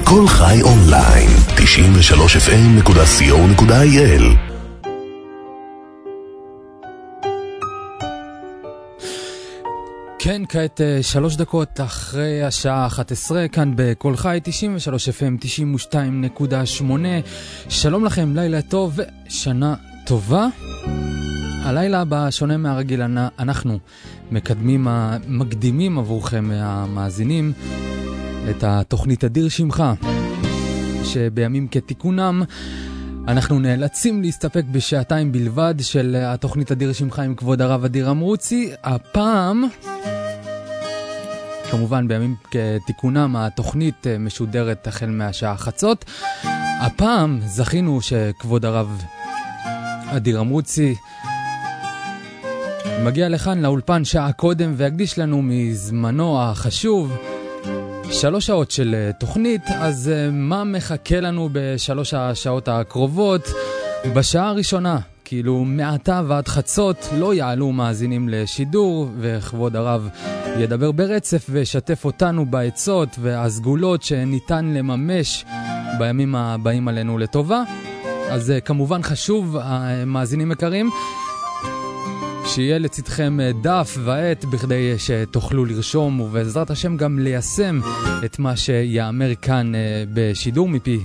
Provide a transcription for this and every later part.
כל חי אונליין, 93fm.co.il. כן, כעת 3 דקות אחרי השעה 11, כאן בכל חי 93 FM 92.8. שלום לכם, לילה טוב ושנה טובה. הלילה בשונה מהרגיל אנחנו מקדימים עבורכם המאזינים את התוכנית אדיר שמך, שבימים כתיקונם אנחנו נאלצים להסתפק בשעתיים בלבד של התוכנית אדיר שמך עם כבוד הרב אדיר אמרוצי. הפעם, כמובן בימים כתיקונם, התוכנית משודרת החל מהשעה חצות. הפעם זכינו שכבוד הרב אדיר אמרוצי מגיע לכאן לאולפן שעה קודם והקדיש לנו מזמנו החשוב 3 שעות של תוכנית. אז מה מחכה לנו ב3 השעות הקרובות? בשעה הראשונה, כאילו מעתה ועד חצות, לא יעלו מאזינים לשידור, וכבוד הרב ידבר ברצף וישתף אותנו בעצות והסגולות שניתן לממש בימים הבאים עלינו לטובה. אז כמובן חשוב, מאזינים יקרים, שיהיה לצדכם דף ועט בכדי שתוכלו לרשום ובעזרת השם גם ליישם את מה שיאמר כאן בשידור מפי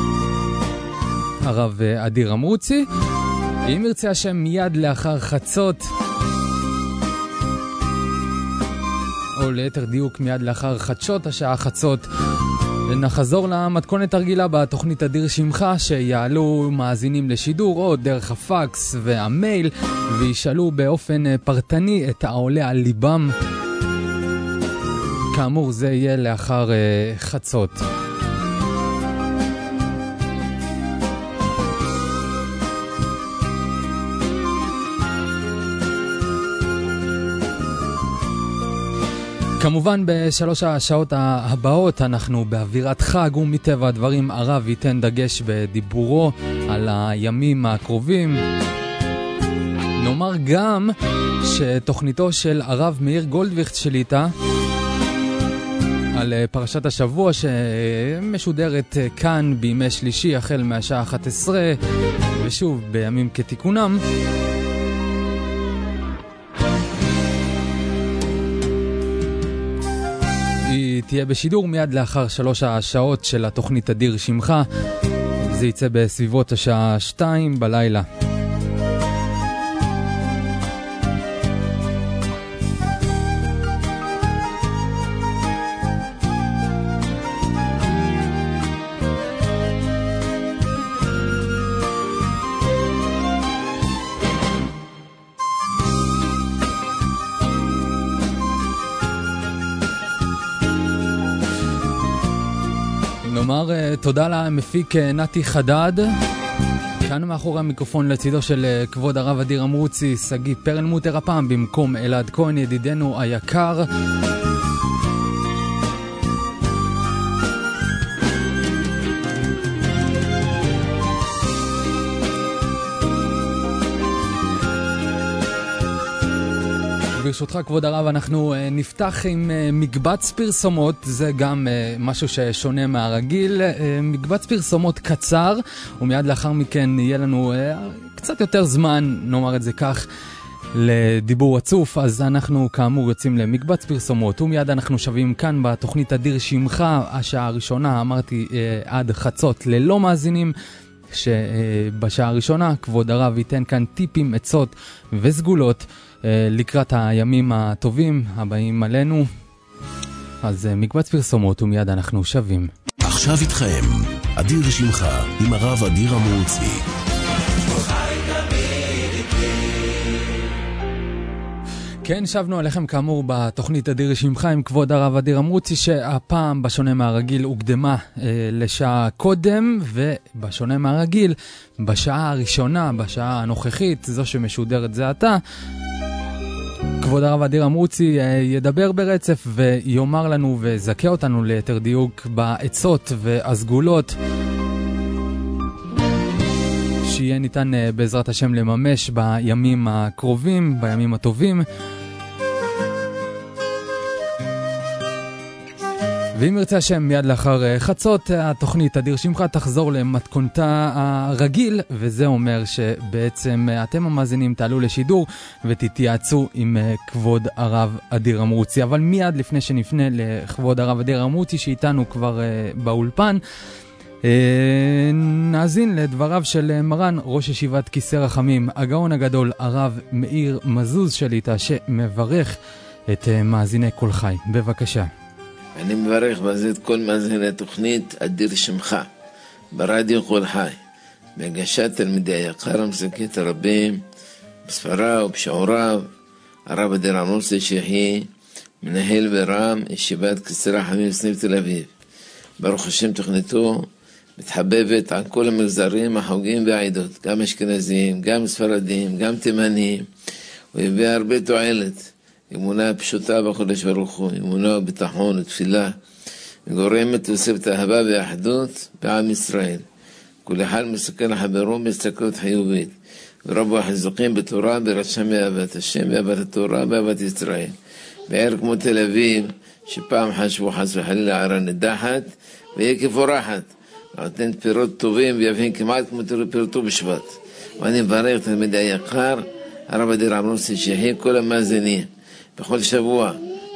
הרב אדיר אמרוצי. אם ירצה השם מיד לאחר חצות, או ליתר דיוק מיד לאחר חדשות השעה חצות, נחזור למתכונת הרגילה בתוכנית אדיר שמך, שיעלו מאזינים לשידור או דרך הפקס והמייל וישאלו באופן פרטני את העולה על ליבם. כאמור, זה יהיה לאחר חצות. כמובן ב3 השעות הבאות אנחנו באווירת חג, ומטבע הדברים הרב ייתן דגש בדיבורו על הימים הקרובים. נאמר גם שתוכניתו של הרב מאיר גולדוויכט שליטה על פרשת השבוע שמשודרת כאן בימי שלישי החל מהשעה 11 ושוב בימים כתיקונם, תהיה בשידור מיד לאחר 3 השעות של התוכנית אדיר שמך. זה יצא בסביבות השעה 2 בלילה. נאמר תודה למפיק נתי חדד. כאן מאחורי המיקרופון לצידו של כבוד הרב אדיר אמרוצי סגי פרלמוטר, הפעם במקום אלעד כהן ידידנו היקר. ברשותך כבוד הרב, אנחנו נפתח עם מקבץ פרסומות. זה גם משהו ששונה מהרגיל, מקבץ פרסומות קצר, ומיד לאחר מכן יהיה לנו קצת יותר זמן, נאמר את זה כך, לדיבור עצוף. אז אנחנו כאמור יוצאים למקבץ פרסומות, ומיד אנחנו שווים כאן בתוכנית אדיר שמך. השעה הראשונה אמרתי עד חצות ללא מאזינים, שבשעה הראשונה כבוד הרב ייתן כאן טיפים, עצות וסגולות לקראת הימים הטובים הבאים עלינו. אז מקבץ פרסומות ומיד אנחנו שווים. עכשיו איתכם אדיר שמך עם הרב אדיר אמרוצי. כן, שבנו עליכם כאמור בתוכנית אדיר שמך עם כבוד הרב אדיר אמרוצי, שהפעם בשונה מהרגיל הוקדמה לשעה קודם, ובשונה מהרגיל בשעה הראשונה, בשעה הנוכחית, זו שמשודרת זה עתה, כבוד הרב אדיר אמרוצי ידבר ברצף ויאמר לנו וזכה אותנו ליתר דיוק בעצות והסגולות שיהיה ניתן בעזרת השם לממש בימים הקרובים, בימים הטובים. ואם ירצה השם מיד לאחר חצות, התוכנית אדיר שמך תחזור למתכונתה הרגיל, וזה אומר שבעצם אתם המאזינים תעלו לשידור ותתייעצו עם כבוד הרב אדיר אמרוצי. אבל מיד לפני שנפנה לכבוד הרב אדיר אמרוצי שאיתנו כבר באולפן, נאזין לדבריו של מרן ראש ישיבת כיסא רחמים, הגאון הגדול הרב מאיר מזוז שליטה, שמברך את מאזיני כל חי. בבקשה. אני מברך בזה את כל מאזיני תוכנית אדיר שמך ברדיו כל חי, בהגשת תלמידי היקר המסקת הרבים בספריו ובשיעוריו, הרב אדיר אמרוצי שיחי, מנהל ברם ישיבת כיסא רחמים סניף תל אביב. ברוך השם תוכניתו מתחבבת על כל המגזרים, החוגים והעדות, גם אשכנזים, גם ספרדים, גם תימנים, והביא הרבה תועלת. אמונה פשוטה בקודש ברוך הוא, אמונה וביטחון ותפילה, וגורמת תוספת אהבה ואחדות בעם ישראל. כל אחד מסתכל לחברו בהסתכלות חיובית, ורבו החיזוקים בתורה ברשם באהבת השם, באהבת התורה, באהבת ישראל. בעיר כמו תל אביב, שפעם חשבו חס וחלילה ערה נידחת, ויהיה כפורחת. נותנת פירות טובים ויפים כמעט כמו פירותו בשבט. ואני מברך תלמידי היקר, הרב אדיר אמרוצי שיחי, כל המאזינים. בכל שבוע,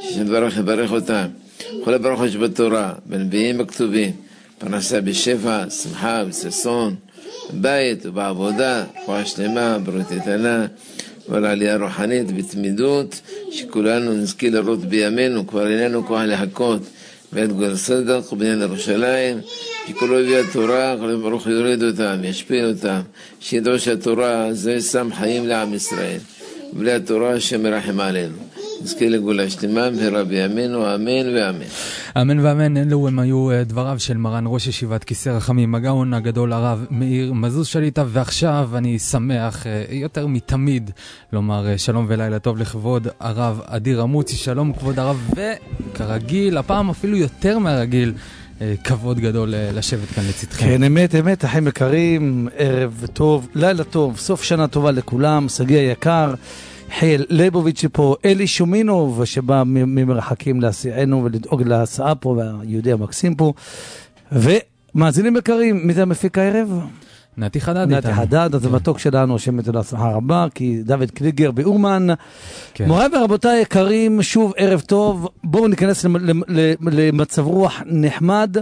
שברך אותם, כל הברכות שבתורה, בנביאים בכתובים, פרנסה בשפע, שמחה וששון, בבית ובעבודה, רפואה שלמה, בריאות איתנה, ועלייה רוחנית בתמידות, שכולנו נזכי לראות בימינו, כבר איננו כוח לחכות, ואת גול סדק ובניין ירושלים, שכולו הביא התורה, כל ברוך יוריד אותם, ישפיע אותם, שידעו שהתורה זה שם חיים לעם ישראל, ובלי התורה השם מרחם עלינו. נזכה לגאולה שלמה במהרה בימינו, אמן ואמן. אמן ואמן. אלו הם היו דבריו של מרן ראש ישיבת כיסא רחמים, הגאון הגדול הרב מאיר מזוז שליטה. ועכשיו אני שמח יותר מתמיד לומר שלום ולילה טוב לכבוד הרב אדיר אמרוצי. שלום כבוד הרב, וכרגיל, הפעם אפילו יותר מהרגיל, כבוד גדול לשבת כאן לצדכם. כן, אמת, אחים יקרים, ערב טוב, לילה טוב, סוף שנה טובה לכולם. סגי היקר, חיל ליבוביץ' פה, אלי שומינוב שבא ממרחקים להסיענו ולדאוג להסעה פה, והיהודי המקסים פה, ומאזינים יקרים, מי זה המפיק הערב? נתי חדד. נתי חדד, אז המתוק שלנו, שמת לו הצלחה רבה, כי דוד קליגר באורמן. מוריי ורבותיי יקרים, שוב ערב טוב, בואו ניכנס למצב רוח נחמד.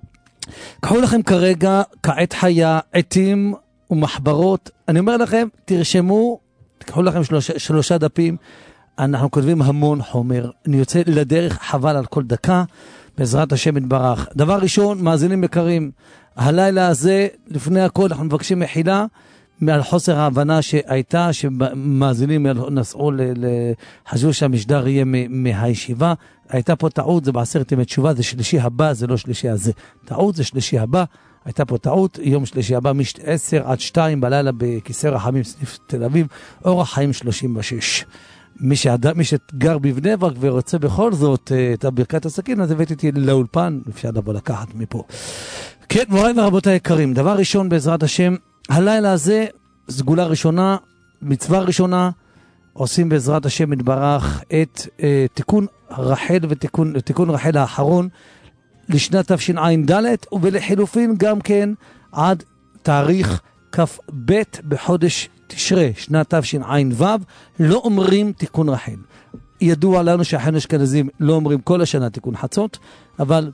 קחו לכם כרגע כעת חיה, עתים ומחברות, אני אומר לכם, תרשמו, תקחו לכם שלושה דפים, אנחנו כותבים המון חומר, אני יוצא לדרך, חבל על כל דקה, בעזרת השם יתברך. דבר ראשון, מאזינים יקרים, הלילה הזה, לפני הכל, אנחנו מבקשים מחילה, מעל חוסר ההבנה שהייתה, שמאזינים נסעו חשבו שהמשדר יהיה מהישיבה, הייתה פה טעות, זה בעשרת ימי תשובה, זה שלישי הבא, זה לא שלישי הזה. טעות זה שלישי הבא, הייתה פה טעות, יום שלישי הבא, מ-10 עד 2 בלילה בכיסא רחמים סניף תל אביב, אורח חיים 36. מי שגר בבני ברק ורוצה בכל זאת את ברכת הסכין, אז הבאתי אותי לאולפן, אפשר לבוא לקחת מפה. כן, מוריי ורבותיי יקרים, דבר ראשון בעזרת השם, הלילה הזה, סגולה ראשונה, מצווה ראשונה, עושים בעזרת השם יתברך את תיקון רחל ותיקון רחל האחרון לשנת תשע"ד, ובלחילופין גם כן עד תאריך כ"ב בחודש תשרי, שנת תשע"ו, לא אומרים תיקון רחל. ידוע לנו שאחינו אשכנזים לא אומרים כל השנה תיקון חצות, אבל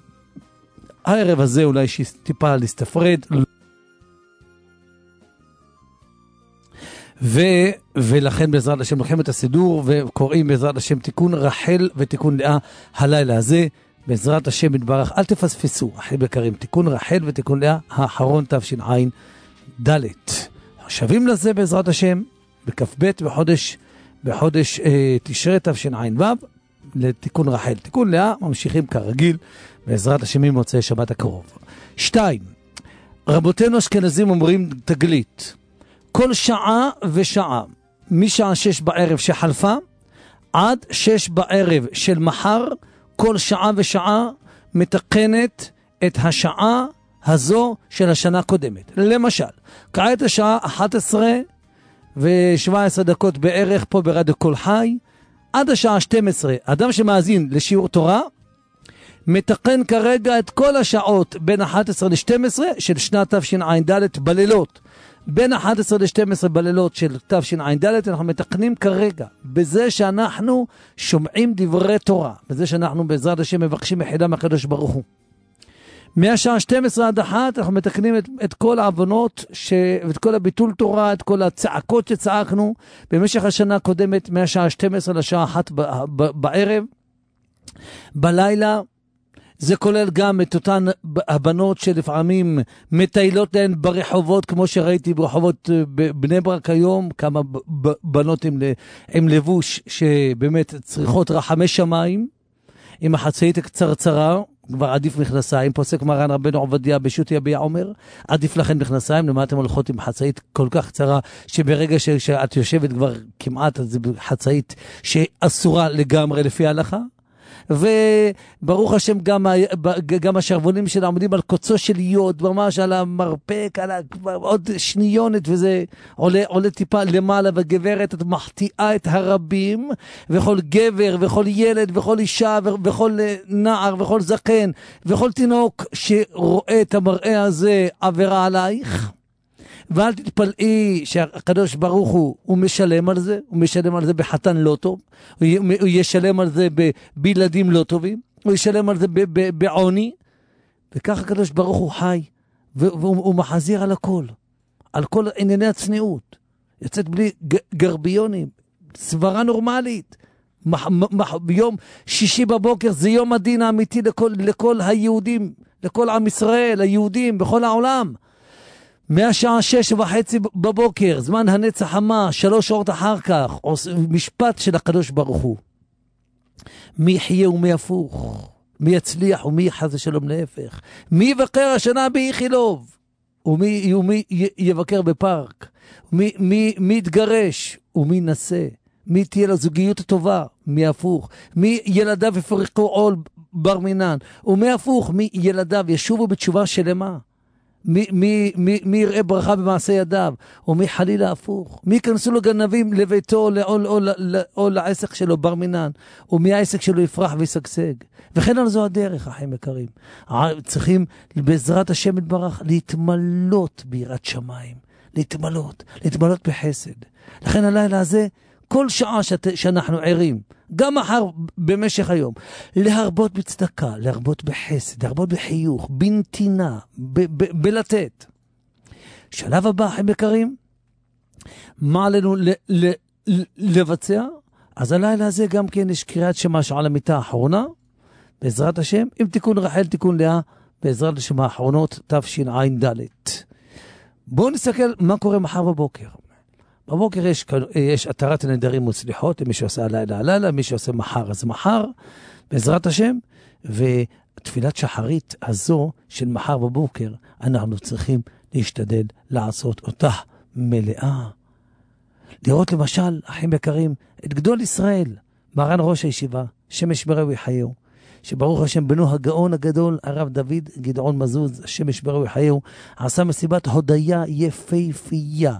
הערב הזה אולי טיפה להסתפרד. ולכן בעזרת השם לוקחים את הסידור וקוראים בעזרת השם תיקון רחל ותיקון לאה הלילה הזה. בעזרת השם יתברך, אל תפספסו, אחים יקרים, תיקון רחל ותיקון לאה האחרון תשע"ד. שווים לזה בעזרת השם בכ"ב בחודש תשרי תשע"ו לתיקון רחל. תיקון לאה ממשיכים כרגיל בעזרת השם ממוצאי שבת הקרוב. 2. רבותינו אשכנזים אומרים תגלית. כל שעה ושעה, משעה 6 בערב שחלפה עד 6 בערב של מחר, כל שעה ושעה מתקנת את השעה הזו של השנה הקודמת. למשל, כעת השעה 11:17 בערך פה ברדיו כל חי, עד השעה 12, אדם שמאזין לשיעור תורה, מתקן כרגע את כל השעות בין 11 ל-12 של שנת תשע"ד בלילות. בין 11 ל-12 בלילות של תשע"ד אנחנו מתקנים כרגע, בזה שאנחנו שומעים דברי תורה, בזה שאנחנו בעזרת השם מבקשים מחילה מהקדוש ברוך הוא. מהשעה 12 עד 1 אנחנו מתקנים את כל העוונות, את כל הביטול תורה, את כל הצעקות שצעקנו במשך השנה הקודמת, מהשעה 12 לשעה 1 בערב. בלילה זה כולל גם את אותן הבנות שלפעמים מטיילות להן ברחובות, כמו שראיתי ברחובות בני ברק היום, כמה בנות עם לבוש שבאמת צריכות רחמי שמיים, עם החצאית הקצרצרה, כבר עדיף מכנסיים, פוסק מרן רבנו עובדיה בשו"ת יביע אומר, עדיף לכן מכנסיים, למה אתם הולכות עם חצאית כל כך קצרה, שברגע שאת יושבת כבר כמעט, זה חצאית שאסורה לגמרי לפי ההלכה, וברוך השם גם השרבונים שלה עומדים על קוצו של יוד, ממש על המרפק, על עוד שניונת, וזה עולה טיפה למעלה, וגברת את מחטיאה את הרבים, וכל גבר וכל ילד וכל אישה וכל נער וכל זקן וכל תינוק שרואה את המראה הזה עבירה עלייך, ואל תתפלאי שהקדוש ברוך הוא משלם על זה, הוא משלם על זה בחתן לא טוב, הוא ישלם על זה בילדים לא טובים, הוא ישלם על זה בעוני, וכך הקדוש ברוך הוא חי, והוא מחזיר על כל ענייני הצניעות, יוצאת בלי גרביונים, סברה נורמלית, ביום שישי בבוקר זה יום הדין האמיתי לכל היהודים, לכל עם ישראל, היהודים בכל העולם, מהשעה 6:30 בבוקר, זמן הנצח המה, 3 שעות אחר כך, משפט של הקדוש ברוך הוא. מי יחיה ומי יפוך, מי יצליח ומי יחז שלום להפך, מי יבקר השנה באיכילוב, ומי יבקר בפארק, מי יתגרש ומי נשא, מי תהיה לו טובה, מי יפוך, מי ילדיו יפרקו עול בר מינן, ומי יפוך, מי ילדיו ישובו בתשובה שלמה. מי יראה ברכה במעשה ידיו, ומי חלילה הפוך, מי יכנסו לו גנבים לביתו או לעסק שלו בר מינן, ומי העסק שלו יפרח וישגשג, וכן על זו הדרך. אחים יקרים, צריכים בעזרת השם יתברך להתמלות ביראת שמיים, להתמלות בחסד. לכן הלילה הזה, כל שעה שאנחנו ערים, גם מחר במשך היום, להרבות בצדקה, להרבות בחסד, להרבות בחיוך, בנתינה, בלתת. שלב הבא, אחים יקרים, מה עלינו לבצע? אז הלילה הזה גם כן יש קריאת שמע על המיטה האחרונה, בעזרת השם, עם תיקון רחל, תיקון לאה, בעזרת השם האחרונות, תשע"ד. בואו נסתכל מה קורה מחר בבוקר. בבוקר יש התרת הנדרים וסליחות, מי שעושה הלילה, מי שעושה מחר, אז מחר, בעזרת השם, ותפילת שחרית הזו של מחר בבוקר, אנחנו צריכים להשתדל לעשות אותה מלאה. לראות למשל, אחים יקרים, את גדול ישראל, מרן ראש הישיבה, השם ישמרהו ויחייהו, שברוך השם בנו הגאון הגדול, הרב דוד גדעון מזוז, השם ישמרהו ויחייהו, עשה מסיבת הודיה יפהפייה,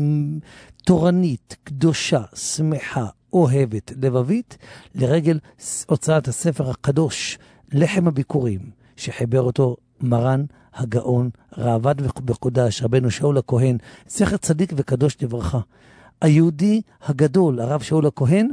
תורנית, קדושה, שמחה, אוהבת, לבבית, לרגל הוצאת הספר הקדוש, לחם הביקורים, שחיבר אותו מרן הגאון, ראב"ד וקודש, רבנו שאול הכהן, זכר צדיק וקדוש לברכה. היהודי הגדול, הרב שאול הכהן,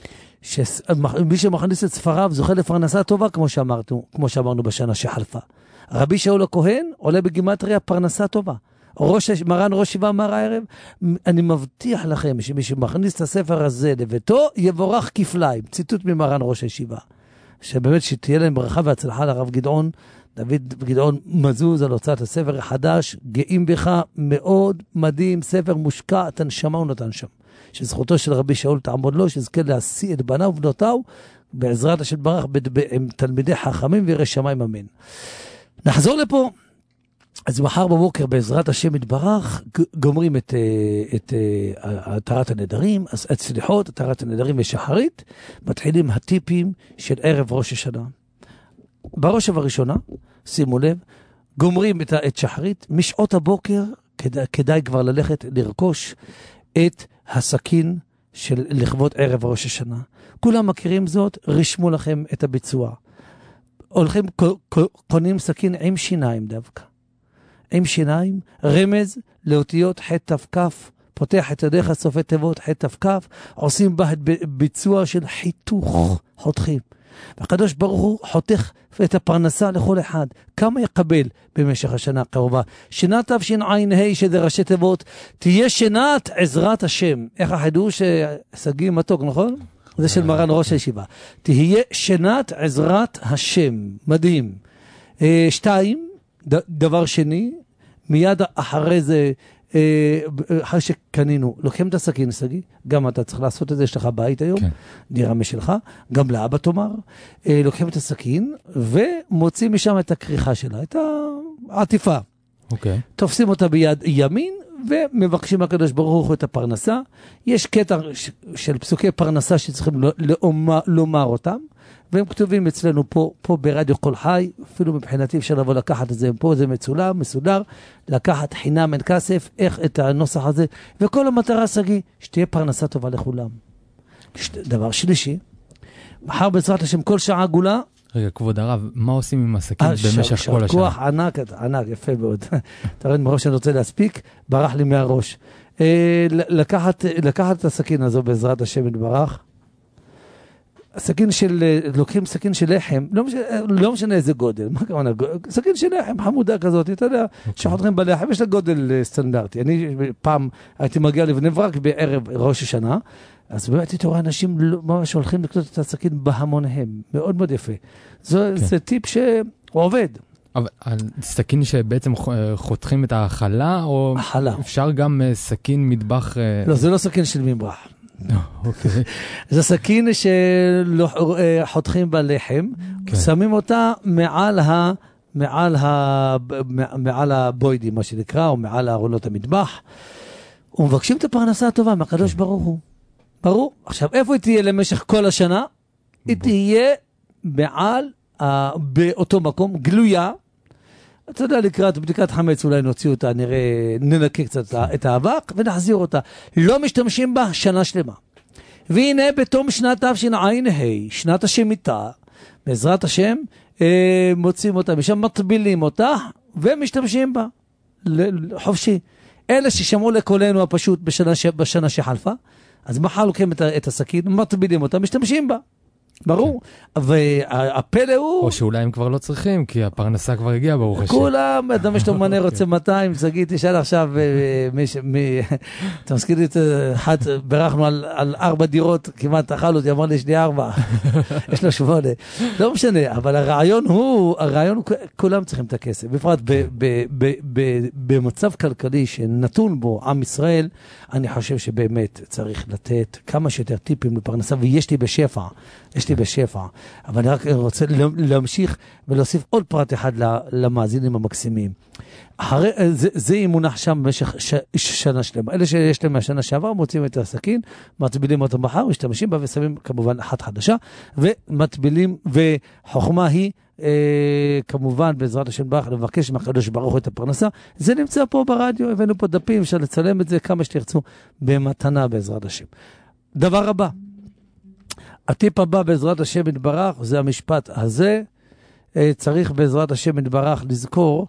מי שמכניס את ספריו זוכה לפרנסה טובה, כמו שאמרנו בשנה שחלפה. רבי שאול הכהן עולה בגימטריה פרנסה טובה. מרן ראש ישיבה אמר הערב, אני מבטיח לכם שמי שמכניס את הספר הזה לביתו, יבורך כפליים. ציטוט ממרן ראש הישיבה. שבאמת שתהיה להם ברכה והצלחה לרב גדעון, דוד גדעון מזוז על הוצאת הספר החדש, גאים בך מאוד, מדהים, ספר מושקע, את הנשמה הוא נתן שם. שזכותו של רבי שאול תעמוד לו, שזכה להשיא את בניו ובנותיו, בעזרת השם ברך עם תלמידי חכמים ויראי שמיים אמן. נחזור לפה. אז מחר בבוקר בעזרת השם יתברך, גומרים את התרת הנדרים, הסליחות, התרת הנדרים ושחרית, מתחילים הטיפים של ערב ראש השנה. בראש ובראשונה, שימו לב, גומרים את שחרית, משעות הבוקר כדאי כבר ללכת לרכוש את הסכין של לכבוד ערב ראש השנה. כולם מכירים זאת, רשמו לכם את הביצוע. הולכים, קונים סכין עם שיניים דווקא. עם שיניים, רמז לאותיות ח' ת' כ', פותח את ידיך סופי תיבות ח' ת' כ', עושים בה ביצוע של חיתוך, חותכים. והקדוש ברוך הוא חותך את הפרנסה לכל אחד. כמה יקבל במשך השנה הקרובה? שנת תשע"ה, שזה ראשי תיבות, תהיה שנת עזרת השם. איך החידוש? שגיא מתוק, נכון? זה של מרן ראש הישיבה. תהיה שנת עזרת השם. מדהים. 2, דבר שני, מיד אחרי זה, אחרי שקנינו, לוקחים את הסכין, סגי, גם אתה צריך לעשות את זה, יש לך בית היום, כן. דירה משלך, גם לאבא תאמר, לוקחים את הסכין, ומוצאים משם את הכריכה שלה, את העטיפה. אוקיי. תופסים אותה ביד ימין, ומבקשים הקדוש ברוך הוא את הפרנסה. יש קטע של פסוקי פרנסה שצריכים לומר אותם, והם כתובים אצלנו פה ברדיו קול חי, אפילו מבחינתי אפשר לבוא לקחת את זה פה, זה מצולם, מסודר, לקחת חינם אין כסף, איך את הנוסח הזה, וכל המטרה סגי, שתהיה פרנסה טובה לכולם. דבר שלישי, מחר בעזרת השם כל שעה עגולה. רגע, כבוד הרב, מה עושים עם הסכין במשך כל השעה? כוח ענק, יפה מאוד. אתה רואה, מראש שאני רוצה להספיק, ברח לי מהראש. לקחת את הסכין הזו בעזרת השם יתברך, סכין של, לוקחים סכין של לחם, לא משנה איזה גודל, מה כמובן? סכין של לחם, חמודה כזאת, אתה יודע, שחותכים בלחם, יש לה גודל סטנדרטי. אני פעם הייתי מגיע לבני ברק בערב ראש השנה, אז באמת אתה רואה אנשים ממש הולכים לקנות את הסכין בהמונהם, מאוד מאוד יפה. זה טיפ שהוא עובד. אבל סכין שבעצם חותכים את האכלה, או אפשר גם סכין מטבח? לא, זה לא סכין של ממרח. זה סכין שחותכים בלחם, שמים אותה מעל הבוידים, מה שנקרא, או מעל ארונות המטבח, ומבקשים את הפרנסה הטובה מהקדוש ברוך הוא. ברור. עכשיו, איפה היא תהיה למשך כל השנה? היא תהיה באותו מקום, גלויה. אתה יודע, לקראת בדיקת חמץ, אולי נוציא אותה, ננקה קצת את האבק, ונחזיר אותה. לא משתמשים בה שנה שלמה. והנה, בתום שנת תשע"ה, שנת השמיטה, בעזרת השם, מוצאים אותה, משם מטבילים אותה, ומשתמשים בה. חופשי. אלה ששמעו לקולנו הפשוט בשנה שחלפה, אז מחר לוקחים את הסכין, מטבילים אותה, משתמשים בה. ברור, והפלא הוא... או שאולי הם כבר לא צריכים, כי הפרנסה כבר הגיעה ברוך השם. כולם, אדם יש לו מנה רוצה 200, סגי, תשאל עכשיו, אתה מזכיר לי את אחד, ברחנו על 4 דירות, כמעט אכל אותי, אמר לי, יש לי 4, יש לו 8, לא משנה, אבל הרעיון הוא, כולם צריכים את הכסף, בפרט במצב כלכלי שנתון בו עם ישראל, אני חושב שבאמת צריך לתת כמה שיותר טיפים לפרנסה, ויש לי בשפע, אבל אני רק רוצה להמשיך ולהוסיף עוד פרט אחד למאזינים המקסימים. זה מונח שם במשך שנה שלמה. אלה שיש להם מהשנה שעבר, מוצאים את הסכין, מטבילים אותם מחר, משתמשים בה ושמים כמובן אחת חדשה, ומטבילים, וחוכמה היא, כמובן בעזרת השם ברך, לבקש מהקדוש ברוך הוא את הפרנסה. זה נמצא פה ברדיו, הבאנו פה דפים, אפשר לצלם את זה כמה שתרצו במתנה בעזרת השם. דבר הבא, הטיפ הבא בעזרת השם יתברך, זה המשפט הזה, צריך בעזרת השם יתברך לזכור,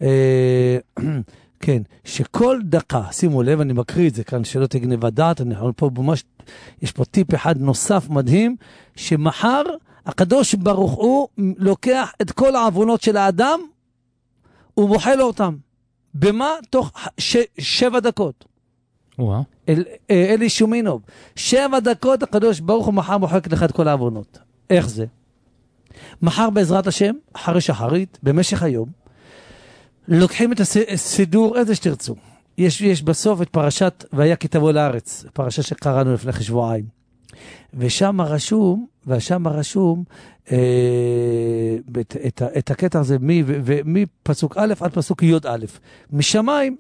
כן, שכל דקה, שימו לב, אני מקריא את זה כאן, שלא תגנב הדעת, פה ממש, יש פה טיפ אחד נוסף מדהים, שמחר הקדוש ברוך הוא לוקח את כל העוונות של האדם, ובוחל אותם. במה? תוך 7 דקות. אלי שומינוב, 7 דקות הקדוש ברוך הוא מחר מוחק לך את כל העוונות. איך זה? מחר בעזרת השם, אחרי שחרית, במשך היום, לוקחים את הסידור, איזה שתרצו. יש בסוף את פרשת והיה כי תבוא לארץ, פרשה שקראנו לפני שבועיים. ושם רשום את הקטע הזה מפסוק א' עד פסוק י' א'. משמיים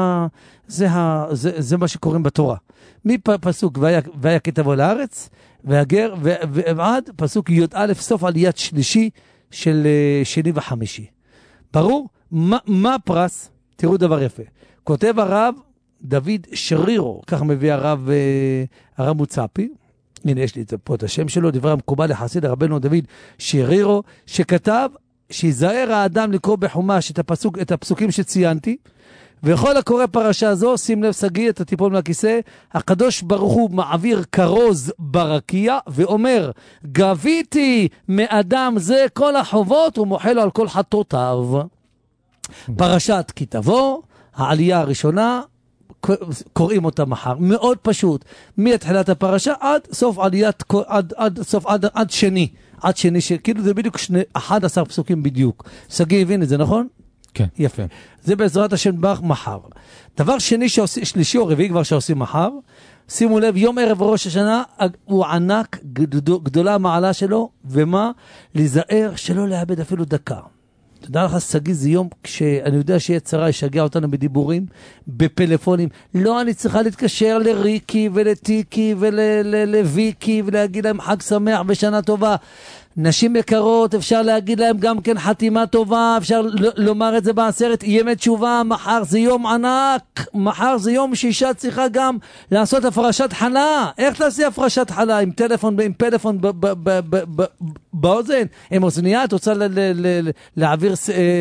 זה מה שקוראים בתורה. מפסוק והיה כי תבוא לארץ, והגר, ועד פסוק י' א', סוף עליית שלישי של שני וחמישי. ברור? מה הפרס? תראו דבר יפה. כותב הרב דוד שרירו, כך מביא הרב מוצפי, הנה יש לי פה את השם שלו, דברי המקובל לחסיד רבנו דוד שרירו, שכתב שיזהר האדם לקרוא בחומש את הפסוקים שציינתי, וכל הקורא פרשה זו, שים לב סגי את הטיפול מהכיסא, הקדוש ברוך הוא מעביר כרוז ברקיע, ואומר, גביתי מאדם זה כל החובות, ומוחל לו על כל חטאותיו. פרשת כי תבוא, העלייה הראשונה, קוראים אותה מחר, מאוד פשוט, מתחילת הפרשה עד סוף עליית, עד שני, כאילו זה בדיוק 11 פסוקים בדיוק. סגי הבין את זה, נכון? כן. יפה. זה בעזרת השם מחר. דבר שני, שלישי או רביעי כבר שעושים מחר, שימו לב, יום ערב ראש השנה הוא ענק, גדולה המעלה שלו, ומה? להיזהר שלא לאבד אפילו דקה. תדע לך, סגי, זה יום כשאני יודע שיהיה צרה, ישגע אותנו בדיבורים, בפלאפונים. לא, אני צריכה להתקשר לריקי ולטיקי ולוויקי ולהגיד להם חג שמח ושנה טובה. נשים יקרות, אפשר להגיד להם גם כן חתימה טובה, אפשר לומר את זה בעשרת ימי תשובה. מחר זה יום ענק, מחר זה יום שאישה צריכה גם לעשות הפרשת חלה. איך תעשי הפרשת חלה? עם פלאפון באוזן, עם אוזנייה, את רוצה להעביר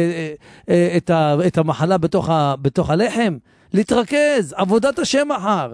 את המחלה בתוך הלחם? להתרכז, עבודת השם מחר.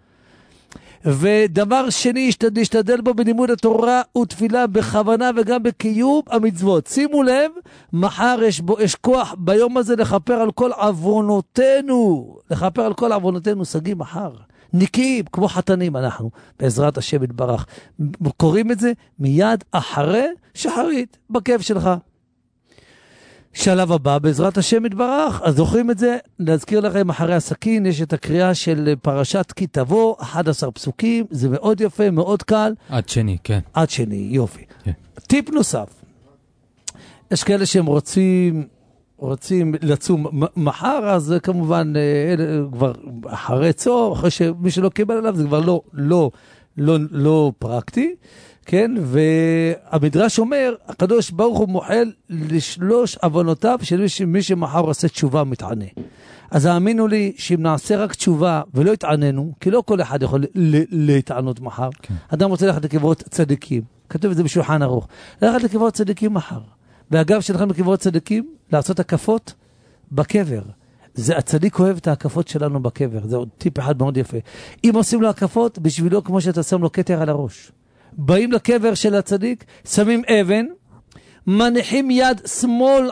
ודבר שני, להשתדל בו בלימוד התורה ותפילה בכוונה וגם בקיום המצוות. שימו לב, מחר יש כוח ביום הזה לכפר על כל עוונותינו, סגי מחר. נקיים, כמו חתנים אנחנו, בעזרת השם יתברך. קוראים את זה מיד אחרי שחרית, בכיף שלך. שלב הבא, בעזרת השם יתברך, אז זוכרים את זה, להזכיר לכם, אחרי הסכין, יש את הקריאה של פרשת כי תבוא, 11 פסוקים, זה מאוד יפה, מאוד קל. עד שני, כן. עד שני, יופי. כן. טיפ נוסף, יש כאלה שהם רוצים לצום מחר, אז כמובן, כבר אחרי צור, אחרי שמי שלא קיבל עליו, זה כבר לא פרקטי. כן, והמדרש אומר, הקדוש ברוך הוא מוחל לשלוש עוונותיו של מי שמחר עושה תשובה מתענה. אז האמינו לי שאם נעשה רק תשובה ולא יתעננו, כי לא כל אחד יכול להתענות מחר. כן. אדם רוצה ללכת לקברות צדיקים, כתוב את זה בשולחן ערוך, ללכת לקברות צדיקים מחר. ואגב שלכם לקברות צדיקים, לעשות הקפות בקבר. זה הצדיק אוהב את ההקפות שלנו בקבר, זה עוד טיפ אחד מאוד יפה. אם עושים לו הקפות, בשבילו כמו שאתה שם לו כתר על הראש. באים לקבר של הצדיק, שמים אבן, מניחים יד שמאל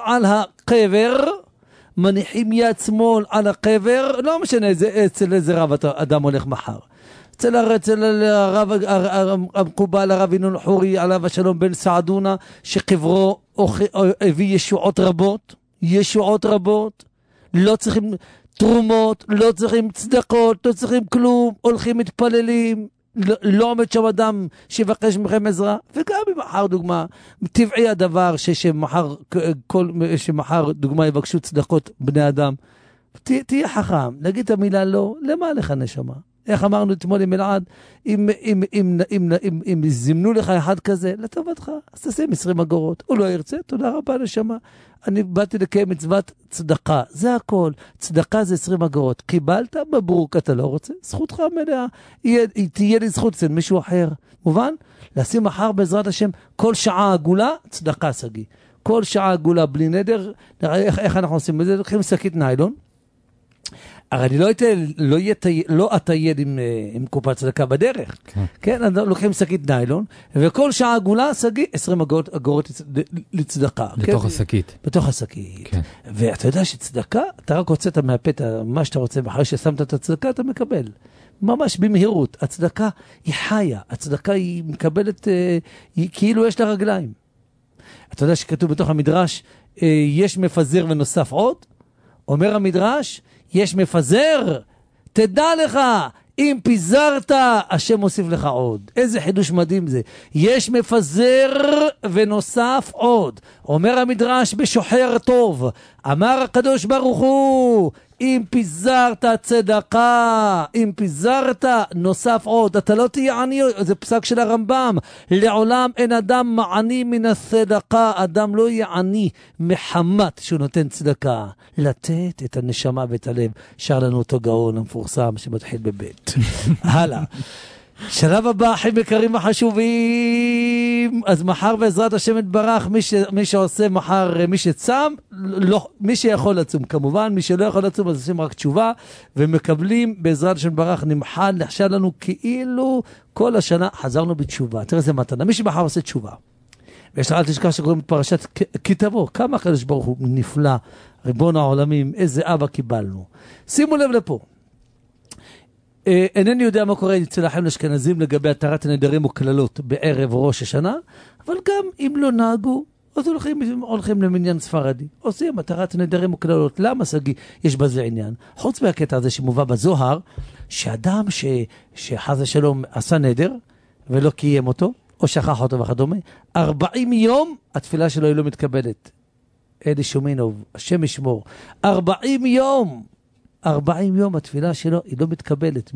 על הקבר, לא משנה אצל איזה רב אדם הולך מחר. אצל הרב המקובל, הרב ינון חורי, עליו השלום בן סעדונה, שקברו הביא ישועות רבות, לא צריכים תרומות, לא צריכים צדקות, לא צריכים כלום, הולכים מתפללים, לא עומד שם אדם שיבקש מכם עזרה. וגם מחר דוגמה, טבעי הדבר שמחר דוגמה יבקשו צדקות בני אדם. תהיה חכם, נגיד את המילה לא, למה לך נשמה? איך אמרנו אתמול עם אלעד, אם זימנו לך אחד כזה, לטובתך, אז תשים 20 אגורות. הוא לא ירצה, תודה רבה נשמה. אני באתי לקיים מצוות צדקה, זה הכל. צדקה זה 20 אגורות. קיבלת, מברוק, אתה לא רוצה, זכותך מלאה. תהיה לי זכות אצל מישהו אחר. מובן? לשים מחר בעזרת השם, כל שעה עגולה, צדקה סגי. כל שעה עגולה בלי נדר, איך אנחנו עושים את זה? לוקחים שקית ניילון, הרי אני לא אתייד עם קופת צדקה בדרך. כן, לוקחים שקית ניילון, וכל שעה עגולה סגי 20 אגורות לצדקה. לתוך השקית. בתוך השקית. ואתה יודע שצדקה, אתה רק הוצאת מהפת מה שאתה רוצה, ואחרי ששמת את הצדקה אתה מקבל. ממש במהירות. הצדקה היא חיה, הצדקה היא מקבלת, כאילו יש לה רגליים. אתה יודע שכתוב בתוך המדרש, יש מפזר ונוסף עוד? אומר המדרש, יש מפזר, תדע לך, אם פיזרת, השם מוסיף לך עוד. איזה חידוש מדהים זה. יש מפזר ונוסף עוד. אומר המדרש בשוחר טוב, אמר הקדוש ברוך הוא, אם פיזרת צדקה, אם פיזרת נוסף עוד, אתה לא תהיה עני, זה פסק של הרמב"ם, לעולם אין אדם מעני מן הצדקה, אדם לא יהיה עני מחמת שהוא נותן צדקה, לתת את הנשמה ואת הלב, שר לנו אותו גאון המפורסם שמתחיל בבית. הלאה. שלב הבא, אחים יקרים החשובים, אז מחר בעזרת השם יתברך, מי שעושה מחר, מי שצם, לא, מי שיכול לצום כמובן, מי שלא יכול לצום, אז עושים רק תשובה, ומקבלים בעזרת השם יתברך, נחשב לנו כאילו כל השנה חזרנו בתשובה. תראה איזה מתנה, מי שמחר עושה תשובה. ויש לך אל תשכח שקוראים את פרשת כי תבוא, כמה הקדוש ברוך הוא נפלא, ריבון העולמים, איזה אבא קיבלנו. שימו לב לפה. אינני יודע מה קורה אצל האחים האשכנזים לגבי התרת הנדרים וכללות בערב ראש השנה, אבל גם אם לא נהגו, אז הולכים למניין ספרדי. עושים התרת הנדרים וכללות. למה סגי? יש בזה עניין. חוץ מהקטע הזה שמובא בזוהר, שאדם שחז השלום עשה נדר, ולא קיים אותו, או שכח אותו וכדומה, 40 יום התפילה שלו היא לא מתקבלת. אלי שומינוב, השם ישמור. 40 יום התפילה שלו היא לא מתקבלת.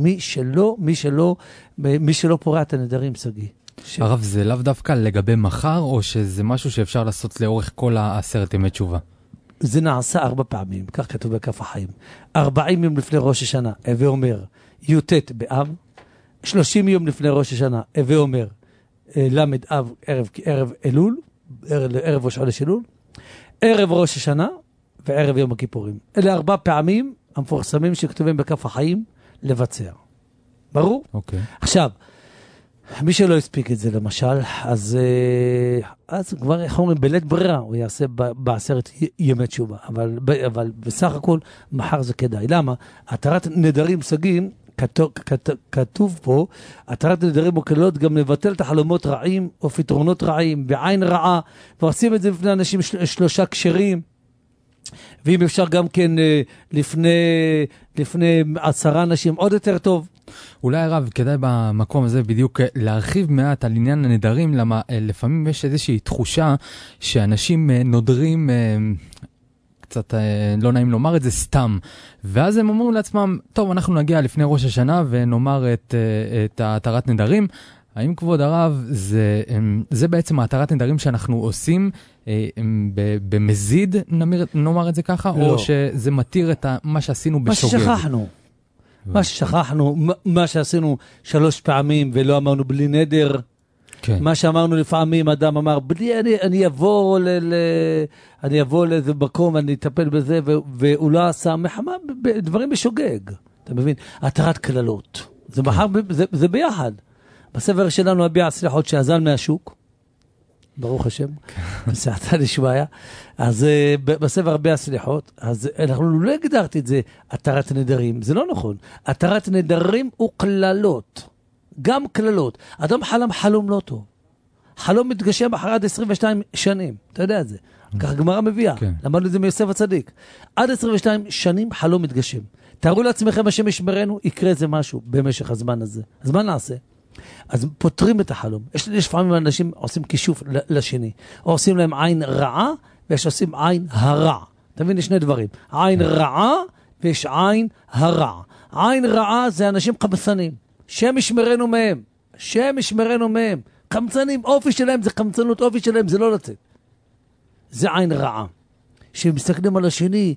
מי שלא פורע את הנדרים, סגי. הרב, זה לאו דווקא לגבי מחר, או שזה משהו שאפשר לעשות לאורך כל 10 ימי תשובה? זה נעשה 4 פעמים, כך כתוב בכף החיים. 40 יום לפני ראש השנה, הווה אומר, י"ט באב, 30 יום לפני ראש השנה, הווה אומר, למד אב, ערב אלול, ערב ראש חודש אלול, ערב ראש השנה, וערב יום הכיפורים. אלה 4 פעמים המפורסמים שכתובים בכף החיים לבצע. ברור? אוקיי. עכשיו, מי שלא הספיק את זה למשל, אז כבר איך אומרים, בלית ברירה, הוא יעשה ב10 ימי תשובה. אבל בסך הכל, מחר זה כדאי. למה? התרת נדרים סגים, כתוב פה, התרת נדרים וכללות גם לבטל את החלומות רעים או פתרונות רעים בעין רעה, ועושים את זה בפני אנשים 3 כשרים, ואם אפשר גם כן לפני 10 אנשים עוד יותר טוב. אולי הרב, כדאי במקום הזה בדיוק להרחיב מעט על עניין הנדרים, למה לפעמים יש איזושהי תחושה שאנשים נודרים, קצת לא נעים לומר את זה, סתם. ואז הם אומרים לעצמם, טוב, אנחנו נגיע לפני ראש השנה ונאמר את התרת נדרים. האם כבוד הרב, זה בעצם התרת נדרים שאנחנו עושים במזיד, נאמר את זה ככה, לא. או שזה מתיר את מה שעשינו בשוגג? מה שעשינו 3 פעמים ולא אמרנו בלי נדר, כן. מה שאמרנו לפעמים, אדם אמר, אני אבוא לאיזה מקום, אני אטפל בזה, והוא לא עשה מחמה, דברים בשוגג, אתה מבין? התרת כללות, זה ביחד. בספר שלנו הביע סליחות שעזל מהשוק, ברוך השם, סעתה לשמעיה, אז בספר הביע סליחות, אז אנחנו לא הגדרתי את זה, התרת נדרים, זה לא נכון. התרת נדרים הוא כללות, גם כללות. אדם חלם חלום לא טוב. חלום מתגשם אחרי עד 22 שנים, אתה יודע את זה. כך גמרא מביאה, למדנו את זה מיוסף הצדיק. עד 22 שנים חלום מתגשם. תארו לעצמכם השם ישמרנו, יקרה איזה משהו במשך הזמן הזה. אז מה נעשה? אז פותרים את החלום. יש לפעמים אנשים עושים כישוף לשני, או עושים להם עין רעה, ויש עושים עין הרע. אתה מבין, יש 2 דברים. עין רעה, ויש עין הרע. עין רעה זה אנשים חמצנים. שם ישמרנו מהם. שם ישמרנו מהם. חמצנים, אופי שלהם זה חמצנות, אופי שלהם זה לא לצאת. זה עין רעה. שמסתכלים על השני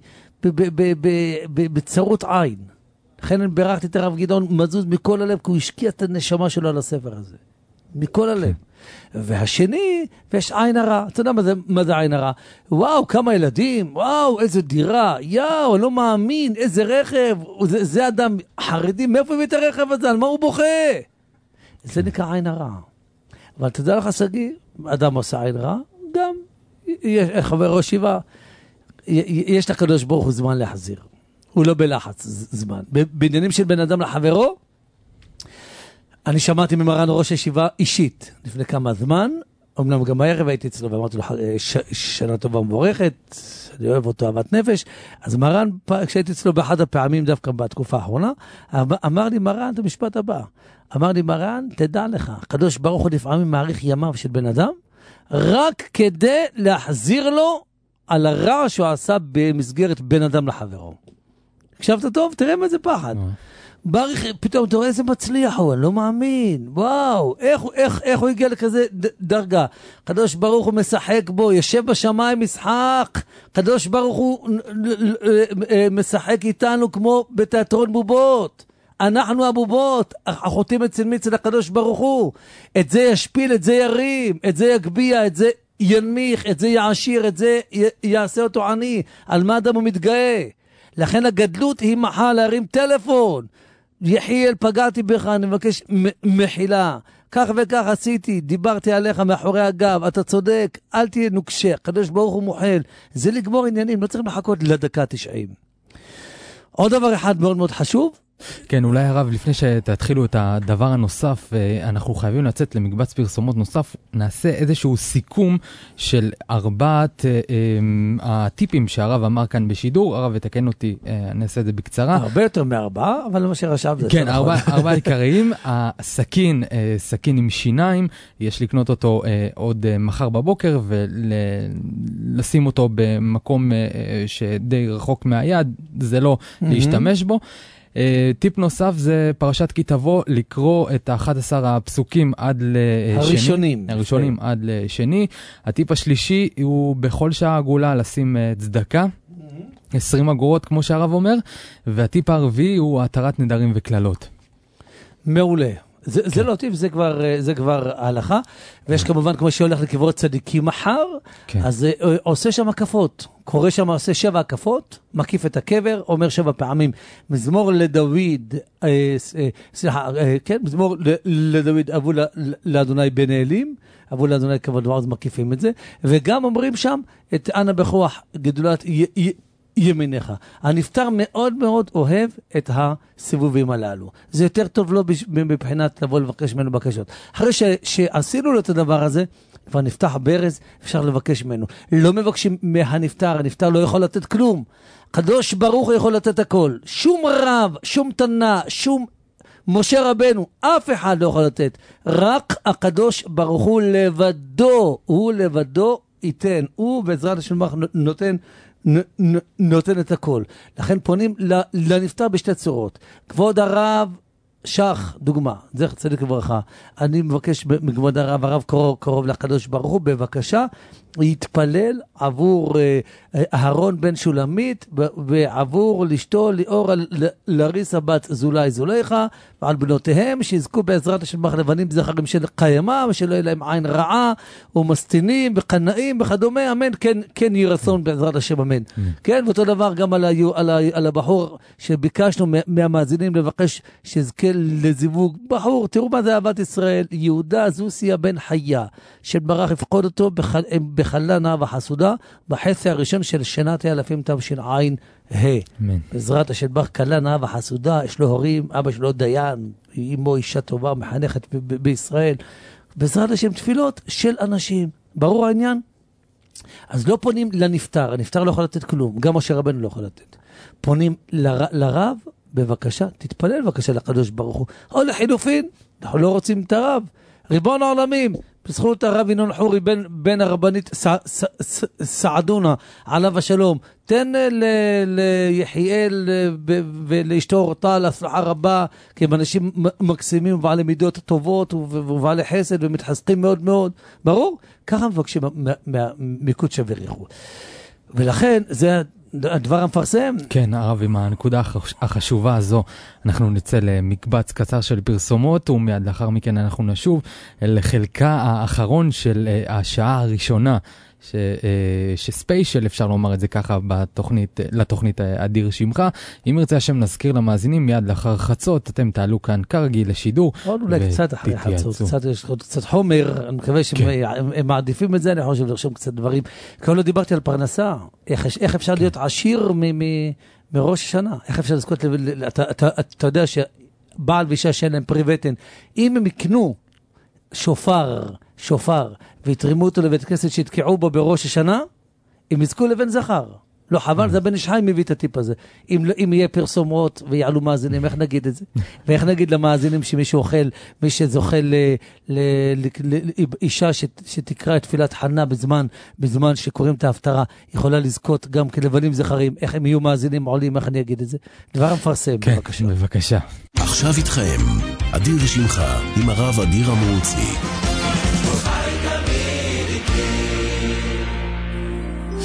בצרות עין. לכן אני בירכתי את הרב גדעון מזוז מכל הלב, כי הוא השקיע את הנשמה שלו על הספר הזה. מכל הלב. והשני, ויש עין הרע. אתה יודע מה זה עין הרע? וואו, כמה ילדים, וואו, איזה דירה, יאו, לא מאמין, איזה רכב, זה אדם חרדי, מאיפה הביא את הרכב הזה, על מה הוא בוכה? זה נקרא עין הרע. אבל תדע לך סגי, אדם עושה עין רע, גם, חבר ראש שיבה, יש לקדוש ברוך הוא זמן להחזיר. הוא לא בלחץ זמן. בעניינים של בן אדם לחברו, אני שמעתי ממרן ראש הישיבה אישית, לפני כמה זמן, אמנם גם הערב הייתי אצלו, ואמרתי לו, שנה טובה ומבורכת, אני אוהב אותו אהבת נפש, אז מרן, כשהייתי אצלו באחד הפעמים, דווקא בתקופה האחרונה, אמר לי מרן את המשפט הבא, אמר לי מרן, תדע לך, הקדוש ברוך הוא לפעמים מעריך ימיו של בן אדם, רק כדי להחזיר לו על הרע שהוא עשה במסגרת בן אדם לחברו. הקשבת טוב? תראה מה זה פחד. בריך, פתאום תראה איזה מצליח הוא, אני לא מאמין. וואו, איך הוא הגיע לכזה דרגה? קדוש ברוך הוא משחק בו, יושב בשמיים משחק. קדוש ברוך הוא משחק איתנו כמו בתיאטרון בובות. אנחנו הבובות, החוטאים אצל מי? אצל הקדוש ברוך הוא. את זה ישפיל, את זה ירים, את זה יגביע, את זה ינמיך, את זה יעשיר, את זה יעשה אותו עני. על מה אדם הוא מתגאה? לכן הגדלות היא מחל להרים טלפון. יחיאל, פגעתי בך, אני מבקש מחילה. כך וכך עשיתי, דיברתי עליך מאחורי הגב, אתה צודק, אל תהיה נוקשה, קדוש ברוך הוא מוחל. זה לגמור עניינים, לא צריך לחכות לדקה 90. עוד דבר אחד מאוד מאוד חשוב. כן, אולי הרב, לפני שתתחילו את הדבר הנוסף, אנחנו חייבים לצאת למקבץ פרסומות נוסף, נעשה איזשהו סיכום של 4 הטיפים שהרב אמר כאן בשידור. הרב, ותקן אותי, אני אעשה את זה בקצרה. הרבה יותר מ4, אבל מה שרשב זה. כן, 4 עיקריים. הסכין, סכין עם שיניים, יש לקנות אותו עוד מחר בבוקר, ולשים אותו במקום שדי רחוק מהיד, זה לא להשתמש בו. טיפ נוסף זה פרשת כי תבוא, לקרוא את 11 הפסוקים עד לשני. הראשונים עד לשני. הטיפ השלישי הוא בכל שעה עגולה לשים צדקה, 20 אגורות כמו שהרב אומר. והטיפ הרביעי הוא התרת נדרים וכללות. מעולה. זה לא טיפ, זה כבר ההלכה. ויש כמובן, כמו שהולך לקברות צדיקים מחר, אז עושה שם הקפות. קורא שם, עושה 7 הקפות, מקיף את הקבר, אומר 7 פעמים, מזמור לדוד, מזמור לדוד, אבו לאדוני בן אלים, אבו לאדוני כבוד ועוז, מקיפים את זה, וגם אומרים שם את אנא בכוח גדולת ימיניך. הנפטר מאוד מאוד אוהב את הסיבובים הללו. זה יותר טוב לו מבחינת לבוא לבקש ממנו בקשות. אחרי שעשינו לו את הדבר הזה, כבר נפתח ברז, אפשר לבקש ממנו. לא מבקשים מהנפטר, הנפטר לא יכול לתת כלום. קדוש ברוך הוא יכול לתת הכל. שום רב, שום תנא, שום משה רבנו, אף אחד לא יכול לתת. רק הקדוש ברוך הוא לבדו ייתן. הוא בעזרת השם נותן את הכל. לכן פונים לנפטר בשתי צורות. כבוד הרב שח, דוגמה, זכר צדיק וברכה, אני מבקש מכבוד הרב קרוב לקדוש ברוך הוא, בבקשה, יתפלל עבור אהרון בן שולמית, ועבור לשתו ליאור לריסה בת זולי זוליך, ועל בנותיהם שיזכו בעזרת השם לבנים זכרים של קיימה, ושלא יהיה להם עין רעה, ומסתינים וקנאים וכדומה, אמן, כן יהי רצון בעזרת השם, אמן. כן, ואותו דבר גם על הבחור שביקשנו מהמאזינים לבקש שיזכה לזיווג. בחור, תראו מה זה אהבת ישראל, יהודה זוסיה בן חיה, שברך יפקוד אותו בחלה נאה וחסודה, בחצי הראשון של שנת אלפים תשע"ה. בעזרת השם ברך קלה נאה וחסודה, יש לו הורים, אבא שלו דיין, אמו אישה טובה, מחנכת בישראל. בעזרת השם תפילות של אנשים. ברור העניין? אז לא פונים לנפטר, הנפטר לא יכול לתת כלום, גם משה רבנו לא יכול לתת. פונים לרב, בבקשה, תתפלל בבקשה לקדוש ברוך הוא. או לחילופין, אנחנו לא רוצים את הרב. ריבון העולמים, בזכות הרב ינון חורי בן הרבנית סעדונה, עליו השלום, תן ליחיאל ולאשתו אורטל הצלחה רבה, כי הם אנשים מקסימים ובעלי מידות טובות ובעלי חסד ומתחזקים מאוד מאוד. ברור? ככה מבקשים מקודשא בריחו. ולכן זה הדבר המפרסם. כן, הרב, עם הנקודה החשובה הזו, אנחנו נצא למקבץ קצר של פרסומות, ומיד לאחר מכן אנחנו נשוב לחלקה האחרון של השעה הראשונה, שספיישל, אפשר לומר את זה ככה, לתוכנית אדיר שמך. אם ירצה השם נזכיר למאזינים, מיד לאחר חצות, אתם תעלו כאן כרגיל לשידור. אולי קצת אחרי חצות, קצת חומר, אני מקווה שהם מעדיפים את זה, אני חושב לרשום קצת דברים. כי לא דיברתי על פרנסה, איך אפשר להיות עשיר מראש השנה? איך אפשר לזכות, אתה יודע שבעל ואישה שאין להם פרי בטן, אם הם יקנו שופר, ויתרימו אותו לבית כנסת שיתקעו בו בראש השנה, הם יזכו לבן זכר. לא חבל, זה בן ישחי מביא את הטיפ הזה. אם יהיה פרסומות ויעלו מאזינים, איך נגיד את זה? ואיך נגיד למאזינים שמישהו אוכל, מי שזוכה לאישה שתקרא את תפילת חנה בזמן שקוראים את ההפטרה, יכולה לזכות גם כלבנים זכרים, איך הם יהיו מאזינים עולים, איך אני אגיד את זה? דבר המפרסם, בבקשה. בבקשה. עכשיו איתכם, אדיר שמך, עם הרב אדיר המוציא.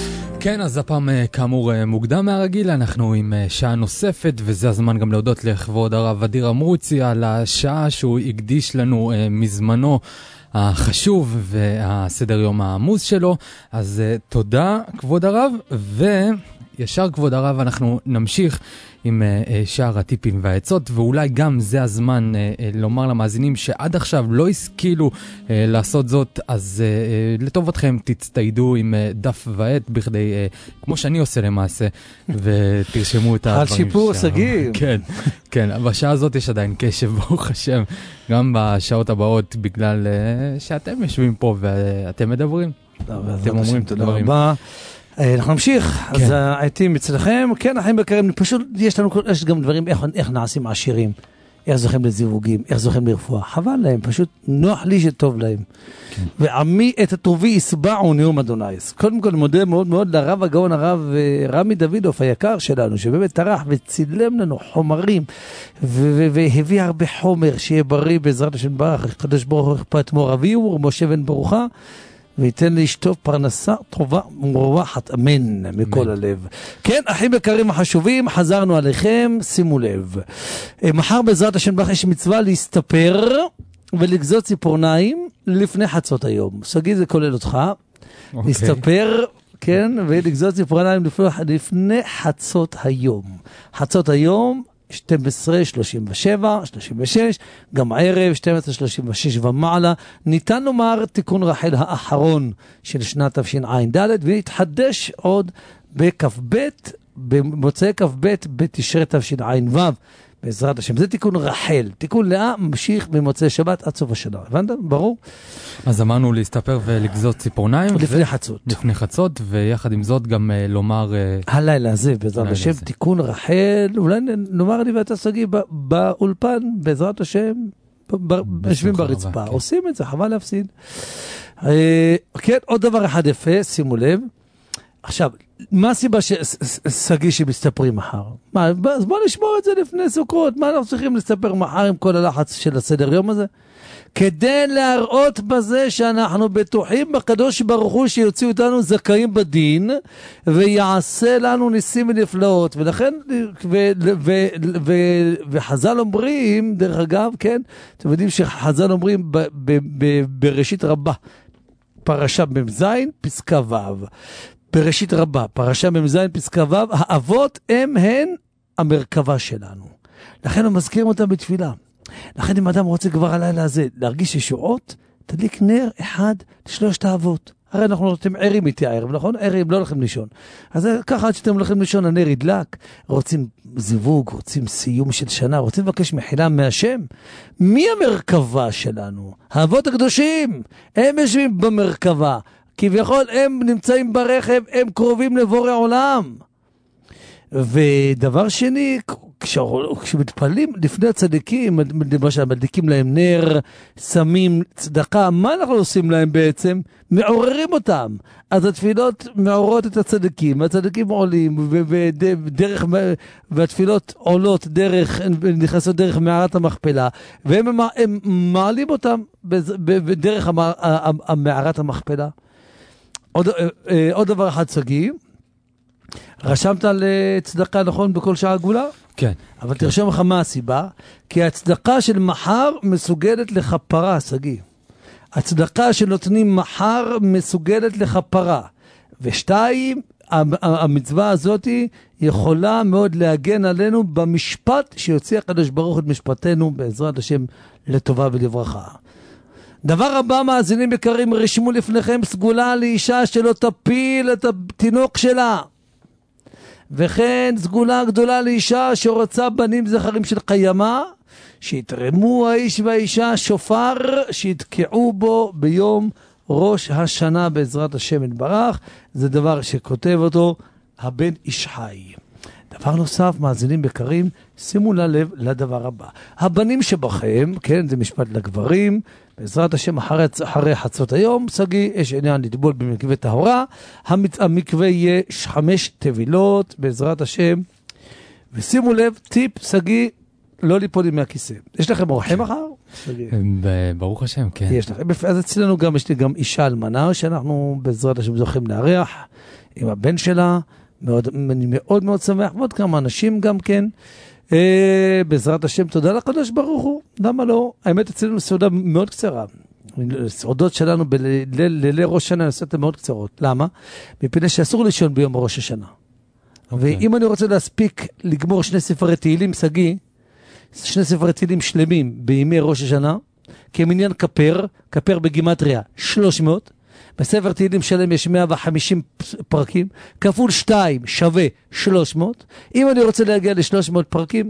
כן, אז הפעם כאמור מוקדם מהרגיל, אנחנו עם שעה נוספת, וזה הזמן גם להודות לכבוד הרב אדיר אמרוצי על השעה שהוא הקדיש לנו מזמנו החשוב והסדר יום העמוס שלו. אז תודה כבוד הרב, וישר כבוד הרב אנחנו נמשיך עם שאר הטיפים והעצות, ואולי גם זה הזמן לומר למאזינים שעד עכשיו לא השכילו לעשות זאת, אז לטובתכם תצטיידו עם דף ועט בכדי, כמו שאני עושה למעשה, ותרשמו את הדברים. על שיפור סגים. כן, כן, בשעה הזאת יש עדיין קשב, ברוך השם, גם בשעות הבאות, בגלל שאתם יושבים פה ואתם מדברים. אתם אומרים את הדברים. אנחנו נמשיך, אז העתים אצלכם, כן, החיים בקרים, פשוט יש גם דברים, איך נעשים עשירים, איך זוכים לזיווגים, איך זוכים לרפואה, חבל להם, פשוט נוח לי שטוב להם. ועמי את הטובי יסבעו נאום אדונייס. קודם כל מודה מאוד מאוד לרב הגאון הרב רמי דוידוף היקר שלנו, שבאמת טרח וצילם לנו חומרים, והביא הרבה חומר, שיהיה בריא בעזרת השם ברך, קדוש ברוך הוא אכפת מור אביהו ומשה בן ברוכה, וייתן לאשתו פרנסה טובה ומרווחת, אמן, מכל הלב. כן, אחים יקרים החשובים, חזרנו עליכם, שימו לב. מחר בעזרת השם ברך יש מצווה להסתפר ולגזות ציפורניים לפני חצות היום. סגי זה כולל אותך. להסתפר, כן, ולגזות ציפורניים לפני חצות היום. חצות היום, 12, 37, 36, גם ערב 12, 36 ומעלה. ניתן לומר תיקון רחל האחרון של שנת תשע"ד, והתחדש עוד במוצאי כ"ב בתשרי תשע"ו, בעזרת השם. זה תיקון רחל. תיקון לאה ממשיך במוצאי שבת עד סוף השנה. הבנת? ברור? אז אמרנו להסתפר ולגזות ציפורניים. לפני חצות. לפני חצות, ויחד עם זאת גם לומר... הלילה הזה, בעזרת השם, תיקון רחל. אולי נאמר לי ואתה סגי באולפן, בעזרת השם, יושבים ברצפה. עושים את זה, חבל להפסיד. כן, עוד דבר אחד יפה, שימו לב. עכשיו, מה הסיבה שסגי שמסתפרים מחר? אז בוא נשמור את זה לפני סוכות. מה אנחנו צריכים לספר מחר עם כל הלחץ של הסדר יום הזה? כדי להראות בזה שאנחנו בטוחים בקדוש ברוך הוא שיוציא אותנו זכאים בדין, ויעשה לנו ניסים ונפלאות. ולכן, וחז"ל אומרים, דרך אגב, כן, אתם יודעים שחז"ל אומרים בראשית רבה, פרשה במזין, פסקה ו'. בראשית רבה, פרשה ממזין פסקה ו', האבות הן המרכבה שלנו. לכן הוא מזכירים אותם בתפילה. לכן אם אדם רוצה כבר הלילה הזה להרגיש ישועות, תדליק נר אחד לשלושת האבות. הרי אנחנו נותנים ערים איתי הערב, נכון? ערים לא הולכים לישון. אז ככה עד שאתם הולכים לישון, הנר ידלק, רוצים זיווג, רוצים סיום של שנה, רוצים לבקש מחילה מהשם. מי המרכבה שלנו? האבות הקדושים, הם יושבים במרכבה. כביכול הם נמצאים ברכב, הם קרובים לבורא עולם. ודבר שני, כשמתפעלים לפני הצדיקים, למשל, מדליקים להם נר, שמים צדקה, מה אנחנו עושים להם בעצם? מעוררים אותם. אז התפילות מעוררות את הצדיקים, והצדיקים עולים, והתפילות עולות דרך, נכנסות דרך מערת המכפלה, והם מעלים אותם בדרך מערת המכפלה. עוד דבר אחד סגי, רשמת לצדקה נכון בכל שעה גבולה? כן. אבל תרשום לך מה הסיבה, כי הצדקה של מחר מסוגלת לכפרה, סגי. הצדקה שנותנים מחר מסוגלת לכפרה. ושתיים, המצווה הזאת יכולה מאוד להגן עלינו במשפט שיוציא הקדוש ברוך את משפטנו בעזרת השם לטובה ולברכה. דבר הבא, מאזינים יקרים, רשמו לפניכם סגולה לאישה שלא תפיל את התינוק שלה. וכן סגולה גדולה לאישה שרוצה בנים זכרים של קיימה, שיתרמו האיש והאישה שופר, שיתקעו בו ביום ראש השנה בעזרת השם יתברך. זה דבר שכותב אותו הבן איש חי. דבר נוסף, מאזינים יקרים, שימו לב לדבר הבא. הבנים שבכם, כן, זה משפט לגברים, בעזרת השם אחרי חצות היום, סגי, יש עניין לטבול במקווה טהרה, המקווה יהיה 5 טבילות, בעזרת השם, ושימו לב, טיפ, סגי, לא ליפול מהכיסא. יש לכם אורחים מחר? ברוך השם, כן. יש לכם, אז אצלנו גם, יש לי גם אישה אלמנה, שאנחנו בעזרת השם זוכים לארח, עם הבן שלה, אני מאוד מאוד שמח, ועוד כמה אנשים גם כן, בעזרת השם, תודה לקדוש ברוך הוא, למה לא? האמת אצלנו סעודה מאוד קצרה, סעודות שלנו בלילי ראש שנה נעשות מאוד קצרות, למה? מפני שאסור לישון ביום ראש השנה, ואם אני רוצה להספיק לגמור שני ספרי תהילים, שני ספרי תהילים שלמים בימי ראש השנה, כמניין כפר בגימטריה 300, בספר תהילים שלם יש 150 פרקים, כפול 2 שווה 300. אם אני רוצה להגיע ל-300 פרקים,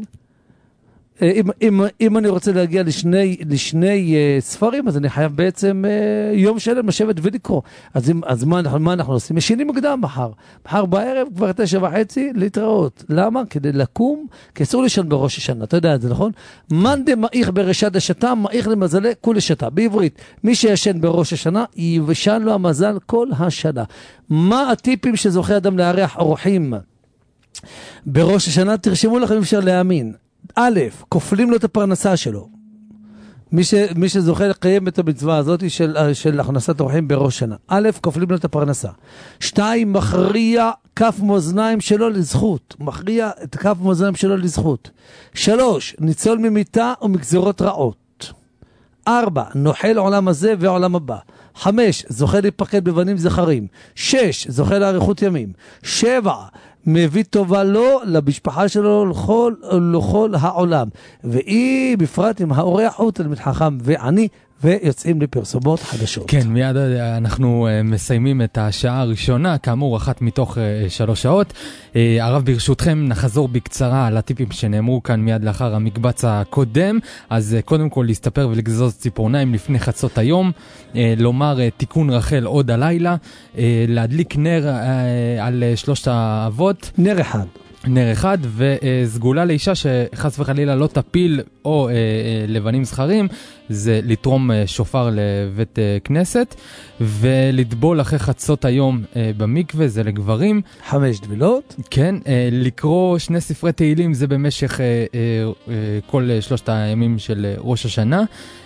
אם אני רוצה להגיע לשני ספרים, אז אני חייב בעצם יום שלם לשבת ולקרוא. אז מה אנחנו עושים? ישנים מוקדם מחר בערב, כבר 9:30 להתראות. למה? כדי לקום, כי אסור לישון בראש השנה. אתה יודע את זה, נכון? מאן דמאיך ברשת השתה, מאיך למזלה כול השתה. בעברית, מי שישן בראש השנה, יבשן לו המזל כל השנה. מה הטיפים שזוכה אדם לארח אורחים בראש השנה? תרשמו לכם, אפשר להאמין. א', כופלים לו את הפרנסה שלו. מי שזוכה לקיים את המצווה הזאת של הכנסת אורחים בראש שנה. א', כופלים לו את הפרנסה. 2, מכריע כף מאזניים שלו לזכות. מכריע את כף מאזניים שלו לזכות. 3, ניצול ממיתה ומגזרות רעות. 4, נוחל עולם הזה ועולם הבא. 5, זוכה להיפקד בבנים זכרים. 6, זוכה לאריכות ימים. 7, מביא טובה לו, למשפחה שלו, לכל העולם. והיא בפרט עם האורח הוא תלמיד חכם ועני, ויוצאים לפרסומות חדשות. כן, מיד אנחנו מסיימים את השעה הראשונה, כאמור, אחת מתוך 3 שעות. הרב, ברשותכם, נחזור בקצרה על הטיפים שנאמרו כאן מיד לאחר המקבץ הקודם. אז קודם כל להסתפר ולגזוז ציפורניים לפני חצות היום, לומר תיקון רחל עוד הלילה, להדליק נר על 3 האבות. נר אחד, וסגולה לאישה שחס וחלילה לא תפיל או לבנים זכרים, זה לתרום שופר לבית כנסת, ולטבול אחרי חצות היום במקווה, זה לגברים. 5 טבילות. כן, לקרוא 2 ספרי תהילים, זה במשך כל 3 הימים של ראש השנה,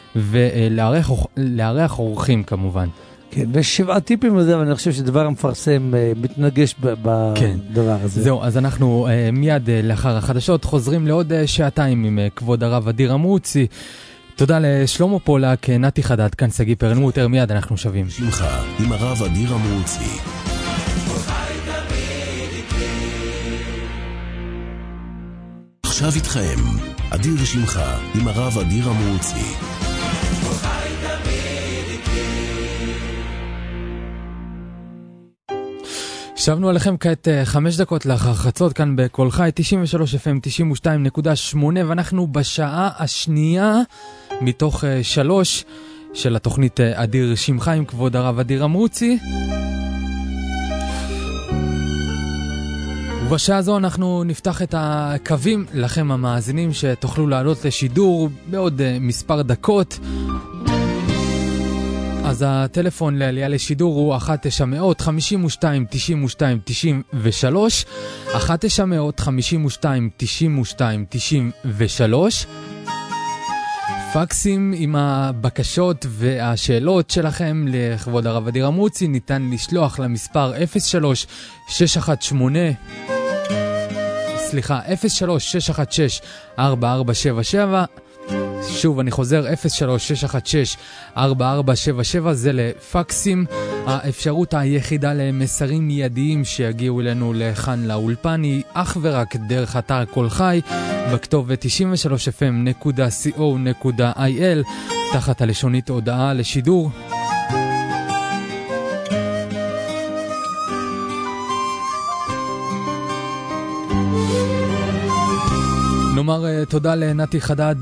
ולארח אורחים כמובן. כן, ו7 טיפים לזה, אבל אני חושב שדבר המפרסם מתנגש בדבר הזה. זהו, אז אנחנו מיד לאחר החדשות חוזרים לעוד 2 שעתיים עם כבוד הרב אדיר אמוצי. תודה לשלמה פולק, נתי חדד, כאן סגי פרלמוטר, מיד אנחנו שווים. שמך עם הרב אדיר אמוצי. עכשיו איתכם, אדיר שמך עם הרב אדיר אמוצי. שבנו עליכם כעת 5 דקות לאחר חצות כאן בכל חי 93 FM 92.8, ואנחנו בשעה השנייה מתוך 3 של התוכנית אדיר שמך עם כבוד הרב אדיר אמוצי. ובשעה זו אנחנו נפתח את הקווים לכם המאזינים שתוכלו לעלות לשידור בעוד מספר דקות. אז הטלפון לעלייה לשידור הוא 1-900-52-92-93, 1-900-52-92-93. פקסים עם הבקשות והשאלות שלכם לכבוד הרב אדיר אמוצי ניתן לשלוח למספר 03-616-4477. שוב אני חוזר, 03-616-4477, זה לפקסים. האפשרות היחידה למסרים מיידיים שיגיעו אלינו לכאן לאולפן היא אך ורק דרך אתר כל חי בכתובת 93fm.co.il תחת הלשונית הודעה לשידור. נאמר תודה לנתי חדד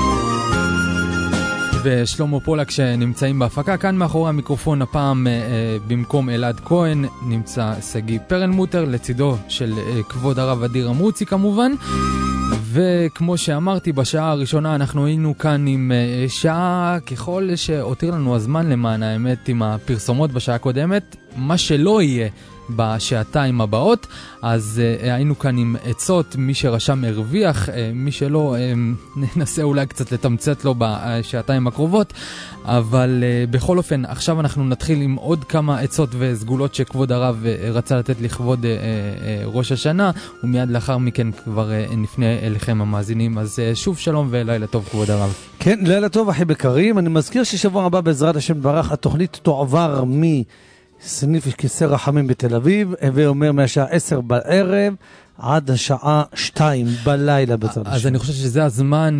ושלמה פולק שנמצאים בהפקה. כאן מאחורי המיקרופון הפעם במקום אלעד כהן נמצא סגי פרלמוטר לצידו של כבוד הרב אדיר אמוצי כמובן. וכמו שאמרתי, בשעה הראשונה אנחנו היינו כאן עם שעה ככל שהותיר לנו הזמן למען האמת עם הפרסומות בשעה הקודמת. מה שלא יהיה בשעתיים הבאות. אז היינו כאן עם עצות, מי שרשם הרוויח, מי שלא ננסה אולי קצת לתמצת לו בשעתיים הקרובות, אבל בכל אופן עכשיו אנחנו נתחיל עם עוד כמה עצות וסגולות שכבוד הרב רצה לתת לכבוד ראש השנה, ומיד לאחר מכן כבר נפנה אליכם המאזינים. אז שוב שלום ולילה טוב כבוד הרב. כן, לילה טוב אחי בקרים. אני מזכיר ששבוע הבא בעזרת השם ברך התוכנית תועבר מסניף כיסא רחמים בתל אביב, ואומר מהשעה 10 בערב עד השעה 2 בלילה בעזרת השם. אז אני חושב שזה הזמן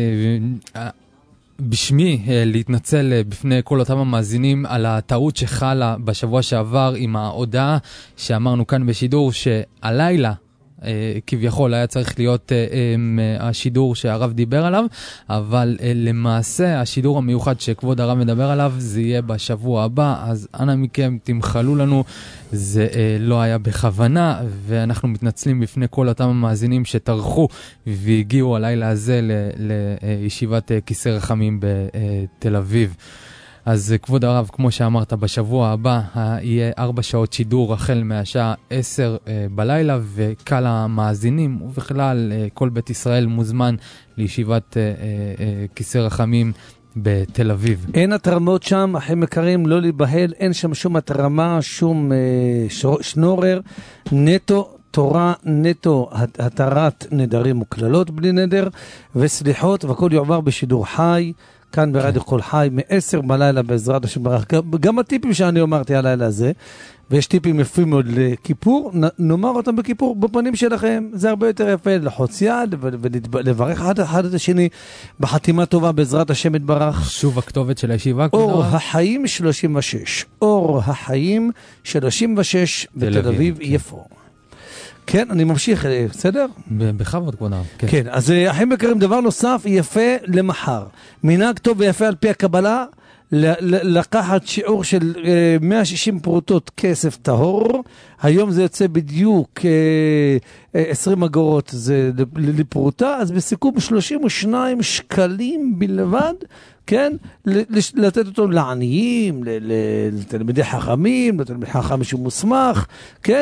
בשמי להתנצל בפני כל אותם המאזינים על הטעות שחלה בשבוע שעבר עם ההודעה שאמרנו כאן בשידור שהלילה כביכול היה צריך להיות השידור שהרב דיבר עליו, אבל למעשה השידור המיוחד שכבוד הרב מדבר עליו זה יהיה בשבוע הבא, אז אנא מכם תמחלו לנו, זה לא היה בכוונה, ואנחנו מתנצלים בפני כל אותם המאזינים שטרחו והגיעו הלילה הזה לישיבת כיסא רחמים בתל אביב. אז כבוד הרב, כמו שאמרת, בשבוע הבא יהיה 4 שעות שידור החל מהשעה 10 בלילה, וקל המאזינים ובכלל כל בית ישראל מוזמן לישיבת כיסא רחמים בתל אביב. אין התרמות שם, אחים יקרים, לא להיבהל, אין שם שום התרמה, שום שנורר, נטו תורה, נטו התרת נדרים וכללות בלי נדר וסליחות, והכל יועבר בשידור חי כאן ברדיו כל חי מ-10 בלילה בעזרת השם ברך. גם הטיפים שאני אמרתי הלילה הזה, ויש טיפים יפים מאוד לכיפור, נאמר אותם בכיפור בפנים שלכם, זה הרבה יותר יפה לחוץ יד ולברך אחד את השני בחתימה טובה בעזרת השם יתברך. שוב הכתובת של הישיבה. אור החיים 36, אור החיים 36 בתל אביב יפו. כן, אני ממשיך, בסדר? בכבוד כבוד הרב. כן, אז אחים יקרים, דבר נוסף יפה למחר. מנהג טוב ויפה על פי הקבלה, לקחת שיעור של 160 פרוטות כסף טהור. היום זה יוצא בדיוק 20 אגורות זה לפרוטה, אז בסיכום 32 שקלים בלבד, כן? לתת אותו לעניים, לתלמידי חכמים, לתלמידי חכם שמוסמך, כן?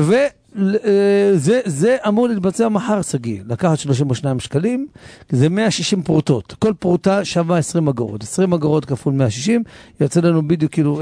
זה אמור להתבצע מחר סגי, לקחת 32 שקלים, זה 160 פרוטות, כל פרוטה שווה 20 אגורות, 20 אגורות כפול 160, יוצא לנו בדיוק כאילו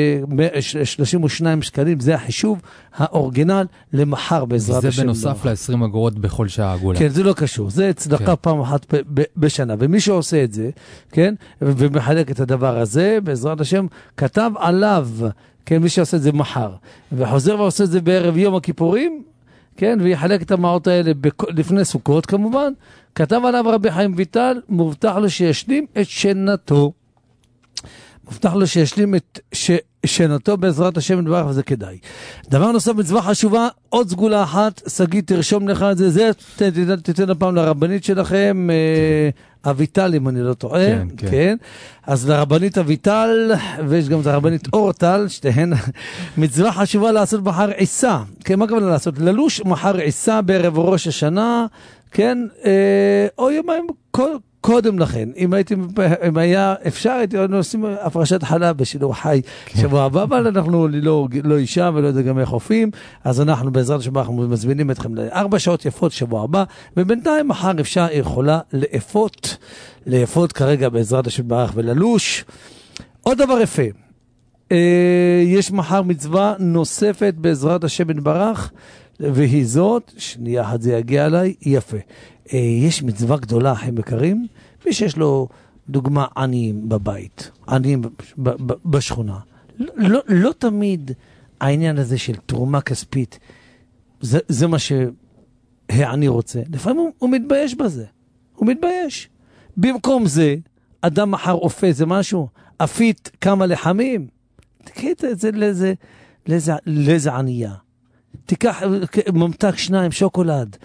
32 שקלים, זה החישוב האורגינל למחר בעזרת השם. זה בנוסף ל-20 אגורות בכל שעה עגולה. כן, זה לא קשור, זה צדקה פעם אחת בשנה, ומי שעושה את זה, כן, ומחלק את הדבר הזה, בעזרת השם, כתב עליו, כן, מי שעושה את זה מחר, וחוזר ועושה את זה בערב יום הכיפורים, כן, ויחלק את המעות האלה לפני סוכות כמובן, כתב עליו רבי חיים ויטל, מובטח לו שישלים את שנתו. מובטח לו שישלים את שנתו בעזרת השם יתברך, וזה כדאי. דבר נוסף, מצווה חשובה, עוד סגולה אחת, סגית תרשום לך את זה, תתן הפעם לרבנית שלכם, אביטל אם אני לא טועה, כן. אז לרבנית אביטל, ויש גם את הרבנית אורטל, שתיהן, מצווה חשובה לעשות מחר עיסה, כן, מה כוונה לעשות? ללוש מחר עיסה בערב ראש השנה, כן, או יומיים קודם לכן, אם היה אפשר, הייתי עושים הפרשת חלב בשידור חי שבוע הבא, אבל אנחנו לא אישה ולא יודע גם איך חופים, אז אנחנו בעזרת השם אנחנו מזמינים אתכם ל4 שעות יפות שבוע הבא, ובינתיים מחר אפשר יכולה לאפות כרגע בעזרת השם ברך וללוש. עוד דבר יפה, יש מחר מצווה נוספת בעזרת השם יתברך, והיא זאת, שנייה אחת זה יגיע אליי, יפה. יש מצווה גדולה, אחים יקרים, מי שיש לו דוגמה עניים בבית, עניים בשכונה. לא תמיד העניין הזה של תרומה כספית, זה מה שהעני רוצה. לפעמים הוא מתבייש בזה, הוא מתבייש. במקום זה, אדם מחר אופה זה משהו, אפית כמה לחמים, תקחי את זה לאיזה ענייה. תיקח ממתק 2 שוקולד,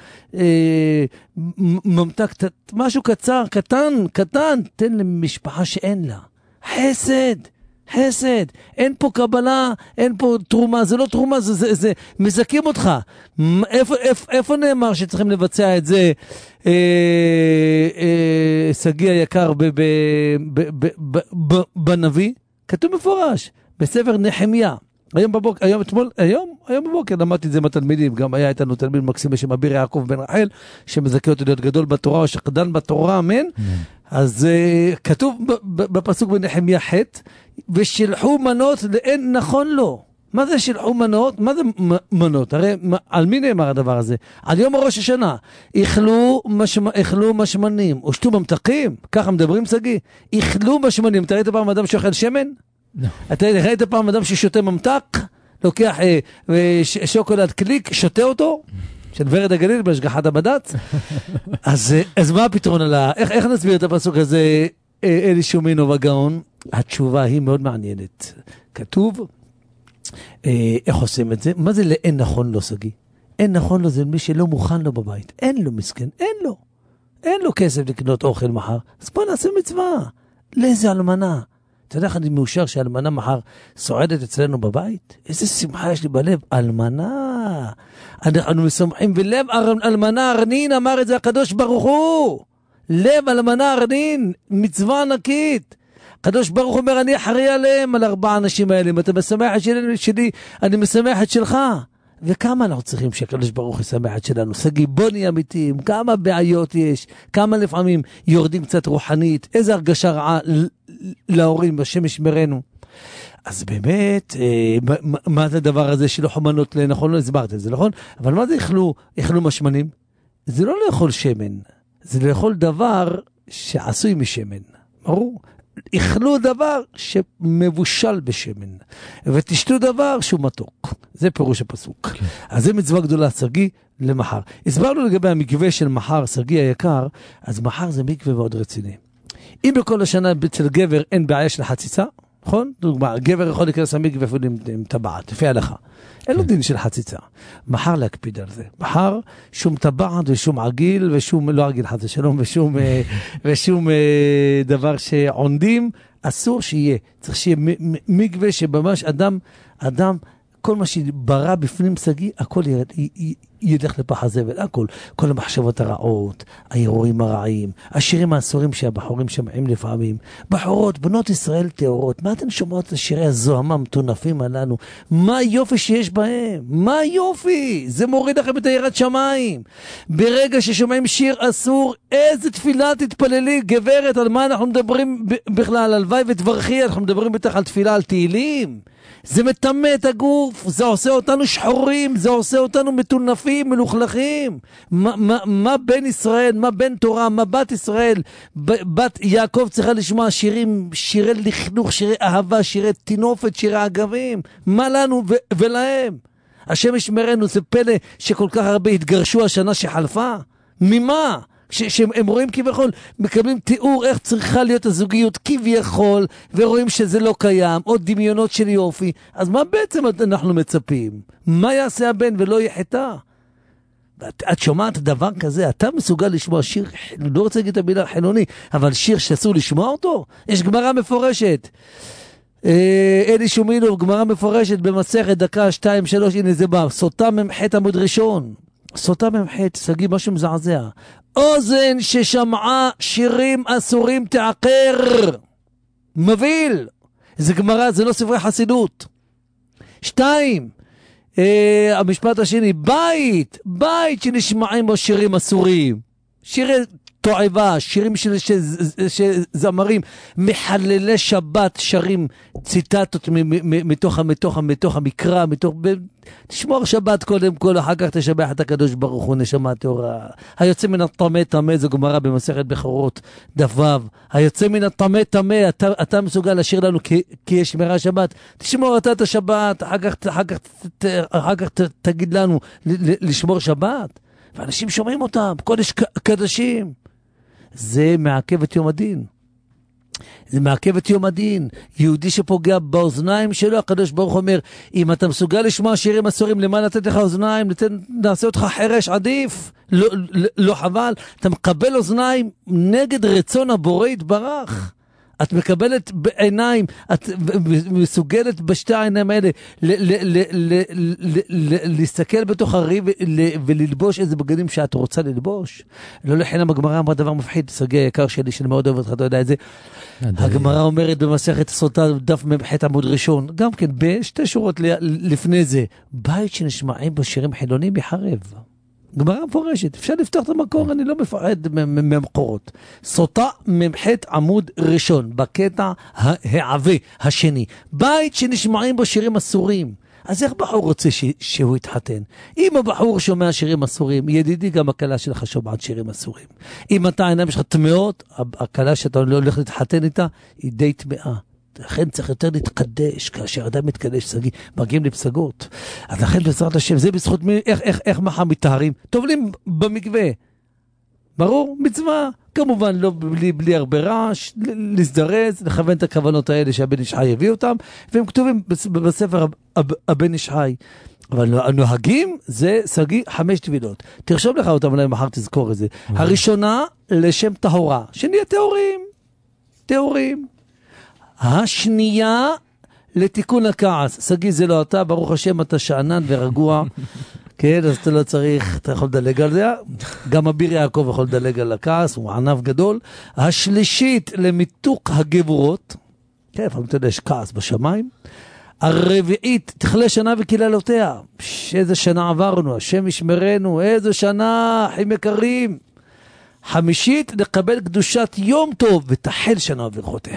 ממתק משהו קטן, תן למשפחה שאין לה. חסד, אין פה קבלה, אין פה תרומה, זה לא תרומה, זה מזכים אותך. איפה נאמר שצריכים לבצע את זה, סגי היקר בנביא? כתוב מפורש, בספר נחמיה. היום בבוקר למדתי את זה מהתלמידים, גם היה איתנו תלמיד מקסים בשם אביר יעקב בן רחל, שמזכה אותי להיות גדול בתורה, או שחדן בתורה, אמן. אז כתוב בפסוק בנחמיה ח' ושלחו מנות לאין נכון לו. מה זה שלחו מנות? מה זה מנות? הרי על מי נאמר הדבר הזה? על יום ראש השנה. אכלו משמנים, או שתו ממתקים, ככה מדברים סגי. אכלו משמנים. אתה ראית פעם אדם שאוכל שמן? לא. אתה ראית פעם אדם ששותה ממתק? לוקח שוקולד קליק, שותה אותו? של ורד הגליל בהשגחת הבד"ץ? אז מה הפתרון עליה? איך נסביר את הפסוק הזה, אלי שומינו וגאון? התשובה היא מאוד מעניינת. כתוב, איך עושים את זה? מה זה לאין נכון לו סגי? אין נכון לו זה מי שלא מוכן לו בבית. אין לו מסכן, אין לו כסף לקנות אוכל מחר. אז בוא נעשה מצווה. לאיזה אלמנה? אתה יודע איך אני מאושר שאלמנה מחר סועדת אצלנו בבית? איזה שמחה יש לי בלב. אלמנה. אנחנו משמחים בלב אלמנה ארנין, אמר את זה הקדוש ברוך הוא. לב אלמנה ארנין, מצווה ענקית. הקדוש ברוך הוא אומר, אני אחראי עליהם, על 4 אנשים האלה. אם אתה משמח את שלי, אני משמח את שלך. וכמה אנחנו צריכים שהקדוש ברוך הוא ישמח את שלנו? סגי, בוא נהיה אמיתיים, כמה בעיות יש, כמה לפעמים יורדים קצת רוחנית, איזה הרגשה רעה להורים, בשם ישמרנו. אז באמת, מה זה הדבר הזה שלא חומנות לנכון? לא הסברת את זה, נכון? אבל מה זה אכלו משמנים? זה לא לאכול שמן, זה לאכול דבר שעשוי משמן, ברור? אכלו דבר שמבושל בשמן, ותשתו דבר שהוא מתוק. זה פירוש הפסוק. Okay. אז זה מצווה גדולה, סרגי, למחר. הסברנו לגבי המקווה של מחר, סרגי היקר, אז מחר זה מקווה מאוד רציני. אם בכל השנה אצל גבר אין בעיה של חציצה, נכון? דוגמה, גבר יכול להיכנס למקווה אפילו עם טבעת, לפי ההלכה. אין לו דין של חציצה. מחר להקפיד על זה. מחר שום טבעת ושום עגיל ושום, לא עגיל חס ושלום, ושום דבר שעונדים, אסור שיהיה. צריך שיהיה מקווה שממש אדם, כל מה שברא בפנים סגי, הכל ילך לפח הזבל, הכל. כל המחשבות הרעות, האירועים הרעים, השירים האסורים שהבחורים שמעים לפעמים. בחורות, בנות ישראל תאורות, מה אתן שומעות את השירי הזוהמה המטונפים עלינו? מה יופי שיש בהם? מה יופי? זה מוריד לכם את היראת שמיים. ברגע ששומעים שיר אסור, איזה תפילה תתפללי, גברת, על מה אנחנו מדברים בכלל? הלוואי ותברכי, אנחנו מדברים בטח על תפילה, על תהילים. זה מטמא את הגוף, זה עושה אותנו שחורים, זה עושה אותנו מטונפים, מלוכלכים. מה בן ישראל, מה בן תורה, מה בת ישראל, בת יעקב צריכה לשמוע שירים, שירי לחנוך, שירי אהבה, שירי תינופת, שירי אגבים. מה לנו ולהם? השם ישמרנו, זה פלא שכל כך הרבה התגרשו השנה שחלפה. ממה? שהם רואים כביכול, מקבלים תיאור איך צריכה להיות הזוגיות כביכול, ורואים שזה לא קיים, עוד דמיונות של יופי. אז מה בעצם אנחנו מצפים? מה יעשה הבן ולא יחטא? את שומעת דבר כזה, אתה מסוגל לשמוע שיר, לא רוצה להגיד את המילה חילוני, אבל שיר שאסור לשמוע אותו? יש גמרא מפורשת. אלי שומינו, גמרא מפורשת במסכת דקה 2, 3, הנה זה בא, סוטה ממחית עמוד ראשון. סוטה ממחית, סגי משהו מזעזע. אוזן ששמעה שירים אסורים תעקר. מביל. זה גמרא, זה לא ספרי חסידות. 2, המשפט השני, בית שנשמעים בו שירים אסורים. שירי תועבה, שירים שזמרים, מחללי שבת, שרים ציטטות מתוך המקרא, תשמור שבת קודם כל, אחר כך תשבח את הקדוש ברוך הוא, נשמה תורה. היוצא מן הטמא טמא, זו גמרא במסכת בכורות דף ו'. היוצא מן הטמא טמא, אתה מסוגל לשיר לנו כי יש שמירה שבת, תשמור אתה את השבת, אחר כך תגיד לנו לשמור שבת. ואנשים שומעים אותם, קודש קדשים. זה מעכב את יום הדין. זה מעכב את יום הדין. יהודי שפוגע באוזניים שלו, הקדוש ברוך אומר, אם אתה מסוגל לשמוע שירים אסורים, למה לתת לך אוזניים? נעשה אותך חרש עדיף. לא חבל. אתה מקבל אוזניים נגד רצון הבורא יתברך. את מקבלת בעיניים, את מסוגלת בשתי העיניים האלה, להסתכל בתוך הריב וללבוש איזה בגדים שאת רוצה ללבוש. לא לחינם הגמרא אמרה דבר מפחיד, סגי היקר שלי, שאני מאוד אוהב אותך, אתה יודע את זה. הגמרא אומרת במסכת סוטה, דף מבחית עמוד ראשון, גם כן בשתי שורות לפני זה, בית שנשמעים בו שירים חילונים יחרב. גמרא מפורשת, אפשר לפתוח את המקור, אני לא מפחד ממקורות. סוטה מבחית עמוד ראשון, בקטע העווה השני, בית שנשמעים בו שירים אסורים. אז איך בחור רוצה שהוא יתחתן? אם הבחור שומע שירים אסורים, ידידי, גם הקלה שלך שומעת שירים אסורים. אם אתה העיניים שלך תמאות, הקלה שאתה לא הולך להתחתן איתה, היא די תמאה. לכן צריך יותר להתקדש, כאשר אדם מתקדש, סגי, מגיעים לפסגות. אז לכן בעזרת השם, זה בזכות מי, איך מחר מתארים? טובלים במקווה. ברור? מצווה. כמובן לא בלי הרבה רעש, להזדרז, לכוון את הכוונות האלה שהבן איש חי הביא אותם, והם כתובים בספר הבן איש חי. אבל הנוהגים זה סגי 5 טבילות. תרשום לך אותם, אולי מחר תזכור את זה. הראשונה לשם טהורה, שנהיה טהורים. השנייה לתיקון הכעס. סגי זה לא אתה, ברוך השם אתה שענן ורגוע. כן, אז אתה לא צריך, אתה יכול לדלג על זה. גם אביר יעקב יכול לדלג על הכעס, הוא ענב גדול. השלישית למיתוק הגבורות. כן, לפעמים אתה יודע, יש כעס בשמיים. הרביעית, תכלה שנה וקללותיה. איזה שנה עברנו, השם ישמרנו, איזה שנה, אחים יקרים. חמישית, לקבל קדושת יום טוב ותחל שנה וברכותיה.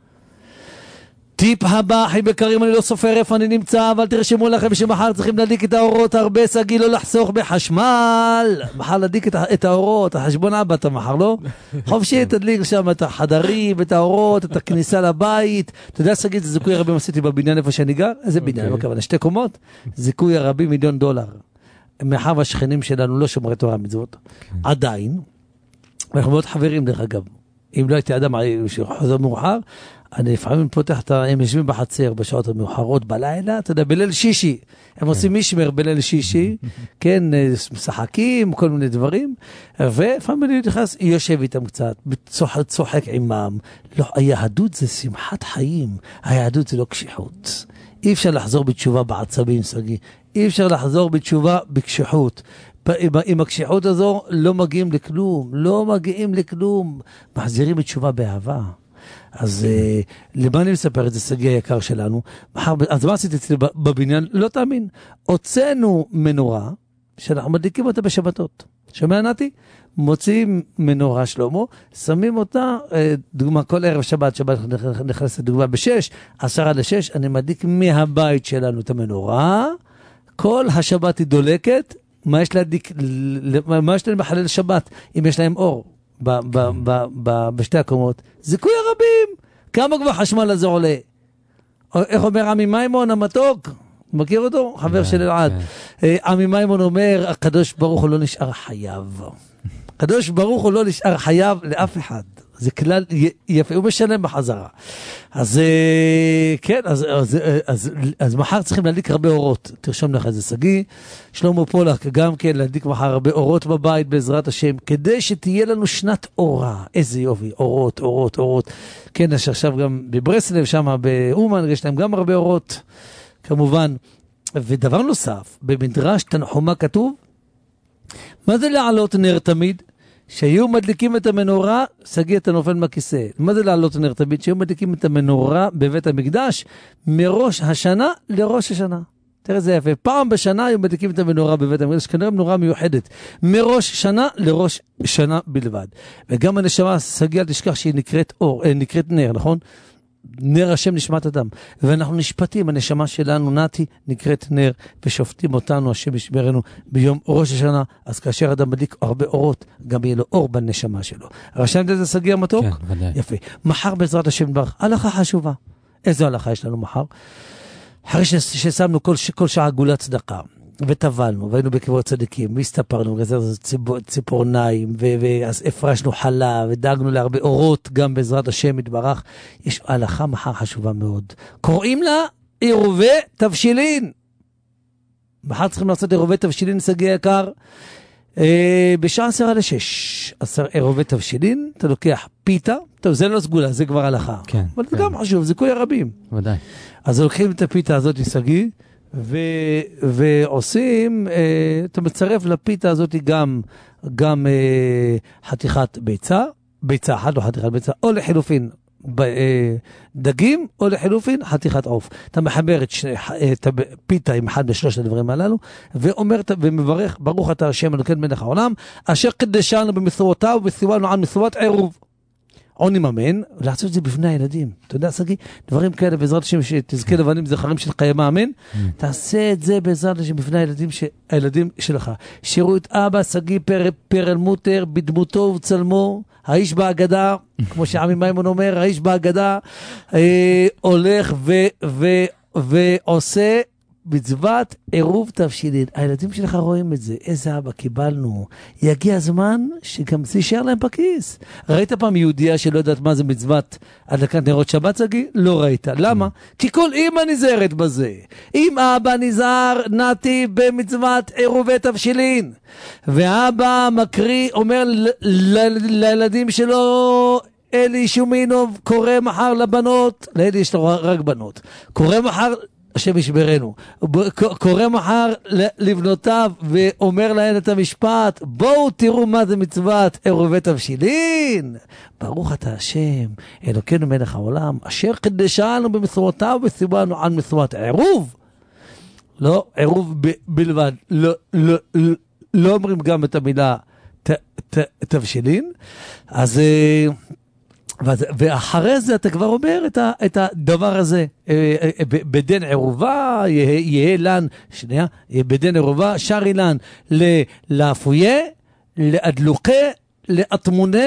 טיפ הבא, אחים יקרים, אני לא סופר איפה אני נמצא, אבל תרשמו לכם שמחר צריכים להדליק את האורות הרבה, סגי, לא לחסוך בחשמל. מחר להדליק את האורות, החשבון הבא אתה מחר, לא? חופשי, תדליק שם את החדרים, את האורות, את הכניסה לבית. אתה יודע, סגי, זה זיכוי הרבים עשיתי בבניין איפה שאני גר? איזה בניין? בכוונה, 2 קומות? זיכוי הרבים $1,000,000. מאחר והשכנים שלנו לא שומרי תורה מצוות. עדיין, אנחנו מאוד חברים דרך אגב. אם לא הייתי אדם שחוזר מאוחר, אני לפעמים פותח, הם יושבים בחצר בשעות המאוחרות בלילה, אתה יודע, בליל שישי, הם עושים משמר בליל שישי, כן, משחקים, כל מיני דברים, ולפעמים אני נכנס, יושב איתם קצת, צוחק עמם. לא, היהדות זה שמחת חיים, היהדות זה לא קשיחות. אי אפשר לחזור בתשובה בעצבים, סגי, אי אפשר לחזור בתשובה בקשיחות. עם הקשיחות הזו לא מגיעים לכלום, מחזירים בתשובה באהבה. אז למה אני מספר את זה, סגי היקר שלנו? אז מה עשיתי אצלי בבניין? לא תאמין. הוצאנו מנורה, שאנחנו מדליקים אותה בשבתות. שומע נתי? מוציאים מנורה שלמה, שמים אותה, דוגמה, כל ערב שבת נכנסת דוגמה ב6, 5:50, אני מדליק מהבית שלנו את המנורה, כל השבת היא דולקת, מה יש להם בחלל שבת, אם יש להם אור? בשתי הקומות, זיכוי הרבים. כמה כבר חשמל הזה עולה? איך אומר עמי מימון המתוק? מכיר אותו? חבר של אלעד. עמי מימון אומר, הקדוש ברוך הוא לא נשאר חייב. הקדוש ברוך הוא לא נשאר חייב לאף אחד. זה כלל יפה, הוא משלם בחזרה. אז כן, אז מחר צריכים להדליק הרבה אורות. תרשום לך איזה סגי. שלמה פולק גם כן להדליק מחר הרבה אורות בבית בעזרת השם, כדי שתהיה לנו שנת אורה. איזה יופי, אורות. כן, יש עכשיו גם בברסלב, שם באומן, יש להם גם הרבה אורות, כמובן. ודבר נוסף, במדרש תנחומה כתוב, מה זה לעלות נר תמיד? שהיו מדליקים את המנורה, סגי אתה נופל מהכיסא. מה זה לעלות נר תמיד? שהיו מדליקים את המנורה בבית המקדש, מראש השנה לראש השנה. תראה זה יפה. פעם בשנה היו מדליקים את המנורה בבית המקדש, כנראה מנורה מיוחדת. מראש שנה לראש שנה בלבד. וגם הנשמה, סגי אל תשכח שהיא נקראת נר, נכון? נר השם נשמת אדם. ואנחנו נשפטים, הנשמה שלנו נתי נקראת נר, ושופטים אותנו, השם ישמרנו ביום ראש השנה. אז כאשר אדם מדליק הרבה אורות, גם יהיה לו אור בנשמה שלו. רשמת את זה סגי המתוק? כן, ודאי. יפה. מחר בעזרת השם ברך, הלכה חשובה. איזו הלכה יש לנו מחר? אחרי ששמנו כל שעה גולת צדקה, וטבלנו, והיינו בקבור צדיקים, והסתפרנו, גזרנו ציפורניים, ואז הפרשנו חלה, ודאגנו להרבה אורות, גם בעזרת השם יתברך. יש הלכה מחר חשובה מאוד. קוראים לה עירובי תבשילין. מחר צריכים לעשות עירובי תבשילין, סגי יקר. בשעה 5:50, עירובי תבשילין, אתה לוקח פיתה, טוב, זה לא סגולה, זה כבר הלכה. כן. אבל זה גם חשוב, זה כוי הרבים. ודאי. אז לוקחים את הפיתה הזאת, סגי, ועושים, אתה מצרף לפיתה הזאת גם חתיכת ביצה אחת או חתיכת ביצה, או לחילופין דגים, או לחילופין חתיכת עוף. אתה מחבר את הפיתה עם אחד בשלושת הדברים הללו, ואומר ומברך, ברוך אתה השם אלוקינו מלך העולם, אשר קדשנו במסורותיו וציוונו על מסורות עירוב. עונים אמן, ולעשות את זה בפני הילדים. אתה יודע, סגי, דברים כאלה בעזרת השם שתזכה לבנים זכרים של קיימה אמן, תעשה את זה בעזרת השם בפני הילדים שלך. שירו את אבא, סגי פרל מוטר, בדמותו ובצלמו, האיש בהגדה, כמו שעמי מימון אומר, האיש בהגדה, הולך ועושה מצוות עירוב תבשילין. הילדים שלך רואים את זה, איזה אבא קיבלנו. יגיע הזמן שגם זה יישאר להם בכיס. ראית פעם יהודיה שלא יודעת מה זה מצוות הדלקת נרות שבת, סגי? לא ראית. למה? כי כל אמא נזהרת בזה. אם אבא נזהר נתי במצוות עירובי תבשילין, ואבא מקריא, אומר לילדים שלו, אלי שומינוב קורא מחר לבנות, לאלי יש לו רק בנות, קורא מחר השם ישברנו, קורא מחר לבנותיו ואומר להן את המשפט, בואו תראו מה זה מצוות עירובי תבשילין. ברוך אתה השם אלוקינו מלך העולם, אשר קדשנו במסורותיו וציוונו על מסורת עירוב. לא עירוב בלבד, לא אומרים גם את המילה תבשילין. אז ואחרי זה אתה כבר אומר את הדבר הזה, בדין עירובה יהיה לן, בדין עירובה שרי לן לאפויה, לאדלוקה, לאטמונה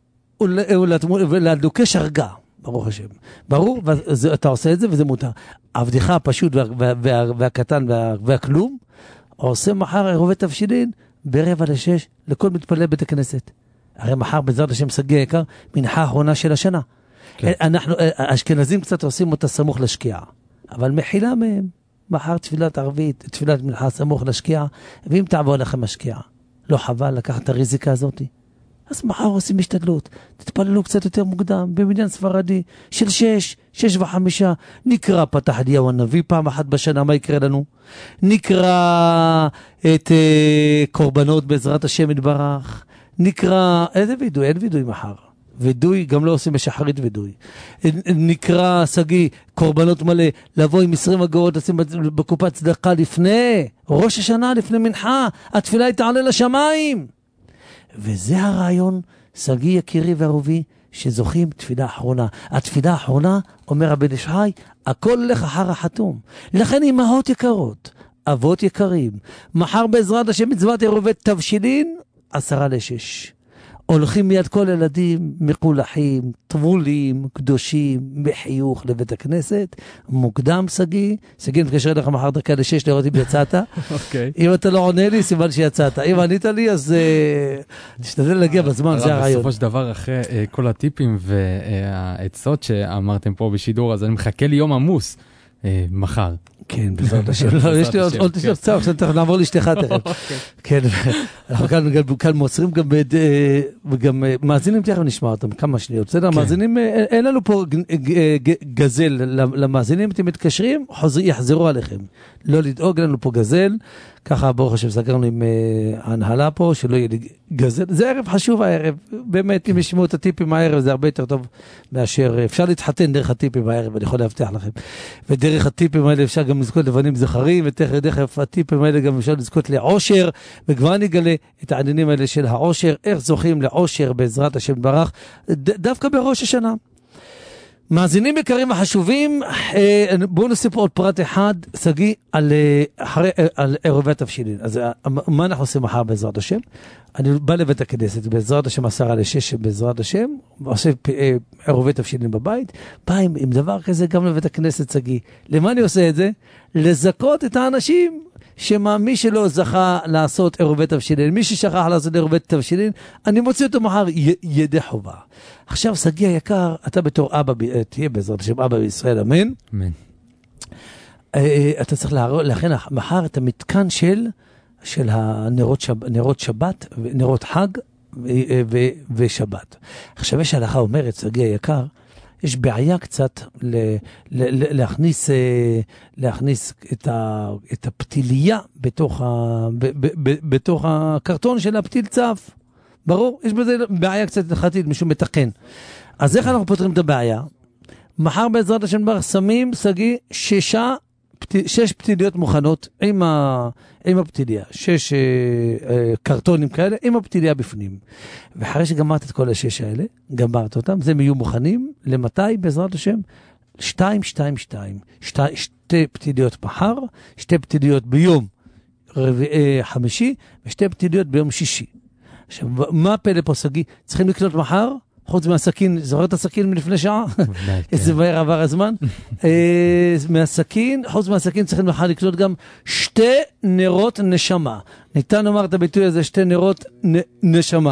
ולאדלוקה שרגה, ברוך השם. ברור, אתה עושה את זה וזה מותר. עבדך הפשוט והקטן והכלום, עושה מחר עירובי תבשילין 5:45 לכל מתפלל בית הכנסת. הרי מחר בעזרת השם סגי היקר, מנחה האחרונה של השנה. כן. אנחנו, אשכנזים קצת עושים אותה סמוך לשקיעה, אבל מחילה מהם, מחר תפילת ערבית, תפילת מנחה סמוך לשקיעה, ואם תעבור לכם השקיעה, לא חבל לקחת את הריזיקה הזאת? אז מחר עושים השתדלות, תתפללו קצת יותר מוקדם, במניין ספרדי, של 6:05, נקרא פתח אליהו הנביא פעם אחת בשנה, מה יקרה לנו? נקרא את קורבנות בעזרת השם יתברך, נקרא, איזה וידוי? אין וידוי מחר. וידוי, גם לא עושים בשחרית וידוי. נקרא, סגי, קורבנות מלא, לבוא עם 20 אגורות, לשים בקופת צדקה לפני, ראש השנה, לפני מנחה, התפילה היא תעלה לשמיים. וזה הרעיון, סגי יקירי ואהובי, שזוכים תפילה אחרונה. התפילה האחרונה, אומר הבן איש חי, הכל לך אחר החתום. לכן אמהות יקרות, אבות יקרים, מחר בעזרת השם מצוות עירובי תבשילין, 5:50. הולכים מיד כל ילדים מקולחים, טבולים, קדושים, בחיוך לבית הכנסת, מוקדם סגי מתקשר לך מחר דקה 6 לראות אם יצאת. אם אתה לא עונה לי, סימן שיצאת. אם ענית לי, אז תשתדל להגיע בזמן, זה הרעיון. בסופו של דבר, אחרי כל הטיפים והעצות שאמרתם פה בשידור, אז אני מחכה לי יום עמוס מחר. כן, בעזרת השם. יש לי עוד קצת, עכשיו נעבור לאשתך תכף. כן, אנחנו כאן מוסרים גם מאזינים, תכף נשמע אותם, כמה שניות. בסדר, מאזינים, אין לנו פה גזל למאזינים, אתם מתקשרים, יחזרו עליכם. לא לדאוג, לנו פה גזל, ככה ברוך השם סגרנו עם ההנהלה פה, שלא יהיה לי גזל. זה ערב חשוב הערב, באמת, אם ישמעו את הטיפים הערב, זה הרבה יותר טוב מאשר, אפשר להתחתן דרך הטיפים הערב, אני יכול להבטיח לכם. ודרך הטיפים האלה אפשר גם לזכות לבנים זכרים, ודרך הטיפים האלה גם אפשר לזכות לעושר, וכבר נגלה את העניינים האלה של העושר, איך זוכים לעושר בעזרת השם ברך, דווקא בראש השנה. מאזינים יקרים החשובים, בואו נוסיף עוד פרט אחד, סגי, על עירובי תבשילין. אז מה אנחנו עושים מחר בעזרת השם? אני בא לבית הכנסת, בעזרת השם 5:50, בעזרת השם, עושה עירובי תבשילין בבית, בא עם דבר כזה גם לבית הכנסת, סגי. למה אני עושה את זה? לזכות את האנשים, מי שלא זכה לעשות עירובי תבשילין, מי ששכח לעשות עירובי תבשילין, אני מוציא אותו מחר ידי חובה. עכשיו, סגי היקר, אתה בתור אבא, תהיה בעזרת השם אבא בישראל, אמן? אמן. אתה צריך להכין מחר את המתקן של של נרות שבת, נרות חג ושבת. עכשיו יש הלכה אומרת, סגי היקר, יש בעיה קצת להכניס את הפתיליה בתוך הקרטון של הפתיל צף. ברור? יש בזה בעיה קצת הלכתית, משום מתקן. אז איך אנחנו פותרים את הבעיה? מחר בעזרת השם בר שמים, סגי, 6 פתיליות מוכנות עם הפתיליה, 6 קרטונים כאלה עם הפתיליה בפנים. ואחרי שגמרת את כל 6 האלה, גמרת אותם, זה יהיו מוכנים למתי בעזרת השם? 2, 2, 2. 2 פתיליות מחר, 2 פתיליות ביום חמישי, ו2 פתיליות ביום שישי. עכשיו, מה הפלא פה סגי? צריכים לקנות מחר? חוץ מהסכין, זוכר את הסכין מלפני שעה? איזה מהר עבר הזמן. מהסכין, חוץ מהסכין צריכים מחר לקנות גם 2 נרות נשמה. ניתן לומר את הביטוי הזה, 2 נרות נשמה.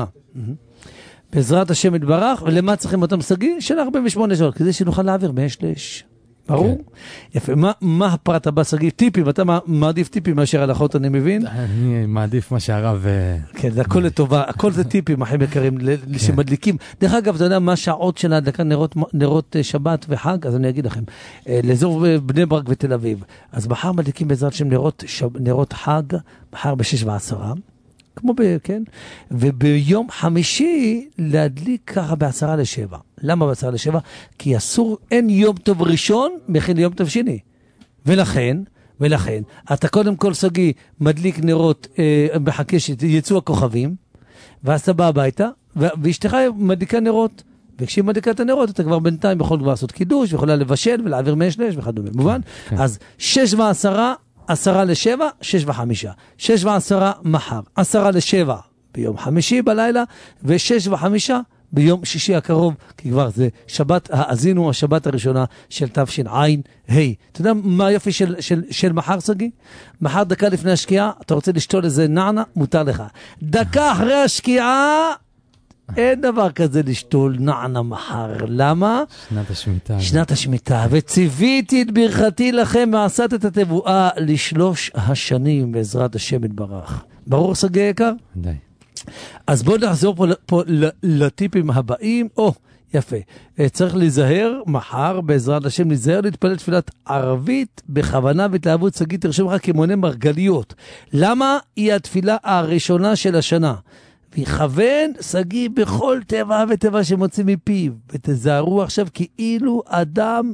בעזרת השם יתברך, ולמה צריכים אותם סגי? של 48 שעות, כדי שנוכל להעביר מהשלש. ברור? יפה. מה הפרט הבא סגי? טיפים, אתה מעדיף טיפים מאשר הלכות, אני מבין? אני מעדיף מה שהרב... כן, זה הכל לטובה, הכל זה טיפים, אחים יקרים, שמדליקים. דרך אגב, אתה יודע מה השעות של ההדלקה נרות שבת וחג? אז אני אגיד לכם, לאזור בני ברק ותל אביב. אז מחר מדליקים בעזרת שם נרות חג, מחר ב6:10, כמו כן? וביום חמישי להדליק ככה ב6:50. למה ב6:50? כי אסור, אין יום טוב ראשון, מכין ליום טוב שני. ולכן, אתה קודם כל סגי מדליק נרות, מחכה שיצאו הכוכבים, ואז אתה בא הביתה, ואשתך מדליקה נרות. וכשהיא מדליקה את הנרות, אתה כבר בינתיים יכול כבר לעשות קידוש, ויכולה לבשל ולהעביר מהשלש וכדומה. מובן? אז 6:10, 6:50, 6:10 מחר, 6:50 ביום חמישי בלילה, ו6:05 ביום שישי הקרוב, כי כבר זה שבת, האזינו השבת הראשונה של תשע"ה. אתה יודע מה היופי של מחר סגי? מחר דקה לפני השקיעה, אתה רוצה לשתול איזה נענה, מותר לך. דקה אחרי השקיעה, אין דבר כזה לשתול נענה מחר. למה? שנת השמיטה. שנת השמיטה. וציוויתי את ברכתי לכם ועשת את התבואה ל3 השנים בעזרת השם יתברך. ברור סגי יקר? די. אז בואו נחזור פה לטיפים הבאים. יפה. צריך להיזהר מחר בעזרת השם, להיזהר להתפלל תפילת ערבית בכוונה והתלהבות. סגי תרשום לך כמונה מרגליות. למה? היא התפילה הראשונה של השנה. ויכוון סגי בכל טבע וטבע שמוציא מפיו. ותזהרו עכשיו כאילו אדם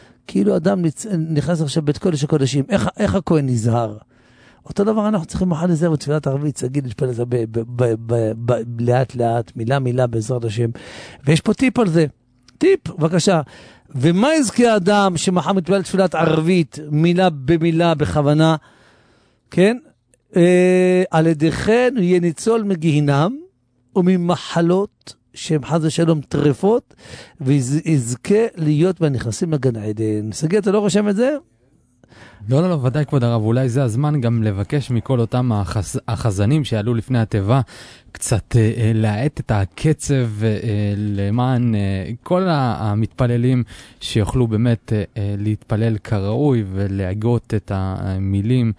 נכנס עכשיו בית קודש הקודשים. איך הכהן נזהר? אותו דבר אנחנו צריכים מחר לזהר בתפילת ערבית, סגי להתפלל את זה לאט לאט, מילה בעזרת השם. ויש פה טיפ על זה. טיפ, בבקשה. ומה יזכה האדם שמחר מתפלל תפילת ערבית, מילה במילה בכוונה? כן? על ידיכן יהיה ניצול מגיהינם וממחלות שהם חס ושלום טרפות, ויזכה להיות מהנכנסים לגן עדן. סגי, אתה לא רושם את זה? לא, ודאי כבוד הרב, אולי זה הזמן גם לבקש מכל אותם החזנים שעלו לפני התיבה, קצת להעט את הקצב למען כל המתפללים שיוכלו באמת להתפלל כראוי ולהגות את המילים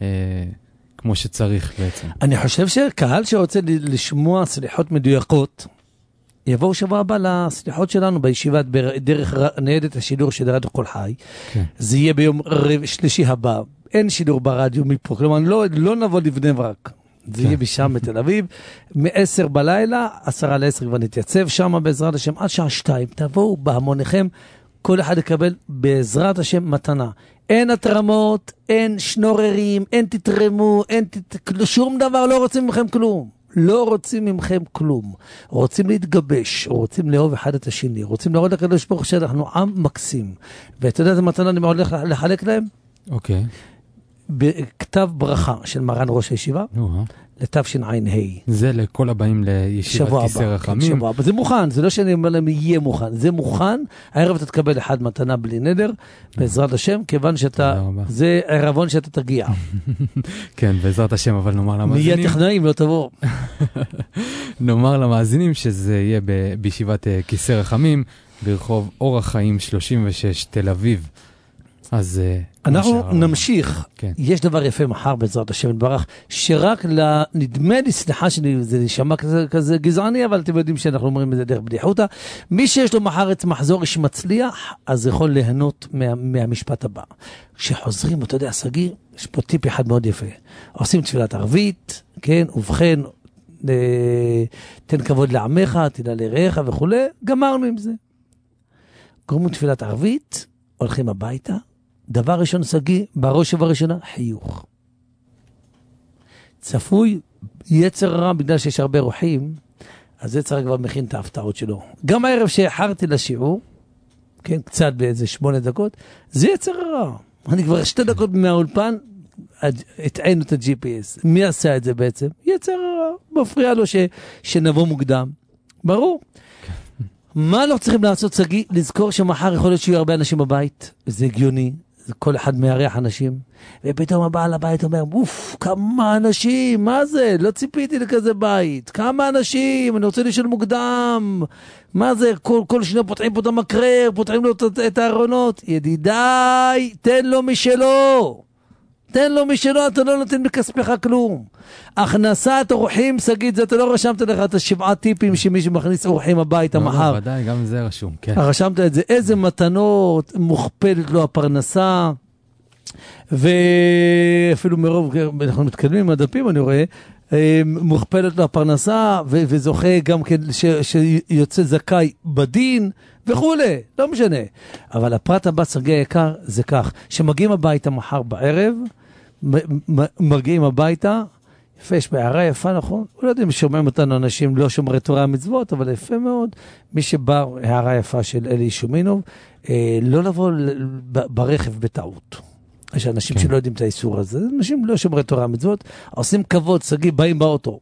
כמו שצריך בעצם. אני חושב שקהל שרוצה לשמוע סליחות מדויקות, יבואו שבוע הבא לסליחות שלנו בישיבת דרך ניידת השידור של רדיו קול חי. זה יהיה ביום שלישי הבא. אין שידור ברדיו מפה, כלומר לא נבוא לבני ברק. זה יהיה בשם בתל אביב, מ-10 בלילה, 10:50 כבר נתייצב שם בעזרת השם, עד שעה 2. תבואו בהמוניכם, כל אחד יקבל בעזרת השם מתנה. אין התרמות, אין שנוררים, אין תתרמו, שום דבר, לא רוצים מכם כלום. לא רוצים ממכם כלום. רוצים להתגבש, רוצים לאהוב אחד את השני, רוצים להראות לקדוש ברוך הוא שאנחנו עם מקסים. ואתה יודע איזה מתנה אני הולך לחלק להם? אוקיי. בכתב ברכה של מרן ראש הישיבה, לתשע"ה. זה לכל הבאים לישיבת כיסא רחמים. זה מוכן, זה לא שאני אומר להם יהיה מוכן, זה מוכן. הערב אתה תקבל אחד מתנה בלי נדר, בעזרת השם, כיוון שאתה, זה ערבון שאתה תגיע. כן, בעזרת השם, אבל נאמר למאזינים. נהיה טכנאים, לא תבוא. נאמר למאזינים שזה יהיה בישיבת כיסא רחמים, ברחוב אורח חיים 36 תל אביב. אז אנחנו נמשיך. יש דבר יפה מחר בעזרת השם יתברך, שרק נדמה לי, סליחה שלי, זה נשמע כזה גזעני, אבל אתם יודעים שאנחנו אומרים את זה דרך בדיחותא, מי שיש לו מחר את מחזור איש מצליח, אז יכול ליהנות מהמשפט הבא. כשחוזרים, אתה יודע, סגי, יש פה טיפ אחד מאוד יפה. עושים תפילת ערבית, כן, ובכן, תן כבוד לעמך, תדע לרעך וכו', גמרנו עם זה. גורמים תפילת ערבית, הולכים הביתה, דבר ראשון סגי, בראש ובראשונה, חיוך. צפוי יצר רע, בגלל שיש הרבה רוחים, אז יצר כבר מכין את ההפתעות שלו. גם הערב שאחרתי לשיעור, כן, קצת באיזה 8 דקות, זה יצר רע. אני כבר 2 דקות מהאולפן, התעיינו את ה-GPS. מי עשה את זה בעצם? יצר רע. מפריע לו שנבוא מוקדם. ברור. מה לא צריכים לעשות, סגי? לזכור שמחר יכול להיות שיהיו הרבה אנשים בבית, זה הגיוני, זה כל אחד מארח אנשים, ופתאום הבעל הבית אומר, אוף, כמה אנשים, מה זה? לא ציפיתי לכזה בית, כמה אנשים, אני רוצה לישון מוקדם, מה זה? כל שניה פותחים פה את המקרר, פותחים לו את הארונות, ידידיי, תן לו משלו. תן לו משלו, אתה לא נותן בכספך כלום. הכנסת אורחים, סגיד, זה אתה לא רשמת לך את 7 טיפים שמישהו מכניס אורחים הביתה מחר. לא, ודאי, גם זה רשום, כן. רשמת את זה, איזה מתנות, מוכפלת לו הפרנסה, ואפילו מרוב, אנחנו מתקדמים עם הדפים, אני רואה, מוכפלת לו הפרנסה, וזוכה גם כן שיוצא זכאי בדין, וכו', לא משנה. אבל הפרט הבא, סגי היקר, זה כך, שמגיעים הביתה מחר בערב, מגיעים הביתה, יפה, יש בהערה יפה, נכון? לא יודעים, שומעים אותנו אנשים לא שומרי תורה המצוות, אבל יפה מאוד. מי שבא, הערה יפה של אלי שומינוב, לא לבוא ברכב בטעות. יש אנשים שלא יודעים את האיסור הזה, אנשים לא שומרי תורה המצוות, עושים כבוד, סגי, באים באוטו.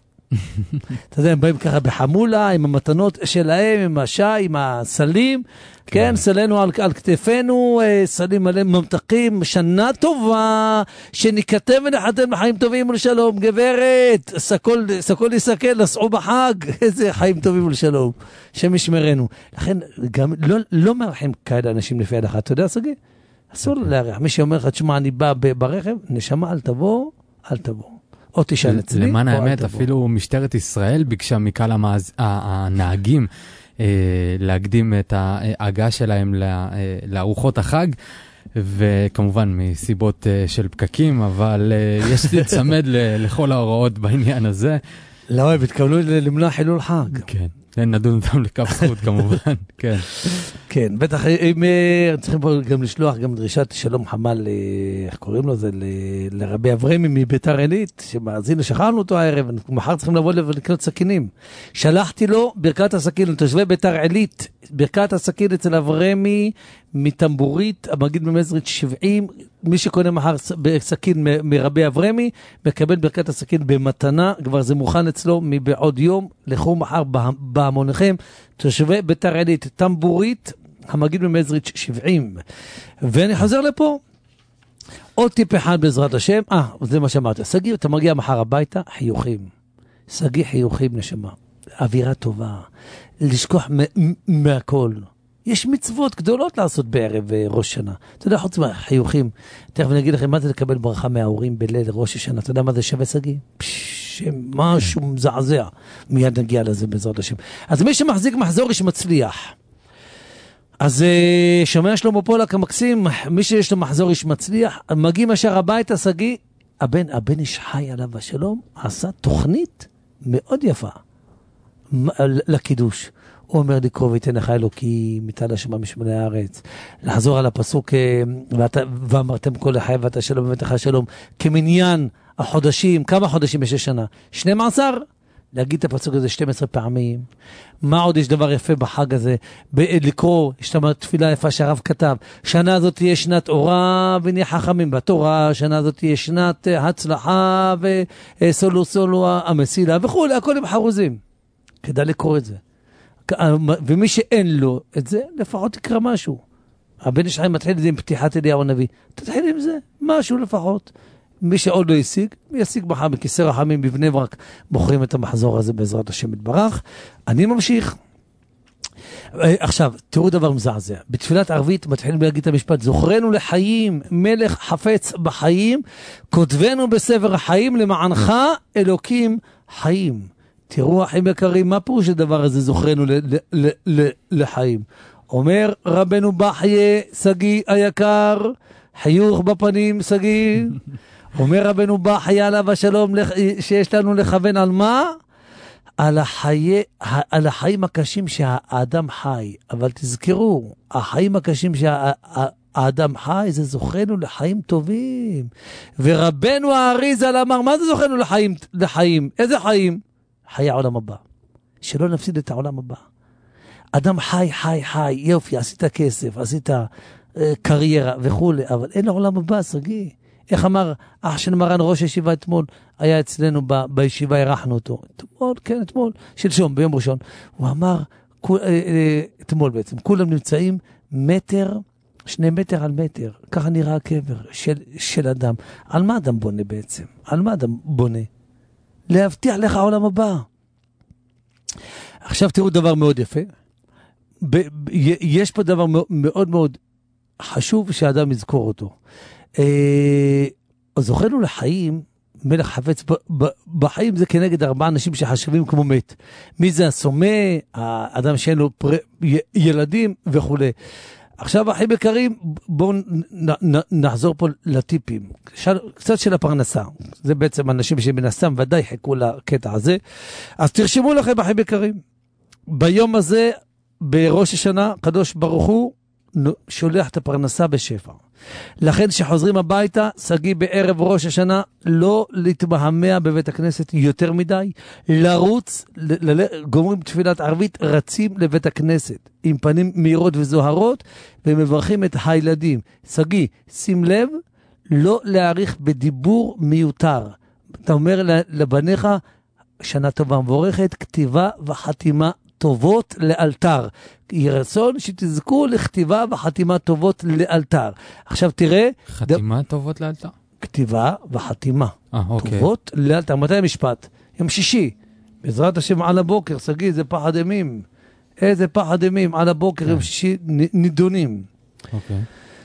אתה יודע, הם באים ככה בחמולה, עם המתנות שלהם, עם השי, עם הסלים, כן, סלנו על כתפינו, סלים עליהם ממתקים, שנה טובה, שנכתב ונחתם לחיים טובים ולשלום, גברת, סקול יסקל, נסעו בחג, איזה חיים טובים ולשלום, שמשמרנו. לכן, גם לא מארחים כאלה אנשים לפי הלכה, אתה יודע, סגי? אסור לארח, מי שאומר לך, תשמע, אני בא ברכב, נשמע, אל תבוא, אל תבוא. או תשאל אצלי. למען האמת, אפילו משטרת ישראל ביקשה מקהל הנהגים להקדים את ההגעה שלהם לארוחות החג, וכמובן מסיבות של פקקים, אבל יש להיצמד לכל ההוראות בעניין הזה. לא, הם התכוונו למנוע חילול חג. כן. נדון אותם לכף זכות כמובן, כן. כן, בטח, צריכים פה גם לשלוח גם דרישת שלום חמל, איך קוראים לו זה, לרבי אברמי מביתר עילית, שמאזין, שכחנו אותו הערב, מחר צריכים לבוא לקנות סכינים. שלחתי לו ברכת הסכין, לתושבי ביתר עילית, ברכת הסכין אצל אברמי, מטמבורית, המגיד במזרית 70, מי שקונה מחר סכין מרבי אברמי, מקבל ברכת הסכין במתנה, כבר זה מוכן אצלו מבעוד יום, לכו מחר בהמוניכם, תושבי ביתר עילית, טמבורית, המגיד במזרית 70. ואני חוזר לפה, עוד טיפ אחד בעזרת השם, זה מה שאמרתי, סגי, אתה מגיע מחר הביתה, חיוכים. סגי חיוכים נשמה, אווירה טובה, לשכוח מהכל. יש מצוות גדולות לעשות בערב ראש שנה. אתה יודע, חוץ מהחיוכים, תכף אני אגיד לכם מה זה לקבל ברכה מההורים בליל ראש השנה. אתה יודע מה זה שווה, סגי? משהו מזעזע. מיד נגיע לזה בעזרת השם. אז מי שמחזיק מחזור איש מצליח. אז שומע שלמה פולק המקסים, מי שיש לו מחזור איש מצליח, מגיעים ישר הביתה, סגי, הבן איש חי עליו השלום, עשה תוכנית מאוד יפה לקידוש. הוא אומר לקרוא ויתן לך אלוקים, מתעל השמה משמני הארץ, לחזור על הפסוק, ואמרתם כל החי ואתה שלום ובית לך שלום, כמניין החודשים, כמה חודשים יש שנה? 12? להגיד את הפסוק הזה 12 פעמים. מה עוד יש דבר יפה בחג הזה? לקרוא, יש תפילה יפה שהרב כתב, שנה הזאת תהיה שנת אורה ונהיה חכמים בתורה, שנה הזאת תהיה שנת הצלחה וסולו סולו המסילה וכו', הכל עם חרוזים. כדאי לקרוא את זה. ומי שאין לו את זה, לפחות תקרא משהו. הבן ישחי מתחיל את זה עם פתיחת אליהו הנביא. תתחיל עם זה, משהו לפחות. מי שעוד לא ישיג מחר בכיסא רחמים בבני ברק, מוכרים את המחזור הזה בעזרת השם יתברך. אני ממשיך. עכשיו, תראו דבר מזעזע. בתפילת ערבית מתחילים להגיד את המשפט, זוכרנו לחיים, מלך חפץ בחיים, כותבנו בספר החיים, למענך אלוקים חיים. תראו, אחים יקרים, מה פירוש הדבר הזה, זוכרנו לחיים? אומר רבנו בחיה, סגי היקר, חיוך בפנים, סגי. אומר רבנו בחיה עליו השלום, שיש לנו לכוון על מה? על החיים הקשים שהאדם חי. אבל תזכרו, החיים הקשים שהאדם חי, זה זוכרנו לחיים טובים. ורבנו האריזל אמר, מה זה זוכרנו לחיים? איזה חיים? חיי העולם הבא. שלא נפסיד את העולם הבא. אדם חי, יופי, עשית כסף, עשית קריירה וכו', אבל אין לעולם הבא, סגי. איך אמר אח של מרן ראש הישיבה אתמול, היה אצלנו בישיבה, ערכנו אותו. אתמול, שלשום, ביום ראשון. הוא אמר, אתמול בעצם, כולם נמצאים 2 מטר על מטר. ככה נראה הקבר של אדם. על מה אדם בונה בעצם? על מה אדם בונה? להבטיח לך העולם הבא. עכשיו תראו דבר מאוד יפה. יש פה דבר מאוד מאוד חשוב שהאדם יזכור אותו. זוכרנו לחיים, מלך חפץ בחיים זה כנגד 4 אנשים שחשבים כמו מת. מי זה הסומה, האדם שאין לו ילדים וכו'. עכשיו אחים יקרים, בואו נחזור פה לטיפים. קצת של הפרנסה. זה בעצם אנשים שמנסם ודאי חיכו לקטע הזה. אז תרשמו לכם אחים יקרים. ביום הזה, בראש השנה, קדוש ברוך הוא שולח את הפרנסה בשפע. לכן שחוזרים הביתה, סגי בערב ראש השנה, לא להתמהמה בבית הכנסת יותר מדי, לרוץ, גומרים תפילת ערבית, רצים לבית הכנסת, עם פנים מהירות וזוהרות, ומברכים את הילדים. סגי, שים לב, לא להאריך בדיבור מיותר. אתה אומר לבניך, שנה טובה מבורכת, כתיבה וחתימה טובות לאלתר. יהי רצון שתזכו לכתיבה וחתימה טובות לאלתר. עכשיו תראה... חתימה טובות לאלתר? כתיבה וחתימה. אוקיי. טובות לאלתר. מתי המשפט? יום שישי. בעזרת השם על הבוקר, סגי, זה פחד אימים. איזה פחד אימים. על הבוקר, יום שישי, נידונים. אוקיי.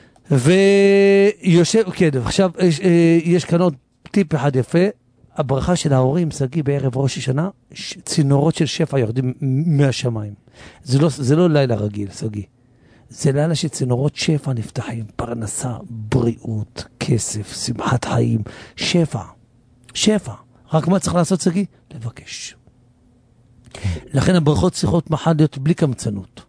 ויושב, כן, עכשיו יש כאן עוד טיפ אחד יפה. הברכה של ההורים, סגי, בערב ראש השנה, צינורות של שפע יורדים מהשמיים. זה לא לילה רגיל, סגי. זה לילה שצינורות שפע נפתחים, פרנסה, בריאות, כסף, שמחת חיים, שפע. רק מה צריך לעשות, סגי? לבקש. לכן הברכות צריכות מחר להיות בלי קמצנות.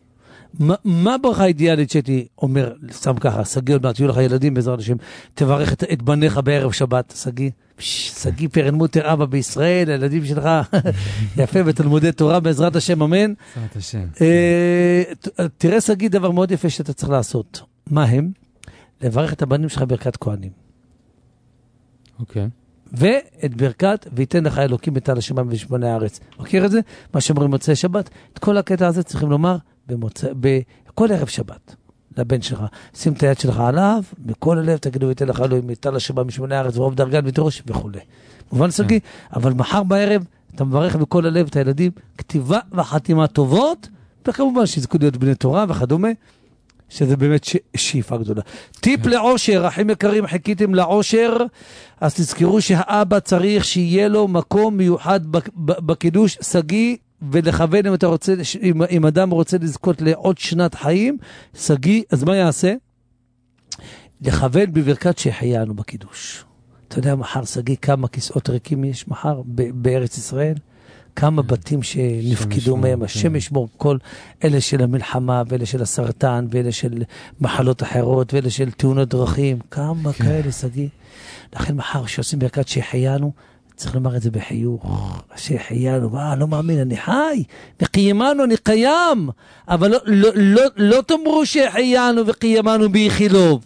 מה הברכה האידיאלית שהייתי אומר, שם ככה, סגי עוד מעט, יהיו לך ילדים בעזרת השם, תברך את בניך בערב שבת, סגי. סגי פרנמוטר אבא בישראל, הילדים שלך יפה בתלמודי תורה בעזרת השם, אמן. בעזרת השם. תראה סגי דבר מאוד יפה שאתה צריך לעשות. מה הם? לברך את הבנים שלך ברכת כהנים. אוקיי. ואת ברכת ויתן לך אלוקים את על השמיים ושמוני הארץ. מכיר את זה? מה שאומרים מוצאי שבת. את כל הקטע הזה צריכים לומר בכל ערב שבת. לבן שלך, שים את היד שלך עליו, בכל הלב תגידו ויתן לך אלוהים את על השמיים ושמוני הארץ ורוב דרגן ותירוש וכו'. מובן סגי, אבל מחר בערב אתה מברך בכל הלב את הילדים, כתיבה וחתימה טובות, וכמובן שיזכו להיות בני תורה וכדומה, שזה באמת שאיפה גדולה. טיפ לעושר, אחים יקרים, חיכיתם לעושר, אז תזכרו שהאבא צריך שיהיה לו מקום מיוחד בקידוש, סגי, ולכוון אם אתה רוצה, אם אדם רוצה לזכות לעוד שנת חיים, סגי, אז מה יעשה? לכוון בברכת שהחיינו בקידוש. אתה יודע מחר, סגי, כמה כיסאות ריקים יש מחר בארץ ישראל? כמה בתים שנפקדו מהם, השם ישמור כל אלה של המלחמה, ואלה של הסרטן, ואלה של מחלות אחרות, ואלה של תאונות דרכים, כמה כאלה, סגי. לכן מחר שעושים ברכת שהחיינו, צריך לומר את זה בחיוך, שהחיינו, לא מאמין, אני חי, וקיימנו, אני קיים, אבל לא תאמרו שהחיינו וקיימנו ביחילוב,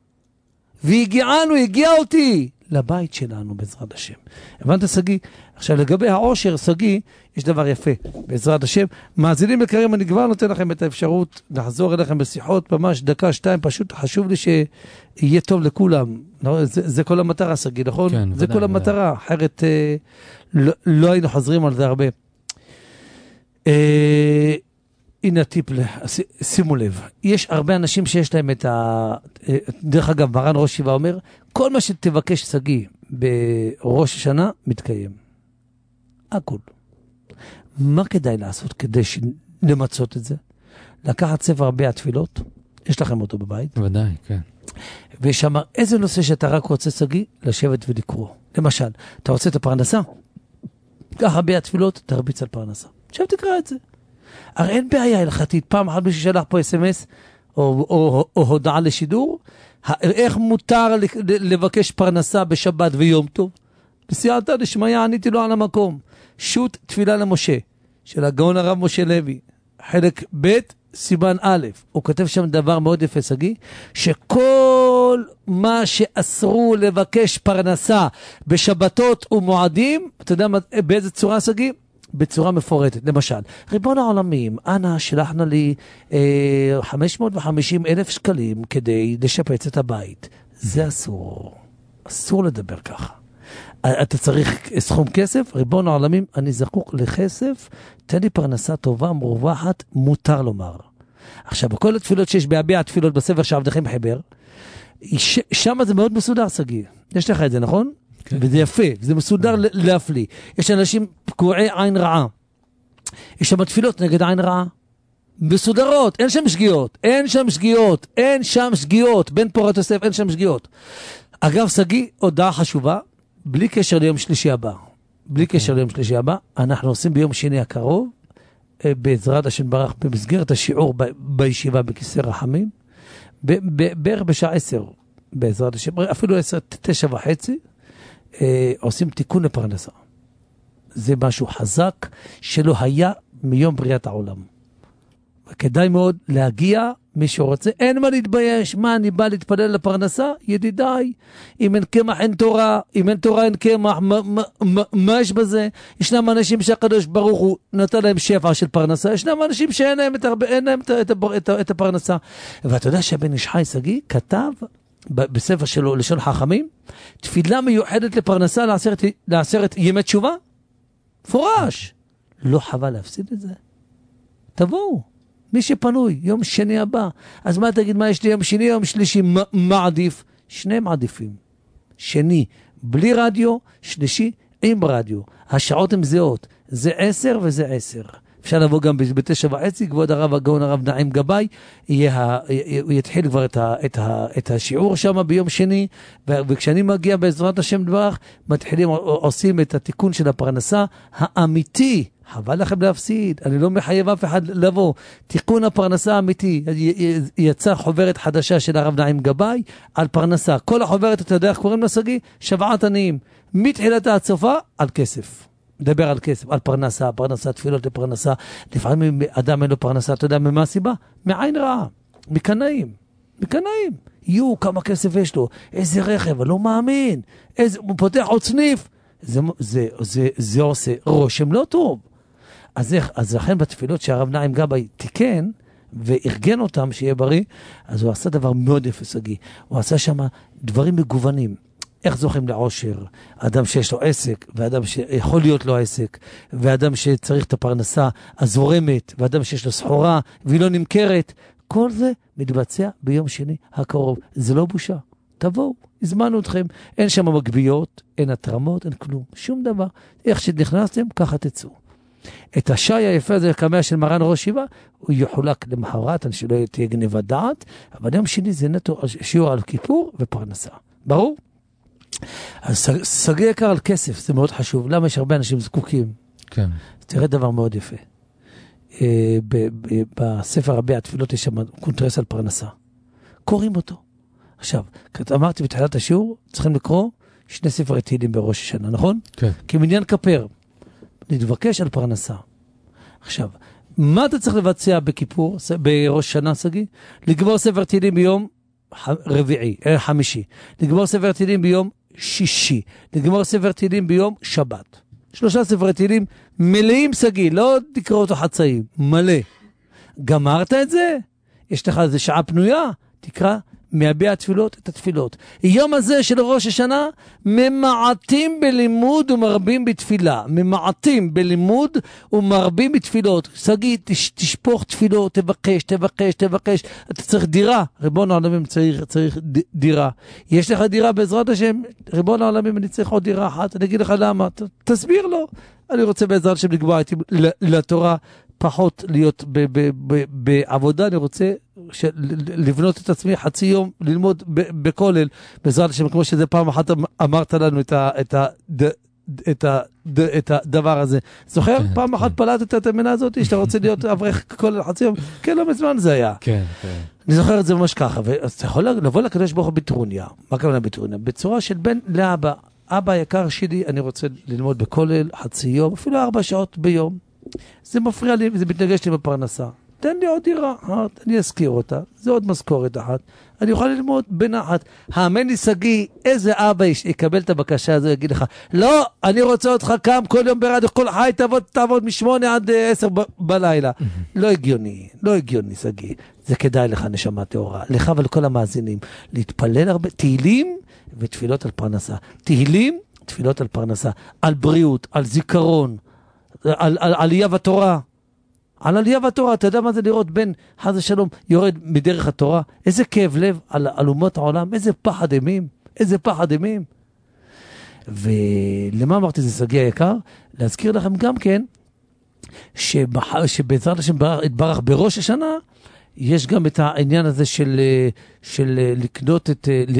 והגיענו, הגיע אותי, לבית שלנו בעזרת השם. הבנת סגי? עכשיו לגבי העושר, סגי, יש דבר יפה, בעזרת השם. מאזינים יקרים, אני כבר נותן לכם את האפשרות לחזור אליכם בשיחות, ממש דקה, 2, פשוט חשוב לי שיהיה טוב לכולם. זה כל המטרה, סגי, נכון? כן, זה כל המטרה, אחרת לא היינו חוזרים על זה הרבה. הנה הטיפ, שימו לב, יש הרבה אנשים שיש להם דרך אגב, מרן ראש ישיבה אומר, כל מה שתבקש סגי בראש השנה, מתקיים. הכל. מה כדאי לעשות כדי למצות את זה? לקחת ספר הרבה התפילות, יש לכם אותו בבית. ודאי, כן. ויש שם איזה נושא שאתה רק רוצה סגי, לשבת ולקרוא. למשל, אתה רוצה את הפרנסה? קח הרבה התפילות, תרביץ על פרנסה. עכשיו תקרא את זה. הרי אין בעיה הלכתית, פעם אחת מישהו שלח פה SMS, או הודעה לשידור, איך מותר לבקש פרנסה בשבת ויום טוב? בסייעתא דשמיא עניתי לו על המקום. שו"ת תפילה למשה, של הגאון הרב משה לוי, חלק ב' סימן א', הוא כותב שם דבר מאוד יפה סגי, שכל מה שאסרו לבקש פרנסה בשבתות ומועדים, אתה יודע באיזה צורה סגי? בצורה מפורטת. למשל, ריבון העולמים, אנא שלחנה לי 550,000 שקלים כדי לשפץ את הבית. זה אסור. אסור לדבר ככה. אתה צריך סכום כסף, ריבון העולמים, אני זקוק לכסף, תן לי פרנסה טובה, מרווחת, מותר לומר. עכשיו, בכל התפילות שיש בהביע התפילות בספר שעבדכם חיבר, שם זה מאוד מסודר סגי. יש לך את זה, נכון? כן. וזה יפה, זה מסודר להפליא. יש אנשים פגועי עין רעה. יש שם תפילות נגד עין רעה. מסודרות, אין שם שגיאות, אין שם שגיאות, אין שם שגיאות, בין פורת יוסף אין שם שגיאות. אגב, סגי, הודעה חשובה, בלי קשר ליום שלישי הבא. בלי קשר ליום שלישי הבא, אנחנו עושים ביום שני הקרוב, בעזרת השם ברך, במסגרת השיעור בישיבה בכיסא רחמים, בערך בשעה 10, בעזרת השם, אפילו 9:30, עושים תיקון לפרנסה. זה משהו חזק שלא היה מיום בריאת העולם. וכדאי מאוד להגיע, מי שרוצה, אין מה להתבייש, מה אני בא להתפלל לפרנסה? ידידיי, אם אין קמח אין תורה, אם אין תורה אין קמח, מה יש בזה? ישנם אנשים שהקדוש ברוך הוא נתן להם שפע של פרנסה, ישנם אנשים שאין להם את הפרנסה. ואתה יודע שהבן איש חי סגי כתב בספר שלו לשון חכמים, תפילה מיוחדת לפרנסה לעשרת ימי תשובה? פורש. לא חבל להפסיד את זה. תבואו. מי שפנוי, יום שני הבא. אז מה תגיד, מה יש לי יום שני, יום שלישי, מה עדיף? שניהם עדיפים. שני, בלי רדיו, שלישי, עם רדיו. השעות הן זהות. זה 10 וזה 10. אפשר לבוא גם ב9:30, כבוד הרב הגאון הרב נעים גבאי, הוא יתחיל כבר את השיעור שם ביום שני, וכשאני מגיע בעזרת השם דברך, מתחילים, עושים את התיקון של הפרנסה האמיתי, חבל לכם להפסיד, אני לא מחייב אף אחד לבוא, תיקון הפרנסה האמיתי, יצא חוברת חדשה של הרב נעים גבאי, על פרנסה, כל החוברת, אתה יודע איך קוראים לסגי? שבעת עניים, מתחילת הצופה, על כסף. מדבר על כסף, על פרנסה, פרנסה, תפילות לפרנסה. לפעמים אדם אין לו פרנסה, אתה יודע ממה הסיבה? מעין רעה, מקנאים. יו, כמה כסף יש לו, איזה רכב, אני לא מאמין, הוא פותח עוד סניף. זה עושה רושם לא טוב. אז לכן בתפילות שהרב נעים גבאי תיקן, וארגן אותם שיהיה בריא, אז הוא עשה דבר מאוד יפה סגי. הוא עשה שם דברים מגוונים. איך זוכים לעושר? אדם שיש לו עסק, ואדם שיכול להיות לו עסק, ואדם שצריך את הפרנסה הזורמת, ואדם שיש לו סחורה, והיא לא נמכרת. כל זה מתבצע ביום שני הקרוב. זה לא בושה. תבואו, הזמנו אתכם. אין שם מגביות, אין התרמות, אין כלום. שום דבר. איך שנכנסתם, ככה תצאו. את השי היפה הזה, כמה של מרן ראש ישיבה, הוא יחולק למחרת, אני שלא תהיה גניבת דעת, אבל יום שני זה נטו שיעור על כיפור ופרנסה. ברור? אז סגי יקר על כסף, זה מאוד חשוב. למה יש הרבה אנשים זקוקים? כן. תראה דבר מאוד יפה. בספר הרבה התפילות יש שם קונטרס על פרנסה. קוראים אותו. עכשיו, אמרתי בתחילת השיעור, צריכים לקרוא 2 ספרי תהילים בראש השנה, נכון? כן. כמניין כפר. להתבקש על פרנסה. עכשיו, מה אתה צריך לבצע בכיפור, בראש שנה סגי? לגמור ספר תהילים ביום חמישי. לגמור ספר תהילים ביום שישי. לגמור ספר תהילים ביום שבת. 3 ספרי תהילים מלאים סגי, לא תקרא אותו חצאים, מלא. גמרת את זה? יש לך איזה שעה פנויה? תקרא מביע תפילות את התפילות. יום הזה של ראש השנה, ממעטים בלימוד ומרבים בתפילה. ממעטים בלימוד ומרבים בתפילות. שגיא, תשפוך תפילות, תבקש. אתה צריך דירה. ריבון העולמים צריך דירה. יש לך דירה בעזרת השם? ריבון העולמים, אני צריך עוד דירה אחת. אני אגיד לך למה. תסביר לו. אני רוצה בעזרת השם לקבוע איתי לתורה, פחות להיות בעבודה. אני רוצה לבנות את עצמי חצי יום, ללמוד בכולל, בעזרת השם, כמו שזה פעם אחת אמרת לנו את הדבר הזה. זוכר? פעם אחת פלטת את המילה הזאת, שאתה רוצה להיות אברך כולל חצי יום? כן, לא מזמן זה היה. כן. אני זוכר את זה ממש ככה, אז אתה יכול לבוא לקדוש ברוך הוא בטרוניה. מה כמובן בטרוניה? בצורה של בן לאבא. אבא יקר שלי, אני רוצה ללמוד בכולל חצי יום, אפילו 4 שעות ביום. זה מפריע לי, זה מתנגש לי בפרנסה. תן לי עוד דירה, אני אזכיר אותה, זה עוד משכורת אחת, אני יכול ללמוד בנחת. האמן לי שגיא, איזה אבא יקבל את הבקשה הזו, יגיד לך, לא, אני רוצה אותך קם כל יום ברדיו, כל חי, תעבוד מ8 עד 10 בלילה. לא הגיוני שגיא, זה כדאי לך נשמה טהורה, לך ולכל המאזינים, להתפלל הרבה, תהילים ותפילות על פרנסה, תהילים, תפילות על פרנסה, על בריאות, על זיכרון, על עלייה בתורה, על עלייה בתורה. אתה יודע מה זה לראות בן חס ושלום יורד מדרך התורה? איזה כאב לב על אומות העולם, איזה פחד אימים. ולמה אמרתי זה שגיא היקר? להזכיר לכם גם כן שבעזרת השם יתברך בראש השנה יש גם את העניין הזה של לקנות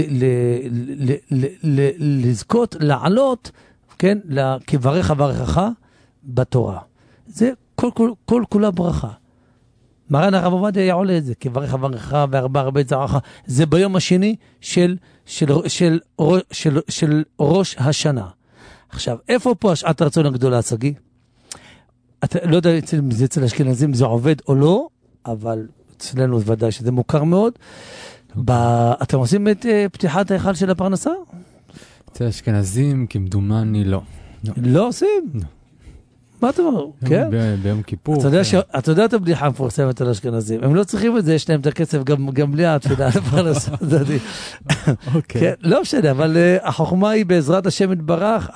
לזכות, לעלות, כן, כברך אברכך בתורה. זה כל כולה ברכה. מרן הרב עובדיה יעולה את זה, כברך אברכך והרבה זרעך. זה ביום השני של ראש השנה. עכשיו, איפה פה השעת הרצון הגדולה, שגיא? אתה לא יודע אם זה אצל אשכנזים זה עובד או לא, אבל אצלנו ודאי שזה מוכר מאוד. אתם עושים את פתיחת ההיכל של הפרנסה? אצל אשכנזים כמדומני לא. לא עושים? לא. מה אתה אומר? כן? ביום כיפור. אתה יודע את הבדיחה המפורסמת על אשכנזים. הם לא צריכים את זה, יש להם את הכסף גם בלי התפילה על הפרנסה. כן, לא משנה, אבל החוכמה היא בעזרת השם יתברך.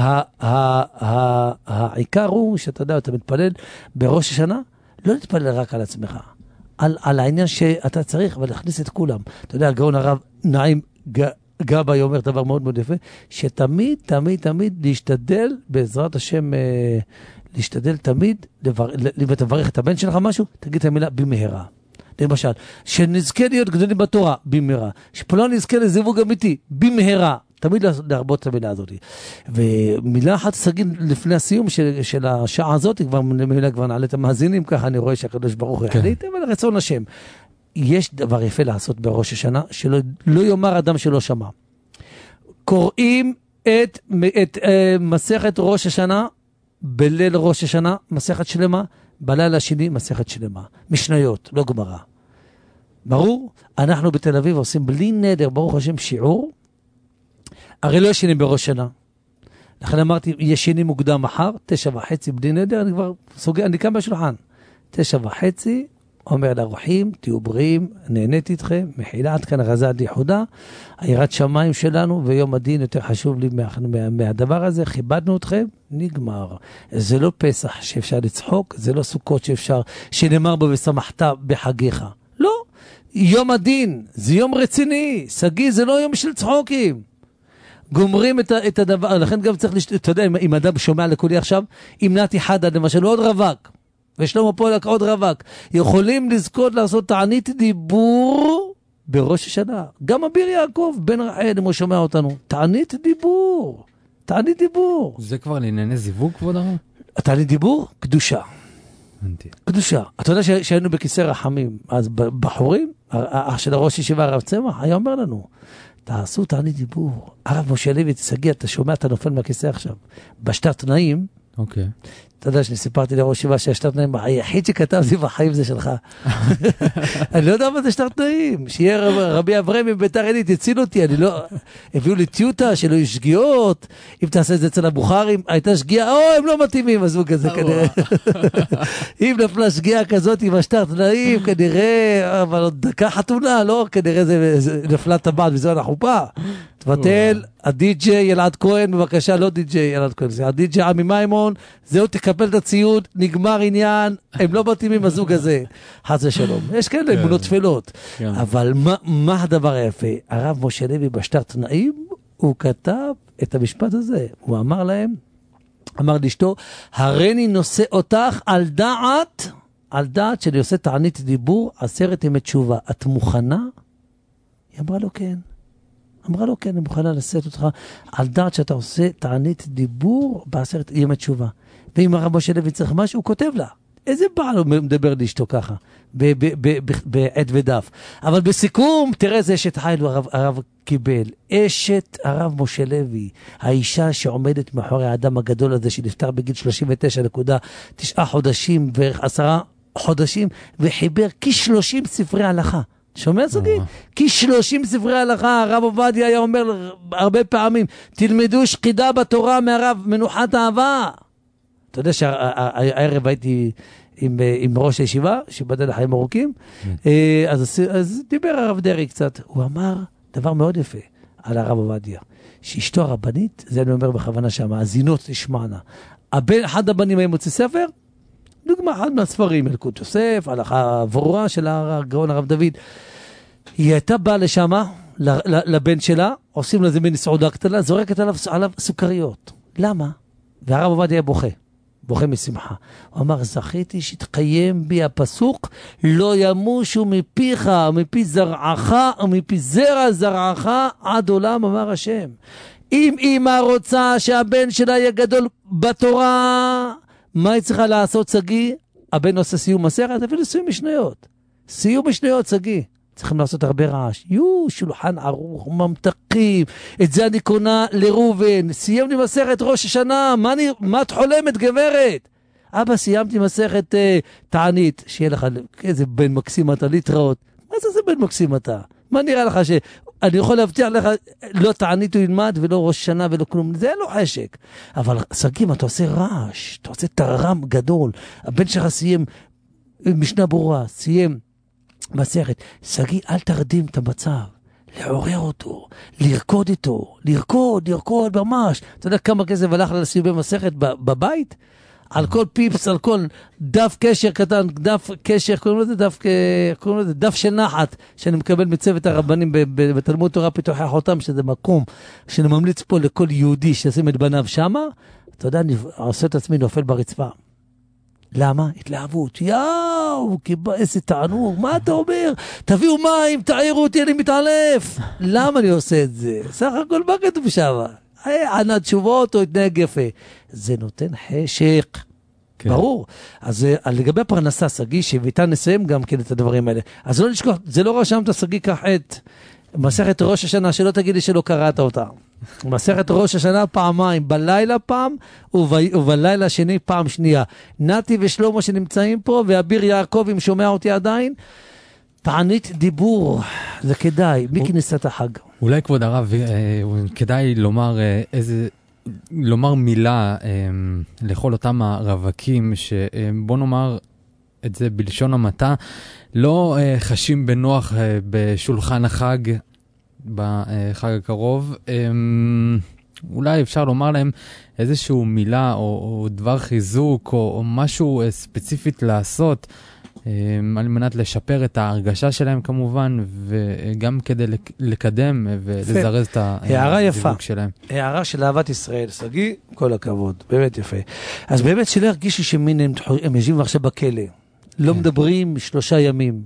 העיקר הוא שאתה יודע, אתה מתפלל בראש השנה, לא להתפלל רק על עצמך. על העניין שאתה צריך, אבל להכניס את כולם. אתה יודע, הגאון הרב נעים גבאי אומר דבר מאוד מאוד יפה, שתמיד, להשתדל בעזרת השם, להשתדל תמיד, אם אתה מברך את הבן שלך משהו, תגיד את המילה במהרה. למשל, שנזכה להיות גדולים בתורה, במהרה. שפולו נזכה לזיווג אמיתי, במהרה. תמיד להרבות את המילה הזאת. ומילה אחת סגין לפני הסיום של השעה הזאת, כבר נעלה את המאזינים, ככה אני רואה שהקדוש ברוך הוא החליט, אבל רצון השם. יש דבר יפה לעשות בראש השנה, שלא יאמר אדם שלא שמע. קוראים את מסכת ראש השנה, בליל ראש השנה, מסכת שלמה, בלילה השני, מסכת שלמה. משניות, לא גמרא. ברור? אנחנו בתל אביב עושים בלי נדר, ברוך השם, שיעור, הרי לא ישנים בראש שנה. לכן אמרתי, ישנים מוקדם מחר, 9:30 בלי נדר, אני כבר סוגר, אני קם בשולחן. 9:30, אומר לרוחים, תהיו בריאים, נהניתי איתכם, מחילה עד כאן רזה עד יחודה, היראת שמיים שלנו, ויום הדין יותר חשוב לי מהדבר הזה, כיבדנו אתכם, נגמר. זה לא פסח שאפשר לצחוק, זה לא סוכות שנאמר בו ושמחת בחגיך. לא, יום הדין, זה יום רציני, שגיא, זה לא יום של צחוקים. גומרים את הדבר, לכן גם צריך, אתה יודע, אם אדם שומע לכולי עכשיו, אם נתי חדה, למשל, עוד רווק, ושלמה פולק עוד רווק, יכולים לזכות לעשות תענית דיבור בראש השנה. גם אביר יעקב, בן רחל, אם הוא שומע אותנו, תענית דיבור. זה כבר לענייני זיווג, כבוד הרב? תענית דיבור, קדושה. קדושה. אתה יודע שהיינו בכיסא רחמים, אז בחורים, אח של הראש ישיבה הרב צמח, היה אומר לנו, תעשו תענית דיבור. הרב משה לוי, שגיא, אתה שומע, אתה נופל מהכיסא עכשיו. בשטר תנאים, אוקיי. אתה יודע שאני סיפרתי לראש ישיבה שהשטר תנאים היחיד שכתבתי בחיים זה שלך. אני לא יודע מה זה שטר תנאים. שיהיה רבי אברהם מביתר עילית, הציל אותי, אני לא... הביאו לי טיוטה שלא יש שגיאות, אם תעשה את זה אצל הבוכרים, הייתה שגיאה, הם לא מתאימים, הזוג הזה כנראה. אם נפלה שגיאה כזאת עם השטר תנאים, כנראה, אבל עוד דקה חתונה, לא, כנראה זה נפלה טבעת וזו החופה. תבטל, הדי-ג'יי אלעד כהן, בבקשה, לא די-ג'יי אלעד כהן, זה הדי-ג'יי עמי מימון, זהו, תקפל את הציוד, נגמר עניין, הם לא מתאימים הזוג הזה, חס ושלום. יש כאלה אמונות תפלות. אבל מה הדבר היפה? הרב משה לוי בשטר תנאים, הוא כתב את המשפט הזה, הוא אמר להם, אמר לאשתו, הריני נושא אותך על דעת שאני עושה תענית דיבור, 10 ימי תשובה. את מוכנה? היא אמרה לו כן. אמרה לו כן, אני מוכנה לשאת אותך על דעת שאתה עושה תענית דיבור ב10 ימי תשובה. ואם הרב משה לוי צריך משהו, הוא כותב לה. איזה בעל הוא מדבר לאשתו ככה, בעט ודף. אבל בסיכום, תראה איזה אשת חיל הרב קיבל. אשת הרב משה לוי, האישה שעומדת מאחורי האדם הגדול הזה, שנפטר בגיל 39.9 חודשים ו10 חודשים, וחיבר כ-30 ספרי הלכה. שומע סוגי? כ-30 ספרי הלכה, הרב עובדיה היה אומר הרבה פעמים, תלמדו שקידה בתורה מהרב מנוחת אהבה. אתה יודע שהערב הייתי עם ראש הישיבה, שבדל לחיים ארוכים, אז דיבר הרב דרי קצת, הוא אמר דבר מאוד יפה על הרב עובדיה, שאשתו הרבנית, זה אני אומר בכוונה שהמאזינות תשמענה, אחד הבנים היה מוציא ספר, דוגמה אחד מהספרים, אלקוט יוסף, הלכה ברורה של הגאון הרב דוד, היא הייתה באה לשם, לבן שלה, עושים לזה מין סעודה קטנה, זורקת עליו סוכריות. למה? והרב עובדיה בוכה משמחה. הוא אמר, זכיתי שתקיים בי הפסוק, לא ימושו מפיך, מפי זרעך, ומפי זרע זרעך, עד עולם, אמר השם. אם אמא רוצה שהבן שלה יהיה גדול בתורה, מה היא צריכה לעשות, סגי? הבן עושה סיום מסכת, אפילו סיום משניות. סיום משניות, סגי. צריכים לעשות הרבה רעש. שולחן ערוך, ממתקים. את זה אני קונה לרובן. סיימתי מסכת ראש השנה. מה את חולמת, גברת? אבא, סיימתי מסכת תענית. שיהיה לך איזה בן מקסים אתה להתראות. מה זה בן מקסים אתה? מה נראה לך אני יכול להבטיח לך, לא תענית הוא ילמד, ולא ראש שנה ולא כלום, זה לא חשק. אבל סגים, אתה עושה רעש, אתה עושה תרם גדול, הבן שלך סיים משנה ברורה, סיים מסכת, סגי, אל תרדים את המצב, לעורר אותו, לרקוד איתו, לרקוד ממש. אתה יודע כמה כסף הלך לסיומי מסכת בבית? על כל פיפס, על כל דף קשר קטן, דף קשר, קוראים לזה דף של נחת, שאני מקבל מצוות הרבנים בתלמוד תורה פיתוחי חותם, שזה מקום שאני ממליץ פה לכל יהודי שישים את בניו שמה, אתה יודע, אני עושה את עצמי נופל ברצפה. למה? התלהבות. איזה תענוג, מה אתה אומר? תביאו מים, תעירו אותי, אני מתעלף. למה אני עושה את זה? סך הכל מה כתוב שם? ענה תשובות או התנהג יפה. זה נותן חשק. כן. ברור. אז לגבי הפרנסה, סגי, שביתה נסיים גם כן את הדברים האלה. אז לא נשכוח, זה לא רשמת, סגי, כך את מסכת ראש השנה, שלא תגיד לי שלא קראת אותה. מסכת ראש השנה פעמיים, בלילה פעם, ובלילה שני פעם שנייה. נתי ושלמה שנמצאים פה, ואביר יעקב, אם שומע אותי עדיין, תענית דיבור, זה כדאי, מכניסת החג. אולי כבוד הרב, כדאי לומר מילה לכל אותם הרווקים, שבוא נאמר את זה בלשון המעטה, לא חשים בנוח בשולחן החג, בחג הקרוב, אולי אפשר לומר להם איזשהו מילה או דבר חיזוק או משהו ספציפית לעשות, על מנת לשפר את ההרגשה שלהם כמובן, וגם כדי לקדם ולזרז את הזיווג שלהם. הערה של אהבת ישראל, סגי, כל הכבוד, באמת יפה. אז באמת שלא הרגישו שמין הם יושבים עכשיו בכלא, לא מדברים 3 ימים.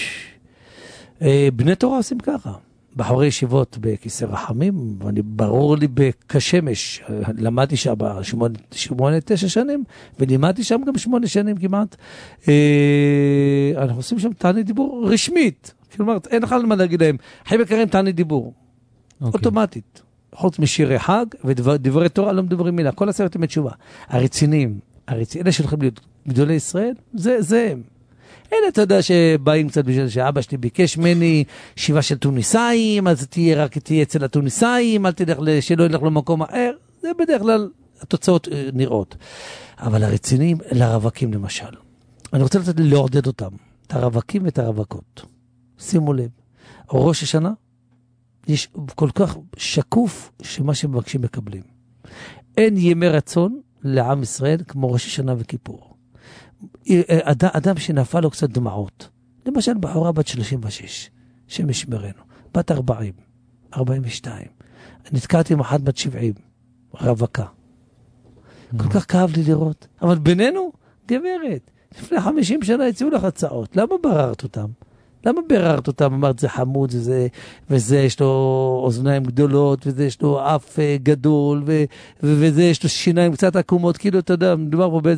בני תורה עושים ככה. בחורי ישיבות בכיסא רחמים, ברור לי בכשמש, למדתי שם 8-9 שנים, ולימדתי שם גם 8 שנים כמעט. אנחנו עושים שם תענית דיבור רשמית, כלומר, אין לך מה להגיד להם, חיים יקרים תענית דיבור, אוטומטית. חוץ משירי חג ודברי תורה לא מדברים מילה, כל 10 ימי תשובה. הרציניים, אלה שהולכים להיות גדולי ישראל, זה הם. אלה, אתה יודע, שבאים קצת בשביל שאבא שלי ביקש ממני 7 של טוניסאים, אז תהיה אצל הטוניסאים, אל תלך, שלא ילך למקום אחר, זה בדרך כלל התוצאות נראות. אבל הרציניים, לרווקים למשל. אני רוצה לעודד אותם, את הרווקים ואת הרווקות. שימו לב, ראש השנה, יש כל כך שקוף שמה שמבקשים מקבלים. אין ימי רצון לעם ישראל כמו ראש השנה וכיפור. אדם שנפל לו קצת דמעות, למשל בחורה בת 36, שמשמרנו, בת 40, 42, נתקעתי עם אחת בת 70, רווקה. כל כך כאב לי לראות. אבל בינינו, גברת, לפני 50 שנה הציעו לך הצעות, למה בררת אותם? למה בררת אותם? אמרת, זה חמוד, וזה יש לו אוזניים גדולות, וזה יש לו אף גדול, וזה יש לו שיניים קצת עקומות, כאילו, אתה יודע, מדובר פה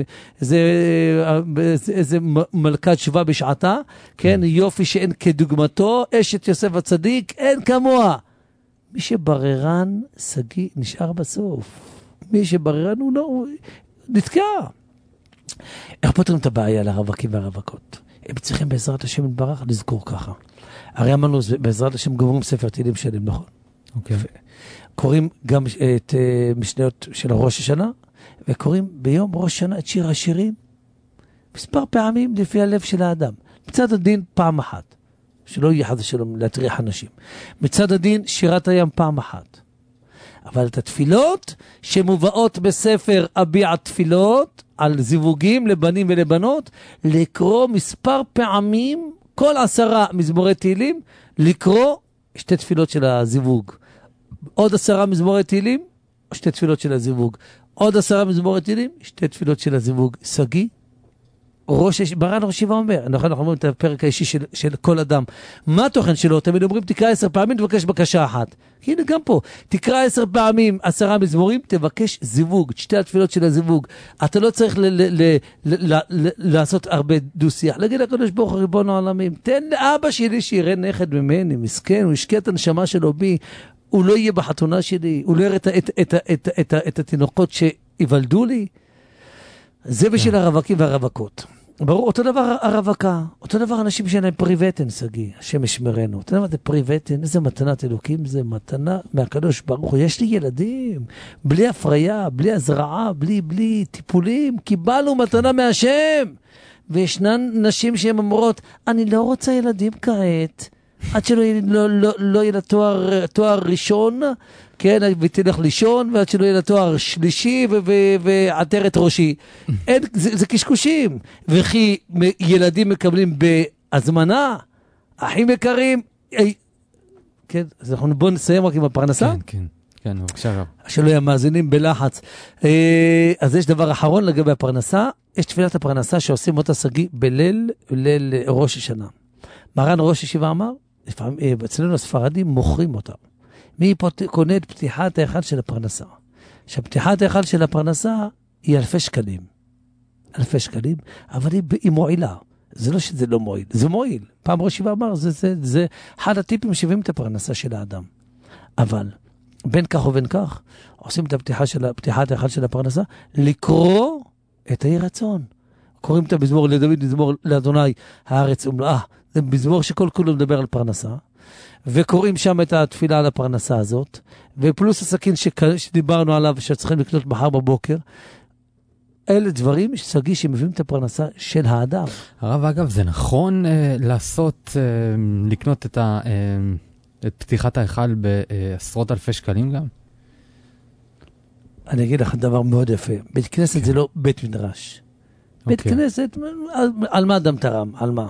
באיזה מלכת שווה בשעתה, כן, יופי שאין כדוגמתו, אשת יוסף הצדיק, אין כמוה. מי שבררן, סגי, נשאר בסוף. מי שבררן, הוא לא, נתקע. איך פותרים את הבעיה לרווקים והרווקות? הם צריכים בעזרת השם יתברך לזכור ככה. הרי אמרנו, בעזרת השם גומרים ספר תהילים שלהם, נכון? אוקיי. קוראים גם את משניות של ראש השנה, וקוראים ביום ראש השנה את שיר השירים, מספר פעמים לפי הלב של האדם. מצד הדין פעם אחת, שלא יהיה חד ושלום להטריח אנשים. מצד הדין שירת הים פעם אחת. אבל את התפילות שמובאות בספר אביע תפילות, על זיווגים לבנים ולבנות, לקרוא מספר פעמים, כל 10 מזמורי תהילים, לקרוא 2 תפילות של הזיווג. עוד 10 מזמורי תהילים, 2 תפילות של הזיווג. עוד 10 מזמורי תהילים, 2 תפילות של הזיווג. סגי, ברן ראש ישיבה אומר, אנחנו אומרים את הפרק האישי של כל אדם. מה התוכן שלו? תמיד אומרים, תקרא 10 פעמים, תבקש בקשה אחת. הנה גם פה, תקרא 10 פעמים, 10 מזמורים, תבקש זיווג, 2 התפילות של הזיווג. אתה לא צריך לעשות הרבה דו-שיח. להגיד לקדוש ברוך הוא ריבון העולמים, תן לאבא שלי שיראה נכד ממני, מסכן, הוא ישקיע את הנשמה שלו בי, הוא לא יהיה בחתונה שלי, הוא לא יראה את התינוקות שיוולדו לי. זה בשביל הרווקים והרווקות. ברור, אותו דבר הרווקה, אותו דבר אנשים שאין להם פריבטן, סגי, השם ישמרנו. אתה יודע מה זה פריבטן? איזה מתנת אלוקים, זה מתנה מהקדוש ברוך הוא. יש לי ילדים, בלי הפריה, בלי הזרעה, בלי טיפולים, קיבלנו מתנה מהשם. וישנן נשים שהן אומרות, אני לא רוצה ילדים כעת, עד שלא יהיה לה תואר ראשון, כן, ותלך לישון, ועד שלא יהיה לה תואר שלישי ועטרת ראשי. זה קשקושים. וכי ילדים מקבלים בהזמנה, אחים יקרים, כן, אז אנחנו בואו נסיים רק עם הפרנסה. כן, בבקשה רב. שלא יהיה מאזינים בלחץ. אז יש דבר אחרון לגבי הפרנסה, יש תפילת הפרנסה שעושים אותה סגי בליל ראש השנה. מרן ראש ישיבה אמר, אצלנו הספרדים מוכרים אותם. מי קונה את פתיחת האחד של הפרנסה? שפתיחת האחד של הפרנסה היא 1,000 שקלים. 1,000 שקלים, אבל היא מועילה. זה לא שזה לא מועיל, זה מועיל. פעם ראש ישיבה אמר, זה אחד הטיפים שווים את הפרנסה של האדם. אבל בין כך ובין כך, עושים את פתיחת האחד של הפרנסה, לקרוא את יהי רצון. קוראים את המזמור לדוד, מזמור לאדוני, הארץ ומלואה. זה מזמור שכל כולו מדבר על פרנסה. וקוראים שם את התפילה על הפרנסה הזאת, ופלוס הסכין שדיברנו עליו, שצריכים לקנות מחר בבוקר. אלה דברים שסגי שמביאים את הפרנסה של האדם. הרב, אגב, זה נכון לקנות את פתיחת ההיכל בעשרות אלפי שקלים גם? אני אגיד לך דבר מאוד יפה. בית כנסת זה לא בית מדרש. בית כנסת, על מה אדם תרם? על מה?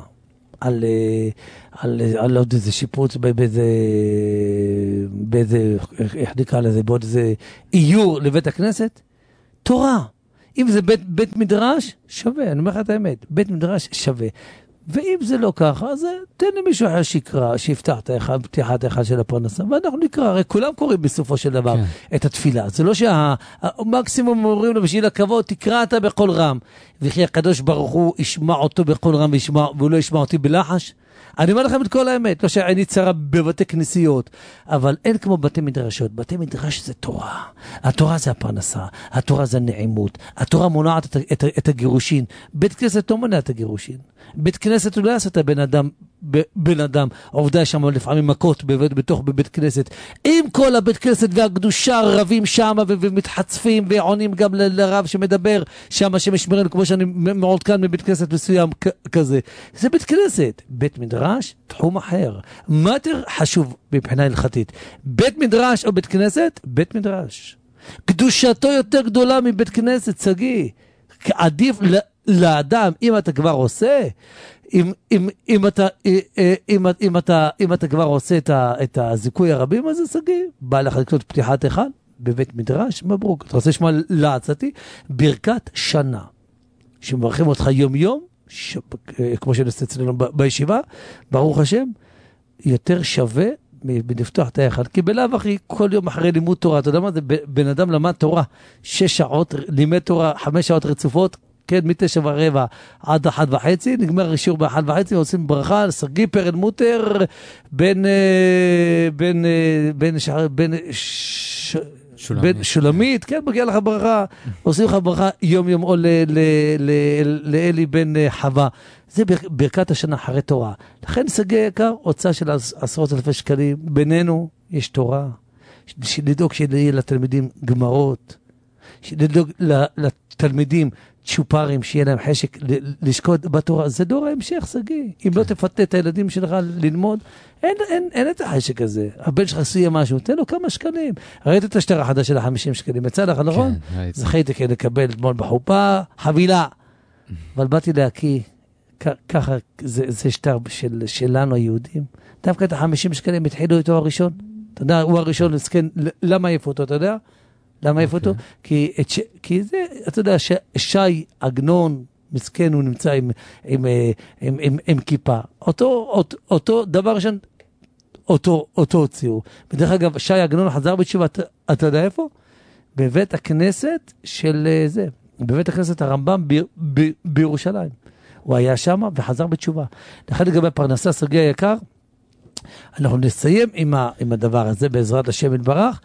על עוד איזה שיפוץ באיזה, איך נקרא לזה, בעוד איזה איור לבית הכנסת? תורה. אם זה בית מדרש, שווה, אני אומר לך את האמת, בית מדרש שווה. ואם זה לא ככה, אז תן למישהו אחר שיקרא, שיפתח פתיחת האחד של הפרנסה, ואנחנו נקרא, הרי כולם קוראים בסופו של דבר את התפילה. זה לא שהמקסימום אומרים לו בשביל הכבוד, תקרא אתה בכל רם, וכי הקדוש ברוך הוא ישמע אותו בכל רם, והוא לא ישמע אותי בלחש. אני אומר לכם את כל האמת, לא שאני צרה בבתי כנסיות, אבל אין כמו בתי מדרשות. בתי מדרש זה תורה. התורה זה הפרנסה, התורה זה הנעימות, התורה מונעת את הגירושין. בית כנסת לא מונע את הגירושין. בית כנסת הוא לא יעשה את בן אדם, עובדה שם לפעמים מכות בתוך בבית כנסת. עם כל הבית כנסת והקדושה רבים שם ומתחצפים ועונים גם לרב שמדבר שם שמשמרנו, כמו שאני מעודכן מבית כנסת מסוים כזה. זה בית כנסת. בית מדרש, תחום אחר. מה יותר חשוב מבחינה הלכתית? בית מדרש או בית כנסת? בית מדרש. קדושתו יותר גדולה מבית כנסת, סגי. עדיף לאדם, אם אתה כבר עושה, אם אתה כבר עושה את הזיכוי הרבים, אז זה סגי. בא לך לקנות פתיחת אחד בבית מדרש, מברוק. אתה רוצה לשמוע לעצתי? ברכת שנה. שמברכים אותך יום יום, כמו שנעשה אצלנו בישיבה, ברוך השם, יותר שווה בנפתוח את היחד. כי בלאו אחי, כל יום אחרי לימוד תורה, אתה יודע מה זה? בן אדם למד תורה 6 שעות, לימד תורה 5 שעות רצופות, כן, 9:15 עד 1:30, נגמר שיעור ב1:30, עושים ברכה, סרגי פרל מוטר, בין שולמית, כן, מגיע לך ברכה, עושים לך ברכה יום יום או לאלי בן חווה. זה ברכת השנה אחרי תורה. לכן סגי יקר, הוצאה של 10,000 שקלים, בינינו יש תורה, לדאוג שיהיה לתלמידים גמרות, לדאוג לתלמידים צ'ופרים, שיהיה להם חשק לשקוד בתורה. זה דור ההמשך, סגי. אם לא תפתה את הילדים שלך ללמוד, אין את החשק הזה. הבן שלך עשוי משהו, תן לו כמה שקלים. ראית את השטר החדש של 50 שקלים, יצא לך, נכון? זכיתי כדי לקבל אתמול בחופה, חבילה. אבל באתי להקיא, ככה זה שטר שלנו היהודים. דווקא את 50 שקלים התחילו איתו הראשון. אתה יודע, הוא הראשון, למה יפה אותו, אתה יודע? למה איפה אותו? כי זה, אתה יודע, שי עגנון, מסכן, הוא נמצא עם כיפה. אותו דבר ראשון, אותו הוציאו. בדרך אגב, שי עגנון חזר בתשובה, אתה יודע איפה? בבית הכנסת של זה, בבית הכנסת הרמב"ם בירושלים. הוא היה שם וחזר בתשובה. לכן לגבי פרנסה, סרגי היקר, אנחנו נסיים עם הדבר הזה בעזרת השם יתברך.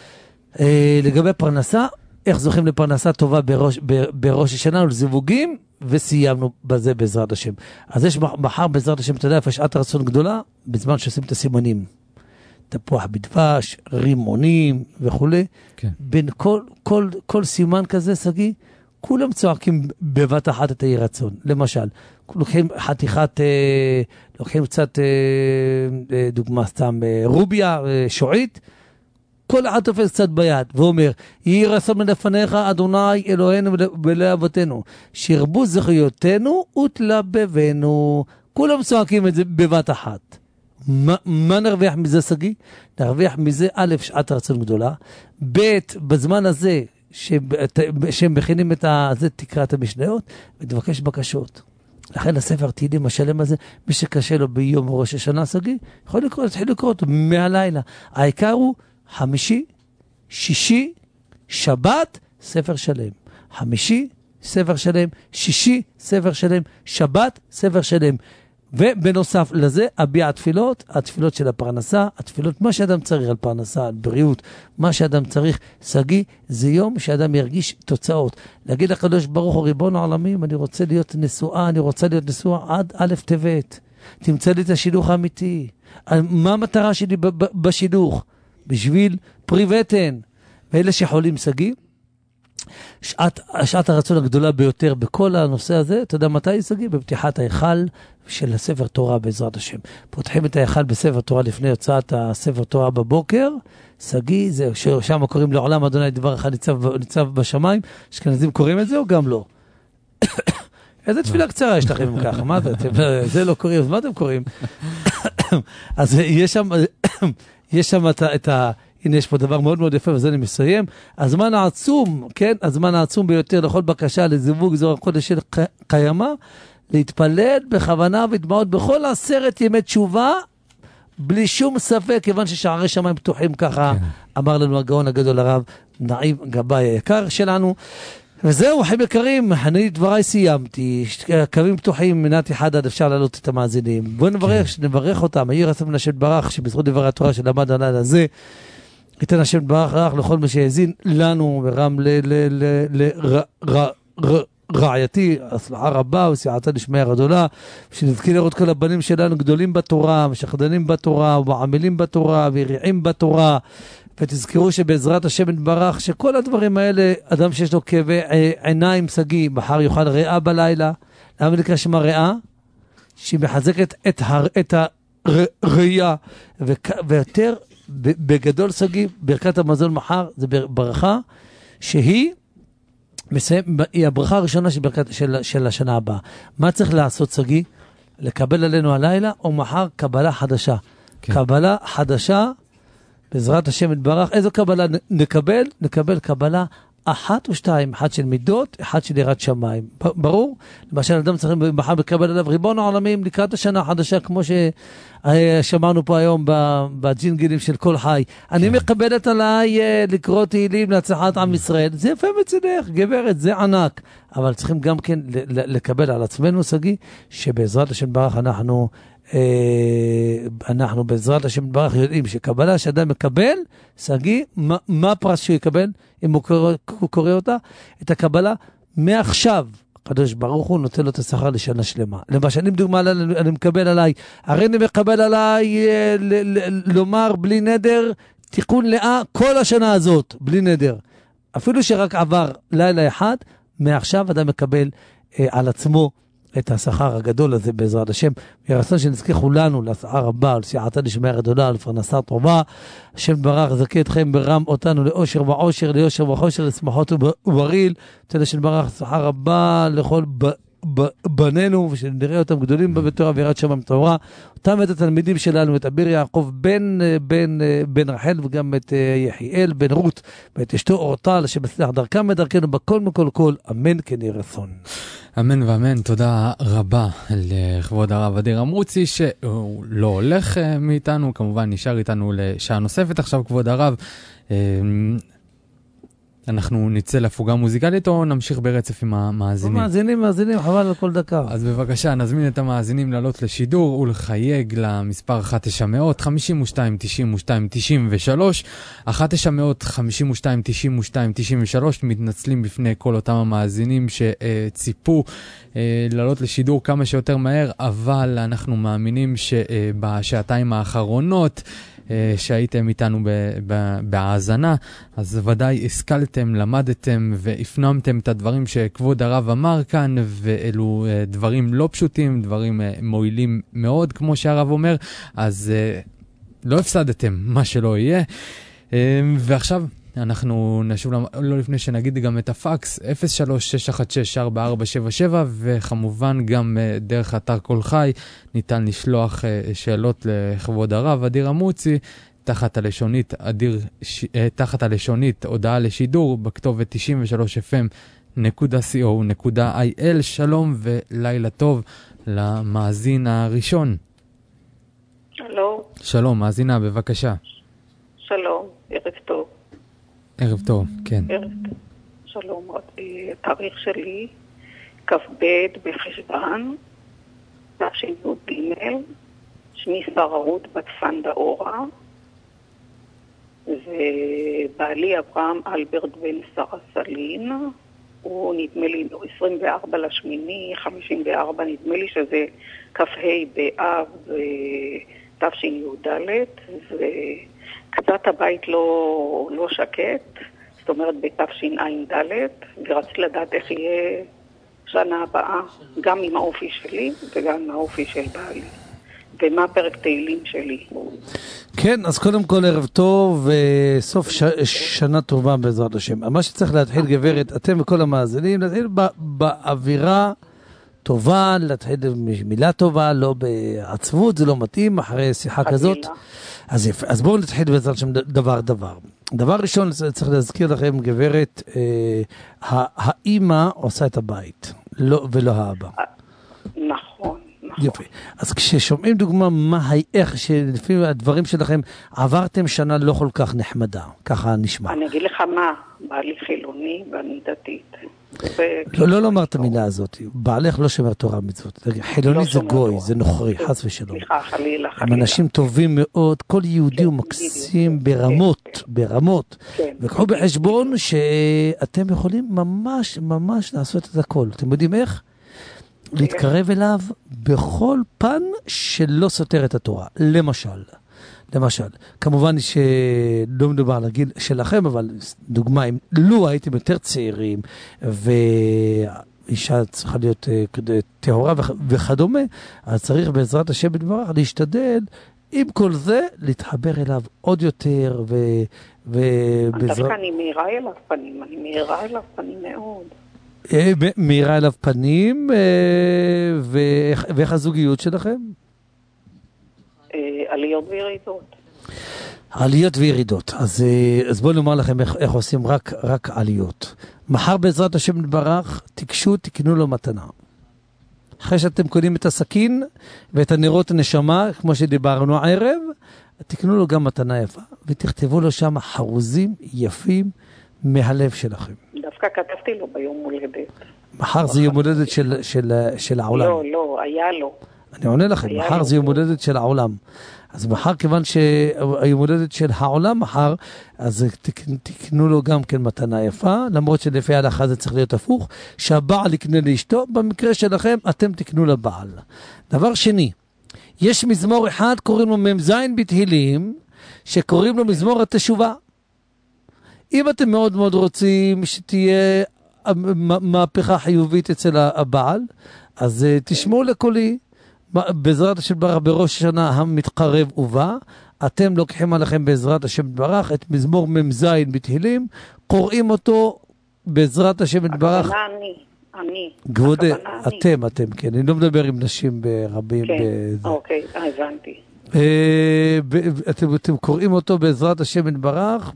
לגבי פרנסה, איך זוכים לפרנסה טובה בראש השנה ולזיווגים, וסיימנו בזה בעזרת השם. אז יש מחר בעזרת השם, אתה יודע, איפה שעת רצון גדולה, בזמן שעושים את הסימנים. תפוח בדבש, רימונים וכו'. כן. בין כל סימן כזה, סגי, כולם צועקים בבת אחת את היהי רצון. למשל, לוקחים לוקחים קצת דוגמה סתם, רוביה, שועית, כל אחד תופס קצת ביד, ואומר, יהי רצון מלפניך, אדוני אלוהינו ולאבותינו, שירבו זכויותינו ותלבבנו. כולם צועקים את זה בבת אחת. מה נרוויח מזה, סגי? נרוויח מזה, א', שעת רצון גדולה, ב', בזמן הזה, שהם מכינים את זה, תקרא את המשניות, ותבקש בקשות. לכן הספר תהילים השלם הזה, מי שקשה לו ביום ראש השנה, סגי, יכול לקרוא, תתחיל לקרוא אותו מהלילה. העיקר הוא, 5, 6, שבת, ספר שלם. 5, ספר שלם, 6, ספר שלם, שבת, ספר שלם. ובנוסף לזה, אביע התפילות של הפרנסה, התפילות, מה שאדם צריך על פרנסה, על בריאות, מה שאדם צריך, סגי, זה יום שאדם ירגיש תוצאות. להגיד לקדוש ברוך הוא, ריבון העולמים, אני רוצה להיות נשואה עד א' טבת. תמצא לי את השילוח האמיתי. מה המטרה שלי בשילוח? בשביל פרי ותן. ואלה שחולים, סגי, שעת הרצון הגדולה ביותר בכל הנושא הזה, אתה יודע מתי, סגי? בפתיחת ההיכל של הספר תורה בעזרת השם. פותחים את ההיכל בספר תורה לפני הוצאת הספר תורה בבוקר, סגי, זה שם קוראים לעולם אדוני דברך ניצב בשמיים, אשכנזים קוראים את זה או גם לא? איזה תפילה קצרה יש לכם ככה, מה זה לא קוראים, אז מה אתם קוראים? אז יש שם את הנה יש פה דבר מאוד מאוד יפה, וזה אני מסיים. הזמן העצום, כן? הזמן העצום ביותר לכל בקשה לזיווג זו החודש של קיימה, להתפלל בכוונה ודמעות בכל 10 ימי תשובה, בלי שום ספק, כיוון ששערי שמיים פתוחים ככה, אמר לנו הגאון הגדול הרב נעים גבאי היקר שלנו. וזהו, חיים יקרים, אני דבריי סיימתי, קווים פתוחים, מנת אחד עד אפשר להעלות את המאזינים. בואו נברך אותם, יהי רצון השם ברך, שבזכות דברי התורה שלמד הלילה הזה, ייתן השם ברך לך לכל מי שהאזין לנו, ורם רעייתי, הצלחה רבה וסייעתא דשמיא גדולה, שנזכה לראות כל הבנים שלנו גדולים בתורה, משחדנים בתורה, ומעמילים בתורה, ויריעים בתורה, ותזכרו שבעזרת השם יתברך, שכל הדברים האלה, אדם שיש לו כאבי עיניים סגי, מחר יאכל ריאה בלילה. למה נקרא שמה ריאה? שהיא מחזקת את הראייה, ויותר בגדול סגי, ברכת המזון מחר, זה ברכה שהיא היא הברכה הראשונה של השנה הבאה. מה צריך לעשות סגי? לקבל עלינו הלילה, או מחר קבלה חדשה. כן. קבלה חדשה, בעזרת השם יתברך. איזו קבלה נקבל? נקבל קבלה אחת או שתיים, אחת של מידות, אחת של יראת שמיים. ברור? למשל, אדם צריך מחר לקבל עליו ריבון העולמים לקראת השנה החדשה, כמו ששמענו פה היום בג'ינגלים של כל חי. אני מקבלת עליי לקרוא תהילים להצלחת עם ישראל. זה יפה מצדך, גברת, זה ענק. אבל צריכים גם כן לקבל על עצמנו, סגי, שבעזרת השם יתברך אנחנו בעזרת השם יתברך יודעים שקבלה שאדם מקבל, סגי, מה הפרס שהוא יקבל אם הוא קורא אותה? את הקבלה מעכשיו. הקדוש ברוך הוא נותן לו את השכר לשנה שלמה. למשל, אני דוגמה, אני מקבל עליי, הרי אני מקבל עליי לומר בלי נדר, תיקון לאה כל השנה הזאת, בלי נדר. אפילו שרק עבר לילה אחד, מעכשיו אדם מקבל על עצמו את השכר הגדול הזה בעזרת השם. ירצון שנזכה כולנו להצלחה רבה, לסייעתא דשמיא גדולה, לפרנסה טובה. השם יתברך יזכה אתכם ברם אותנו לאושר ועושר, ליושר וחושר, לשמחות ובריל. תודה השם יתברך הצלחה רבה לכל בנינו, ושנראה אותם גדולים בתורה ויראת שמיים תורה. אותם את התלמידים שלנו, את אביר יעקב בן רחל, וגם את יחיאל בן רות, ואת אשתו אורטל, שבצלח דרכם ודרכנו בכל מכל כל, אמן כן יהי רצון. אמן ואמן, תודה רבה לכבוד הרב אדיר אמרוצי, שהוא לא הולך מאיתנו, כמובן נשאר איתנו לשעה נוספת עכשיו כבוד הרב. אנחנו נצא להפוגה מוזיקלית או נמשיך ברצף עם המאזינים? מאזינים, חבל על כל דקה. אז בבקשה, נזמין את המאזינים לעלות לשידור ולחייג למספר 1-900-52-92-93, 1-900-52-92-93, מתנצלים בפני כל אותם המאזינים שציפו לעלות לשידור כמה שיותר מהר, אבל אנחנו מאמינים שבשעתיים האחרונות שהייתם איתנו בהאזנה, אז ודאי השכלתם, למדתם והפנמתם את הדברים שכבוד הרב אמר כאן, ואלו דברים לא פשוטים, דברים מועילים מאוד, כמו שהרב אומר, אז לא הפסדתם, מה שלא יהיה. ועכשיו אנחנו נשוב, לא לפני שנגיד גם את הפקס, 03-616-4477, וכמובן גם דרך אתר כל חי, ניתן לשלוח שאלות לכבוד הרב אדיר אמרוצי, תחת הלשונית הודעה לשידור, בכתובת 93fm.co.il. שלום ולילה טוב למאזין הראשון. שלום, מאזינה, בבקשה. שלום, ערב טוב. ערב טוב, כן. ערב טוב. שלום, התאריך שלי, כ"ב בחשוון, תש"ג, שמי שרה רות בת פנדה אורה, ובעלי אברהם אלברט בן שרה סלין, הוא נדמה לי 24/8/54, נדמה לי שזה כ"ה באב תש"ד, וקצת הבית לא שקט, זאת אומרת בתשע"ד, ורציתי לדעת איך יהיה שנה הבאה, גם עם האופי שלי וגם עם האופי של בעלי, ומה פרק תהילים שלי. כן, אז קודם כל ערב טוב וסוף שנה טובה בעזרת השם. מה שצריך להתחיל גברת, אתם וכל המאזינים, להתחיל באווירה טובה, להתחיל מילה טובה, לא בעצבות, זה לא מתאים אחרי שיחה כזאת. אז יפה, אז בואו נתחיל בעזרת השם דבר. דבר ראשון צריך להזכיר לכם גברת, האמא עושה את הבית, ולא האבא. נכון. יפה. אז כששומעים דוגמה איך שלפי הדברים שלכם עברתם שנה לא כל כך נחמדה, ככה נשמע. אני אגיד לך מה, בעלי חילוני ואני דתית. לא לומר את המילה הזאת, בעלך לא שומר תורה מצוות, חילוני זה גוי, זה נוכרי, חס ושלום. סליחה, חלילה. הם אנשים טובים מאוד, כל יהודי הוא מקסים ברמות, וקחו בחשבון שאתם יכולים ממש לעשות את הכל. אתם יודעים איך? להתקרב אליו בכל פן שלא סותר את התורה. למשל, כמובן שלא מדובר על הגיל שלכם, אבל דוגמה, אם לו הייתם יותר צעירים, ואישה צריכה להיות טהורה וכדומה, אז צריך בעזרת השם יתברך להשתדל, עם כל זה, להתחבר אליו עוד יותר, דווקא אני מהירה אליו פנים מאוד. מהירה אליו פנים, ואיך הזוגיות שלכם? עליות וירידות. עליות וירידות. אז בואו נאמר לכם איך עושים רק עליות. מחר בעזרת השם יתברך, תקנו לו מתנה. אחרי שאתם קונים את הסכין ואת הנרות הנשמה, כמו שדיברנו הערב, תקנו לו גם מתנה יפה, ותכתבו לו שם חרוזים יפים מהלב שלכם. דווקא כתבתי לו ביום הולדת. מחר זה יום הולדת של העולם. לא, היה לו. אני עונה לכם, מחר זה יום הולדת של העולם. אז מחר, כיוון שהיום הולדת של העולם מחר, אז תקנו לו גם כן מתנה יפה, למרות שלפי ההלכה זה צריך להיות הפוך, שהבעל יקנה לאשתו, במקרה שלכם אתם תקנו לבעל. דבר שני, יש מזמור אחד, קוראים לו ממזין בתהילים, שקוראים לו מזמור התשובה. אם אתם מאוד מאוד רוצים שתהיה מהפכה חיובית אצל הבעל, אז תשמעו לקולי, בעזרת השם יתברך בראש השנה המתקרב ובא, אתם לוקחים עליכם בעזרת השם יתברך את מזמור ממזין בתהילים, קוראים אותו בעזרת השם יתברך. אני. כבוד, אתם, כן, אני לא מדבר עם נשים ברבים. כן, אוקיי, הבנתי. אתם קוראים אותו בעזרת השם יתברך,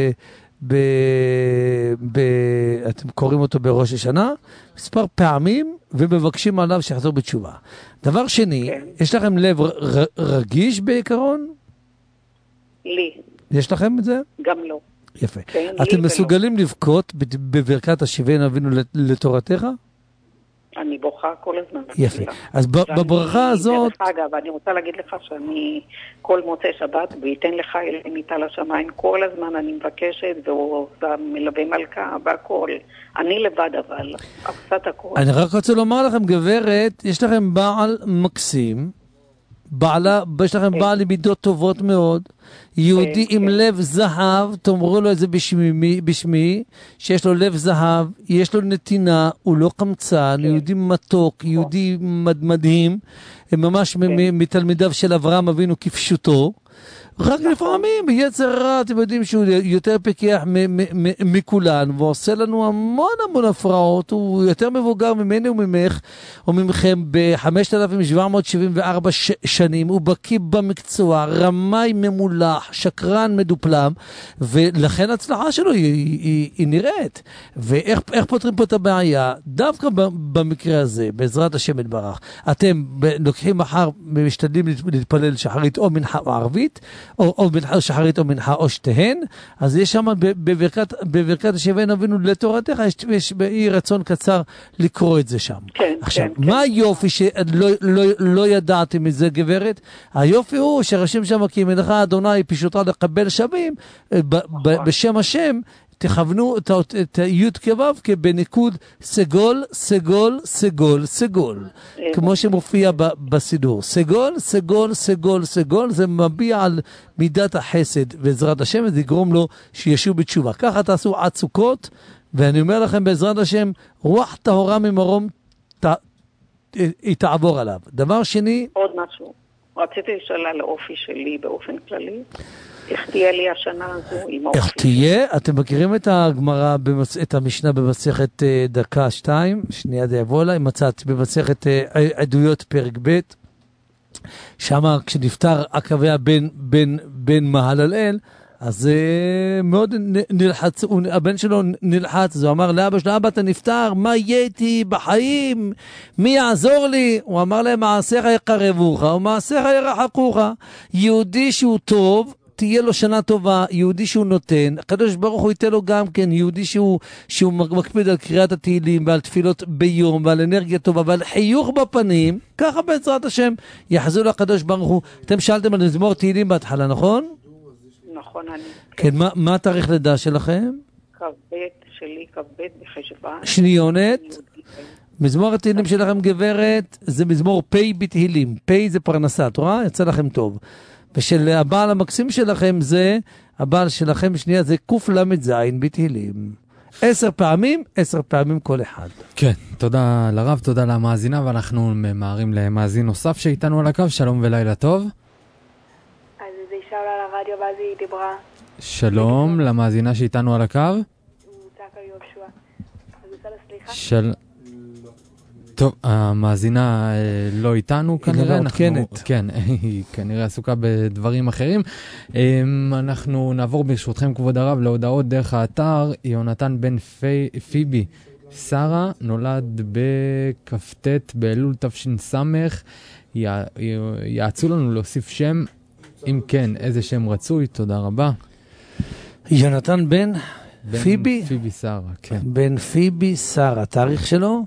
אתם קוראים אותו בראש השנה, מספר פעמים, ומבקשים עליו שיחזור בתשובה. דבר שני, יש לכם לב רגיש בעיקרון? לי. יש לכם את זה? גם לא. יפה. אתם מסוגלים לבכות בברכת השיבנו אבינו לתורתך? אני בוכה כל הזמן. יפה. אז בברכה הזאת... דרך אגב, אני רוצה להגיד לך שאני כל מוצא שבת, וייתן לך אל מיטה לשמיים, כל הזמן אני מבקשת, והוא מלווה מלכה והכל. אני לבד אבל, עושה הכל. אני רק רוצה לומר לכם, גברת, יש לכם בעל מקסים, יש לכם בעל למידות טובות מאוד, יהודי עם לב זהב, תאמרו לו את זה בשמי, שיש לו לב זהב, יש לו נתינה, הוא לא קמצן, יהודי מתוק, יהודי מדהים, ממש מתלמידיו של אברהם אבינו כפשוטו, רק לפעמים ביצר רע, אתם יודעים שהוא יותר פיקח מכולן, ועושה לנו המון הפרעות, הוא יותר מבוגר ממני וממך, או ממכם ב-5,774 שנים, הוא בקיא במקצוע, רמאי ממולח, שקרן מדופלם, ולכן ההצלחה שלו היא נראית. ואיך פותרים פה את הבעיה? דווקא במקרה הזה, בעזרת השם יתברך, אתם לוקחים מחר, משתדלים להתפלל שחרית או מנחה או ערבית, או מנחה שחרית או מנחה או שתיהן, אז יש שם בברכת השיבנו אבינו לתורתך, יש באי רצון קצר לקרוא את זה שם. עכשיו, מה היופי שלא ידעתי מזה, גברת? היופי הוא שרשם שם כי מלאך אדוני פשוטה לקבל שווים, בשם השם, תכוונו את י' כו' כבניקוד סגול, סגול, סגול, סגול. כמו שמופיע בסידור. סגול, סגול, סגול, סגול, זה מביע על מידת החסד, בעזרת השם, וזה יגרום לו שישוב בתשובה. ככה תעשו עד סוכות, ואני אומר לכם בעזרת השם, רוח טהורה ממרום, היא תעבור עליו. דבר שני... עוד משהו. רציתי לשאול על האופי שלי באופן כללי. איך תהיה לי השנה הזו עם האופי? איך תהיה? אתם מכירים את הגמרא, את המשנה במסכת דקה 2, שנייה זה יבוא לה, מצאתי במסכת עדויות פרק ב', שמה כשנפטר עקביה בן מהללאל, אז מאוד נלחץ, הבן שלו נלחץ, אז הוא אמר לאבא שלו, אבא אתה נפטר, מה יהיה איתי בחיים? מי יעזור לי? הוא אמר להם, מעשיך יקרבוך, ומעשיך ירחקוך. יהודי שהוא טוב, תהיה לו שנה טובה, יהודי שהוא נותן, הקדוש ברוך הוא ייתן לו גם כן, יהודי שהוא מקפיד על קריאת התהילים ועל תפילות ביום ועל אנרגיה טובה ועל חיוך בפנים, ככה בעזרת השם יחזור לקדוש ברוך הוא. אתם שאלתם על מזמור תהילים בהתחלה, נכון? נכון, אני... כן, מה התאריך לידה שלכם? שלי כ"ב בחשוון. שניונת? מזמור התהילים שלכם גברת, זה מזמור פי בתהילים. פי זה פרנסה, את רואה? יצא לכם טוב. ושל הבעל המקסים שלכם זה, הבעל שלכם שנייה זה קוף למד זין בתהילים. 10 פעמים, 10 פעמים כל אחד. כן, תודה לרב, תודה למאזינה, ואנחנו ממהרים למאזין נוסף שאיתנו על הקו. שלום ולילה טוב. אז זה אישה עולה לרדיו ואז היא דיברה. שלום למאזינה שאיתנו על הקו. הוא צעק על יהושע. אז הוא עושה לה סליחה? טוב, המאזינה לא איתנו כנראה. כן, היא כנראה עסוקה בדברים אחרים. אנחנו נעבור ברשותכם כבוד הרב להודעות דרך האתר. יונתן בן פיבי שרה נולד בכ"ט באלול תש"ס. יעצו לנו להוסיף שם, אם כן, איזה שם רצוי. תודה רבה. יונתן בן פיבי? פיבי שרה, כן. בן פיבי שרה, תאריך שלו?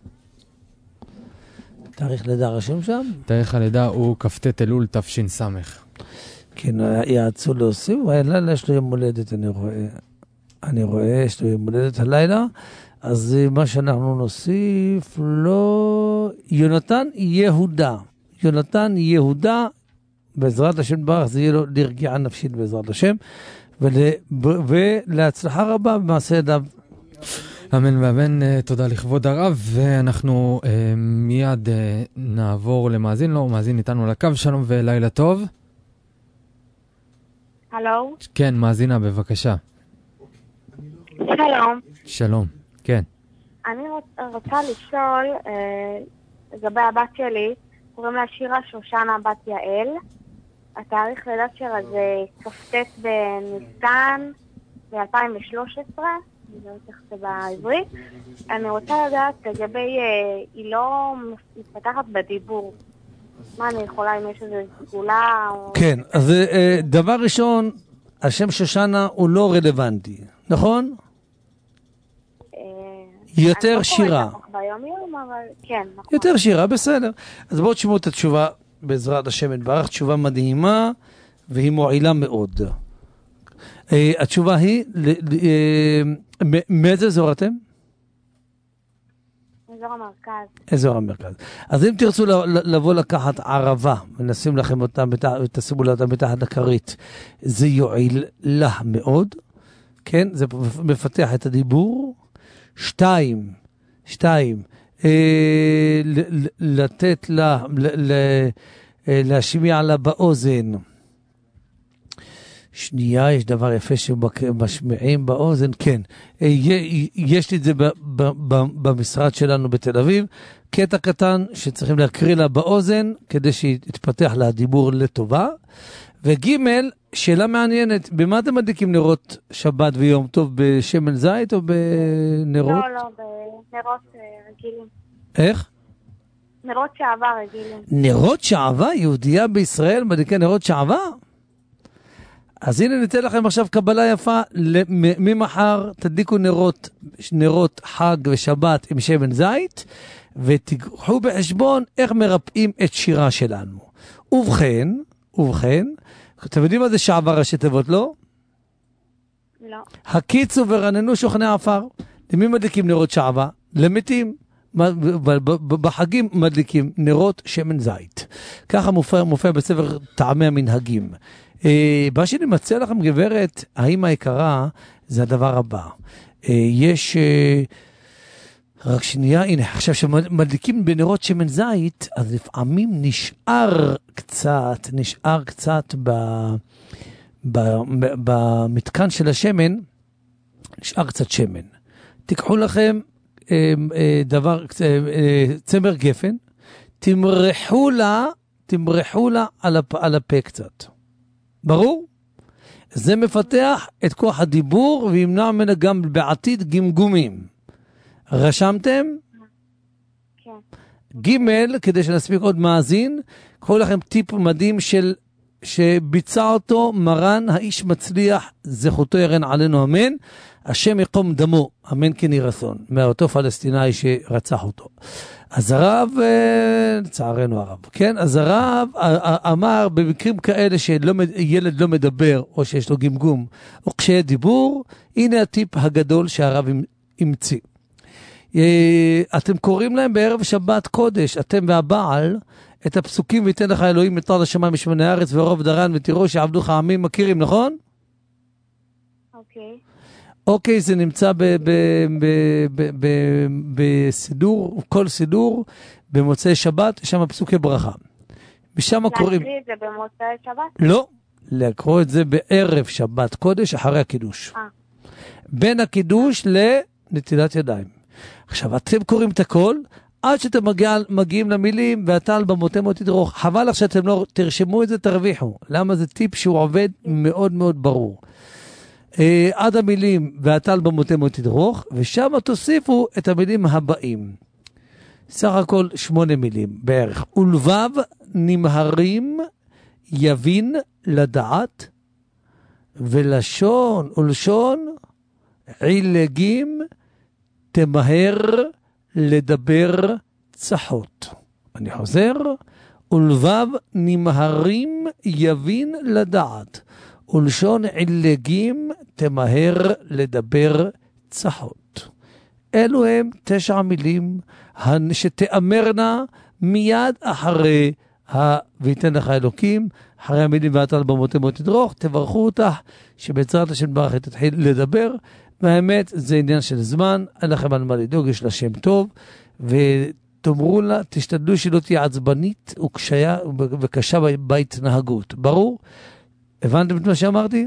תאריך לידה רשום שם? תאריך הלידה הוא כ"ט אלול תש"ס. כן, יעצו להוסיף, הלילה יש לו יום הולדת, אני רואה, יש לו יום הולדת הלילה, אז מה שאנחנו נוסיף לו, יונתן יהודה. יונתן יהודה, בעזרת השם ברך, זה יהיה לו לרגיעה נפשית בעזרת השם, ולהצלחה רבה במעשה ידיו. אמן ואמן, תודה לכבוד הרב, ואנחנו מיד נעבור למאזין, לא, מאזין איתנו לקו. שלום ולילה טוב. הלו? כן, מאזינה, בבקשה. שלום. שלום, כן. אני רוצה לשאול לגבי הבת שלי, קוראים לה שירה שושנה בת יעל. התאריך לידה שלה זה כ"ט בניסן ב-2013. אני לא יודעת איך זה בעברית. אני רוצה לדעת לגבי, היא לא מתפתחת בדיבור. מה אני יכולה, אם יש איזו סגולה? כן, אז דבר ראשון, השם שושנה הוא לא רלוונטי, נכון? יותר שירה. יותר שירה, בסדר. אז בואו תשמעו את התשובה בעזרת השם יתברך, תשובה מדהימה והיא מועילה מאוד. התשובה היא, מאיזה אזור אתם? אזור המרכז. אזור המרכז. אז אם תרצו לבוא לקחת ערבה, ונשים לכם אותה, ותשימו לה אותה מתחת לכרית, זה יועיל לה מאוד, כן? זה מפתח את הדיבור. 2, לתת לה, להשמיע לה באוזן. שנייה, יש דבר יפה שמשמיעים באוזן, כן. יש לי את זה במשרד שלנו בתל אביב, קטע קטן שצריכים להקריא לה באוזן, כדי שיתפתח לה דיבור לטובה. וג' שאלה מעניינת, במה אתם מדליקים נרות שבת ויום טוב? בשמן זית או בנרות? לא, בנרות רגילים. איך? נרות שעבה רגילים. נרות שעבה? יהודייה בישראל מדליקה נרות שעבה? אז הנה ניתן לכם עכשיו קבלה יפה, ממחר תדליקו נרות חג ושבת עם שמן זית, ותיקחו בחשבון איך מרפאים את שירה שלנו. ובכן, אתם יודעים מה זה שעבה ראשי תיבות, לא? לא. הקיצו ורננו שוכני עפר. למי מדליקים נרות שעבה? למתים. בחגים מדליקים נרות שמן זית. ככה מופיע בספר טעמי המנהגים. מה שאני מציע לכם גברת, האמא היקרה, זה הדבר הבא. יש, רק שנייה, הנה, עכשיו שמדליקים בנרות שמן זית, אז לפעמים נשאר קצת במתקן של השמן, נשאר קצת שמן. תיקחו לכם צמר גפן, תמרחו לה על הפה קצת. ברור? זה מפתח את כוח הדיבור וימנע ממנה גם בעתיד גמגומים. רשמתם? כן. ג' כדי שנספיק עוד מאזין, קחו לכם טיפ מדהים של שביצע אותו מרן האיש מצליח, זכותו ירן עלינו אמן, השם יקום דמו, אמן כן יהי רצון, מאותו פלסטיני שרצח אותו. אז הרב, לצערנו הרב, כן? אז הרב אמר במקרים כאלה שילד לא מדבר, או שיש לו גמגום, או קשיי דיבור, הנה הטיפ הגדול שהרב המציא. אתם קוראים להם בערב שבת קודש, אתם והבעל, את הפסוקים ויתן לך אלוהים מטר לשמיים משמני הארץ ורוב דרן ותירוש יעבדוך עמים, מכירים, נכון? אוקיי. אוקיי, זה נמצא בסידור, כל סידור, במוצאי שבת, יש שם פסוקי ברכה. משם קוראים... להקריא את זה במוצאי שבת? לא, לקרוא את זה בערב שבת קודש, אחרי הקידוש. בין הקידוש לנטילת ידיים. עכשיו, אתם קוראים את הכל, עד שאתם מגיעים למילים, ואתה על במותם או תדרוך. חבל לך שאתם לא תרשמו את זה, תרוויחו. למה זה טיפ שהוא עובד מאוד מאוד ברור. עד המילים, ואתה על במותם או תדרוך, ושם תוסיפו את המילים הבאים. סך הכל 8 מילים בערך. ולבב נמהרים יבין לדעת, ולשון ולשון עילגים תמהר לדבר צחות. אני חוזר, ולבב נמהרים יבין לדעת, ולשון עילגים תמהר לדבר צחות. אלו הם 9 מילים שתאמרנה מיד אחרי ויתן לך אלוקים, אחרי המילים ואתה על במותם או תדרוך, תברכו אותך, שבעזרת השם ברך תתחיל לדבר, והאמת זה עניין של זמן, אין לכם על מה לדאוג, יש לה שם טוב, ותאמרו לה, תשתדלו שלא תהיה עצבנית וקשה בהתנהגות. ברור? הבנתם את מה שאמרתי?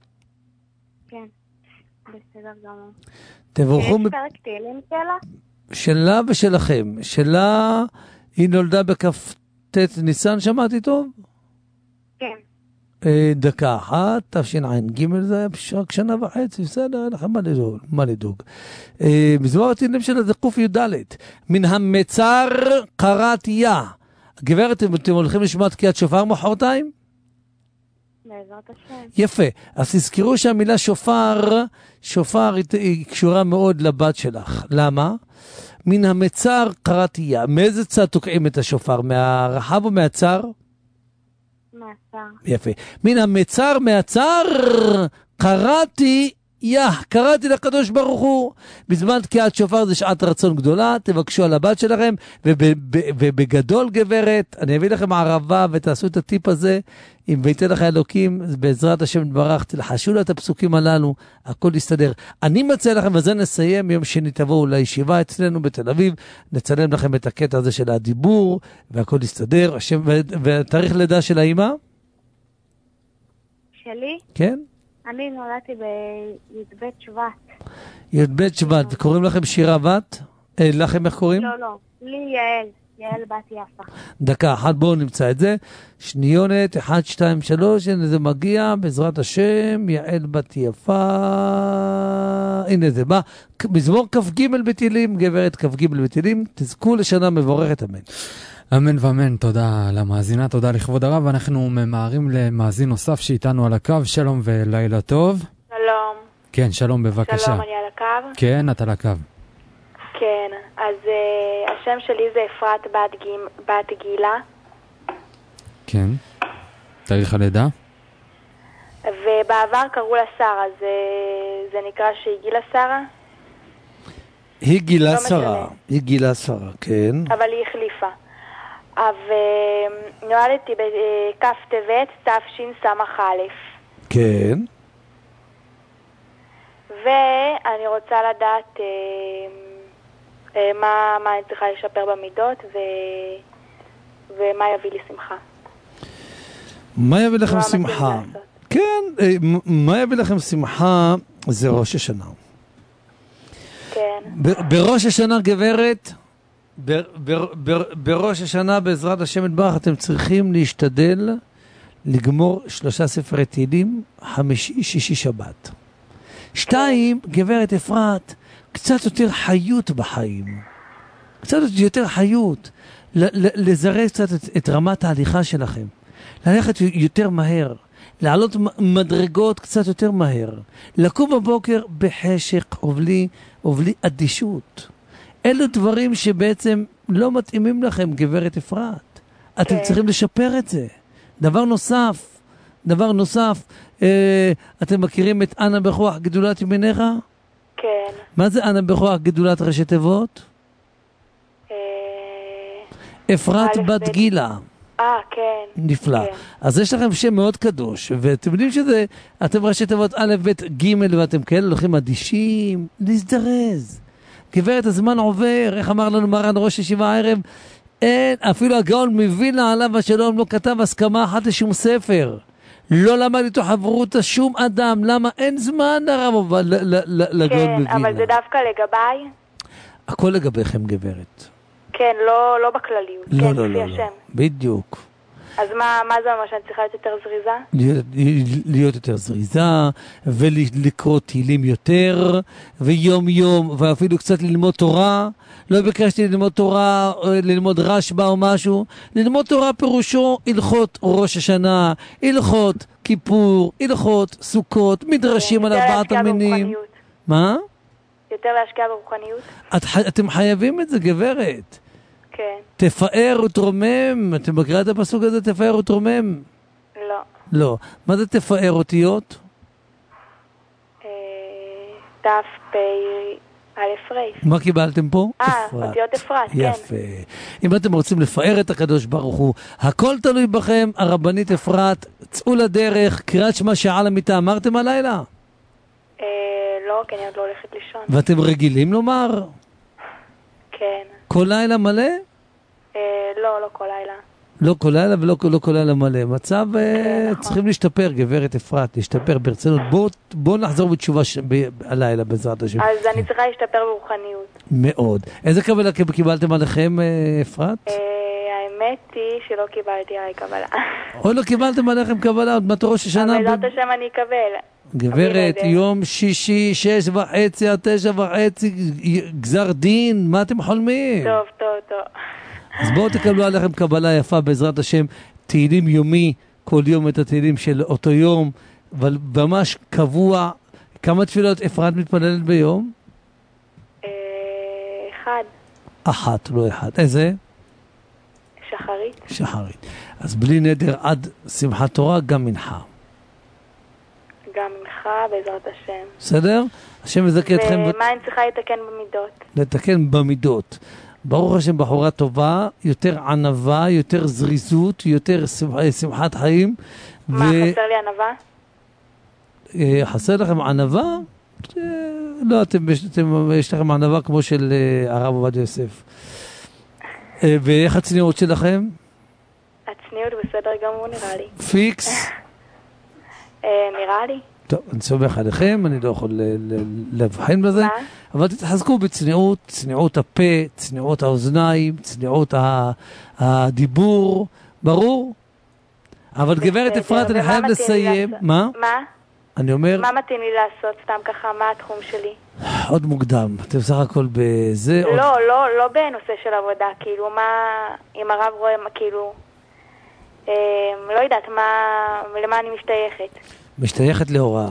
כן, בסדר גמור. תברכו... יש פרק תהילים שלה? שלה ושלכם. שלה היא נולדה בכ"ט ניסן, שמעתי טוב? כן. דקה אחת, תשע"ג, זה היה רק שנה וחצי, בסדר, אין לכם מה לדאוג. מזמור התהילים שלה זה ק"ד. מן המצר קראת יא. גברת, אתם הולכים לשמוע תקיעת שופר מחרתיים? בעזרת השם. יפה. אז תזכרו שהמילה שופר היא קשורה מאוד לבת שלך. למה? מן המצר קראתי יא. מאיזה צד תוקעים את השופר? מהרחב או מהצר? מהצר. יפה. מן המצר מהצר קראתי יא. קראתי לקדוש ברוך הוא. בזמן תקיעת שופר זה שעת רצון גדולה. תבקשו על הבת שלכם. ובגדול גברת, אני אביא לכם ערבה ותעשו את הטיפ הזה. אם ויתן לך אלוקים, בעזרת השם נברך, תלחשו לה את הפסוקים הללו, הכל יסתדר. אני מציע לכם, וזה נסיים, יום שני תבואו לישיבה אצלנו בתל אביב, נצלם לכם את הקטע הזה של הדיבור, והכל יסתדר. והתאריך לידה של האמא? שלי? כן? אני נולדתי בי"ב שבט. י"ב שבט, וקוראים לכם שירה בת? לכם איך קוראים? לא, לי יעל בת יפה. דקה אחת, בואו נמצא את זה. שניונת, 1, 2, 3, הנה זה מגיע, בעזרת השם, יעל בת יפה. הנה זה בא. מזמור כ"ג בתהילים, גברת כ"ג בתהילים, תזכו לשנה מבורכת, אמן. אמן ואמן, תודה למאזינה, תודה לכבוד הרב. אנחנו ממהרים למאזין נוסף שאיתנו על הקו. שלום ולילה טוב. שלום. כן, שלום, בבקשה. שלום, אני על הקו. כן, אתה על הקו. כן, אז השם שלי זה אפרת בת גילה. כן. תאריך הלידה? ובעבר קראו לה שרה, אז זה נקרא שהיא גילה שרה? היא גילה שרה, היא גילה שרה, כן. אבל היא החליפה. נולדתי בכ"ט תשס"א. כן. ואני רוצה לדעת מה אני צריכה לשפר במידות ומה יביא לי שמחה. מה יביא לכם שמחה? כן, מה יביא לכם שמחה זה ראש השנה. כן. בראש השנה, גברת, בראש השנה בעזרת השם יתברך אתם צריכים להשתדל לגמור 3 ספרי תהילים, 5, 6 שבת. 2, גברת אפרת, קצת יותר חיות בחיים. קצת יותר חיות. לזרז קצת את רמת ההליכה שלכם. ללכת יותר מהר, לעלות מדרגות קצת יותר מהר, לקום בבוקר בחשך ובלי אדישות. אלו דברים שבעצם לא מתאימים לכם, גברת אפרת. אתם צריכים לשפר את זה. דבר נוסף, אתם מכירים את אנה בכוח גדולת ימיניך? כן. מה זה אנה בכוח גדולת ראשי תיבות? אפרת בת גילה. כן. נפלא. כן. אז יש לכם שם מאוד קדוש, ואתם יודעים שזה, אתם ראשי תיבות א', ב', ג', ואתם כאלה הולכים אדישים, להזדרז. גברת, הזמן עובר, איך אמר לנו מרן ראש ישיבה הערב, אין, אפילו הגאון מווילנה עליו השלום לא כתב הסכמה אחת לשום ספר. לא למד איתו חברותא שום אדם, למה אין זמן הרב לגאון מווילנה. כן, אבל זה דווקא לגביי? הכל לגביכם, גברת. כן, לא בכלליות. לא, בדיוק. אז מה זה אומר שאני צריכה להיות יותר זריזה? להיות יותר זריזה, ולקרוא תהילים יותר, ויום יום, ואפילו קצת ללמוד תורה. לא ביקשתי ללמוד תורה, ללמוד רשב"א או משהו. ללמוד תורה פירושו הלכות ראש השנה, הלכות כיפור, הלכות סוכות, מדרשים על ארבעת המינים. מה? יותר להשקיע ברוחניות? אתם חייבים את זה, גברת. כן. תפאר ותרומם. אתם מכירה את הפסוק הזה, תפאר ותרומם? לא. מה זה תפאר אותיות? ת' פ' א' ר'. מה קיבלתם פה? אותיות אפרת, כן. יפה. אם אתם רוצים לפאר את הקדוש ברוך הוא, הכל תלוי בכם. הרבנית אפרת, צאו לדרך, קריאת שמע שעה למיטה. אמרתם הלילה? לא, כי אני עוד לא הולכת לישון. ואתם רגילים לומר? כן. כל לילה מלא? לא כל לילה. לא כל לילה ולא כל לילה מלא. מצב צריכים להשתפר, גברת אפרת, להשתפר ברצינות. בואו נחזור בתשובה הלילה בעזרת השם. אז אני צריכה להשתפר ברוחניות. מאוד. איזה קבלה קיבלתם עליכם, אפרת? האמת היא שלא קיבלתי עליי קבלה. או לא קיבלתם עליכם קבלה, עוד מעט ראש השנה. אבל בעזרת השם אני אקבל. גברת, יום שישי, 6:30 עד 9:30, גזר דין, מה אתם חולמים? טוב. אז בואו תקבלו עליכם קבלה יפה בעזרת השם, תהילים יומי, כל יום את התהילים של אותו יום, אבל ממש קבוע. כמה תפילות אפרת מתפללת ביום? 1. לא 1. איזה? שחרית. אז בלי נדר עד שמחת תורה, גם מנחה. גם מנחה בעזרת השם. בסדר? השם יזכה אתכם. ומה אני צריכה לתקן במידות? לתקן במידות. ברוך השם, בחורה טובה, יותר ענווה, יותר זריזות, יותר שמחת חיים. מה, חסר לי ענווה? חסר לכם ענווה? לא, יש לכם ענווה כמו של הרב עובדיה יוסף. ואיך הצניעות שלכם? הצניעות בסדר גמור, נראה לי. פיקס? נראה לי. טוב, אני סומך עליכם, אני לא יכול להבחין בזה. מה? אבל תתחזקו בצניעות, צניעות הפה, צניעות האוזניים, צניעות הדיבור, ברור? אבל גברת אפרת, אני חייב לסיים. מה? אני אומר... מה מתאים לי לעשות סתם ככה? מה התחום שלי? עוד מוקדם. אתם בסך הכל בזה... לא בנושא של עבודה. כאילו, מה... אם הרב רואה, כאילו... לא יודעת, למה אני משתייכת? משתייכת להוראה.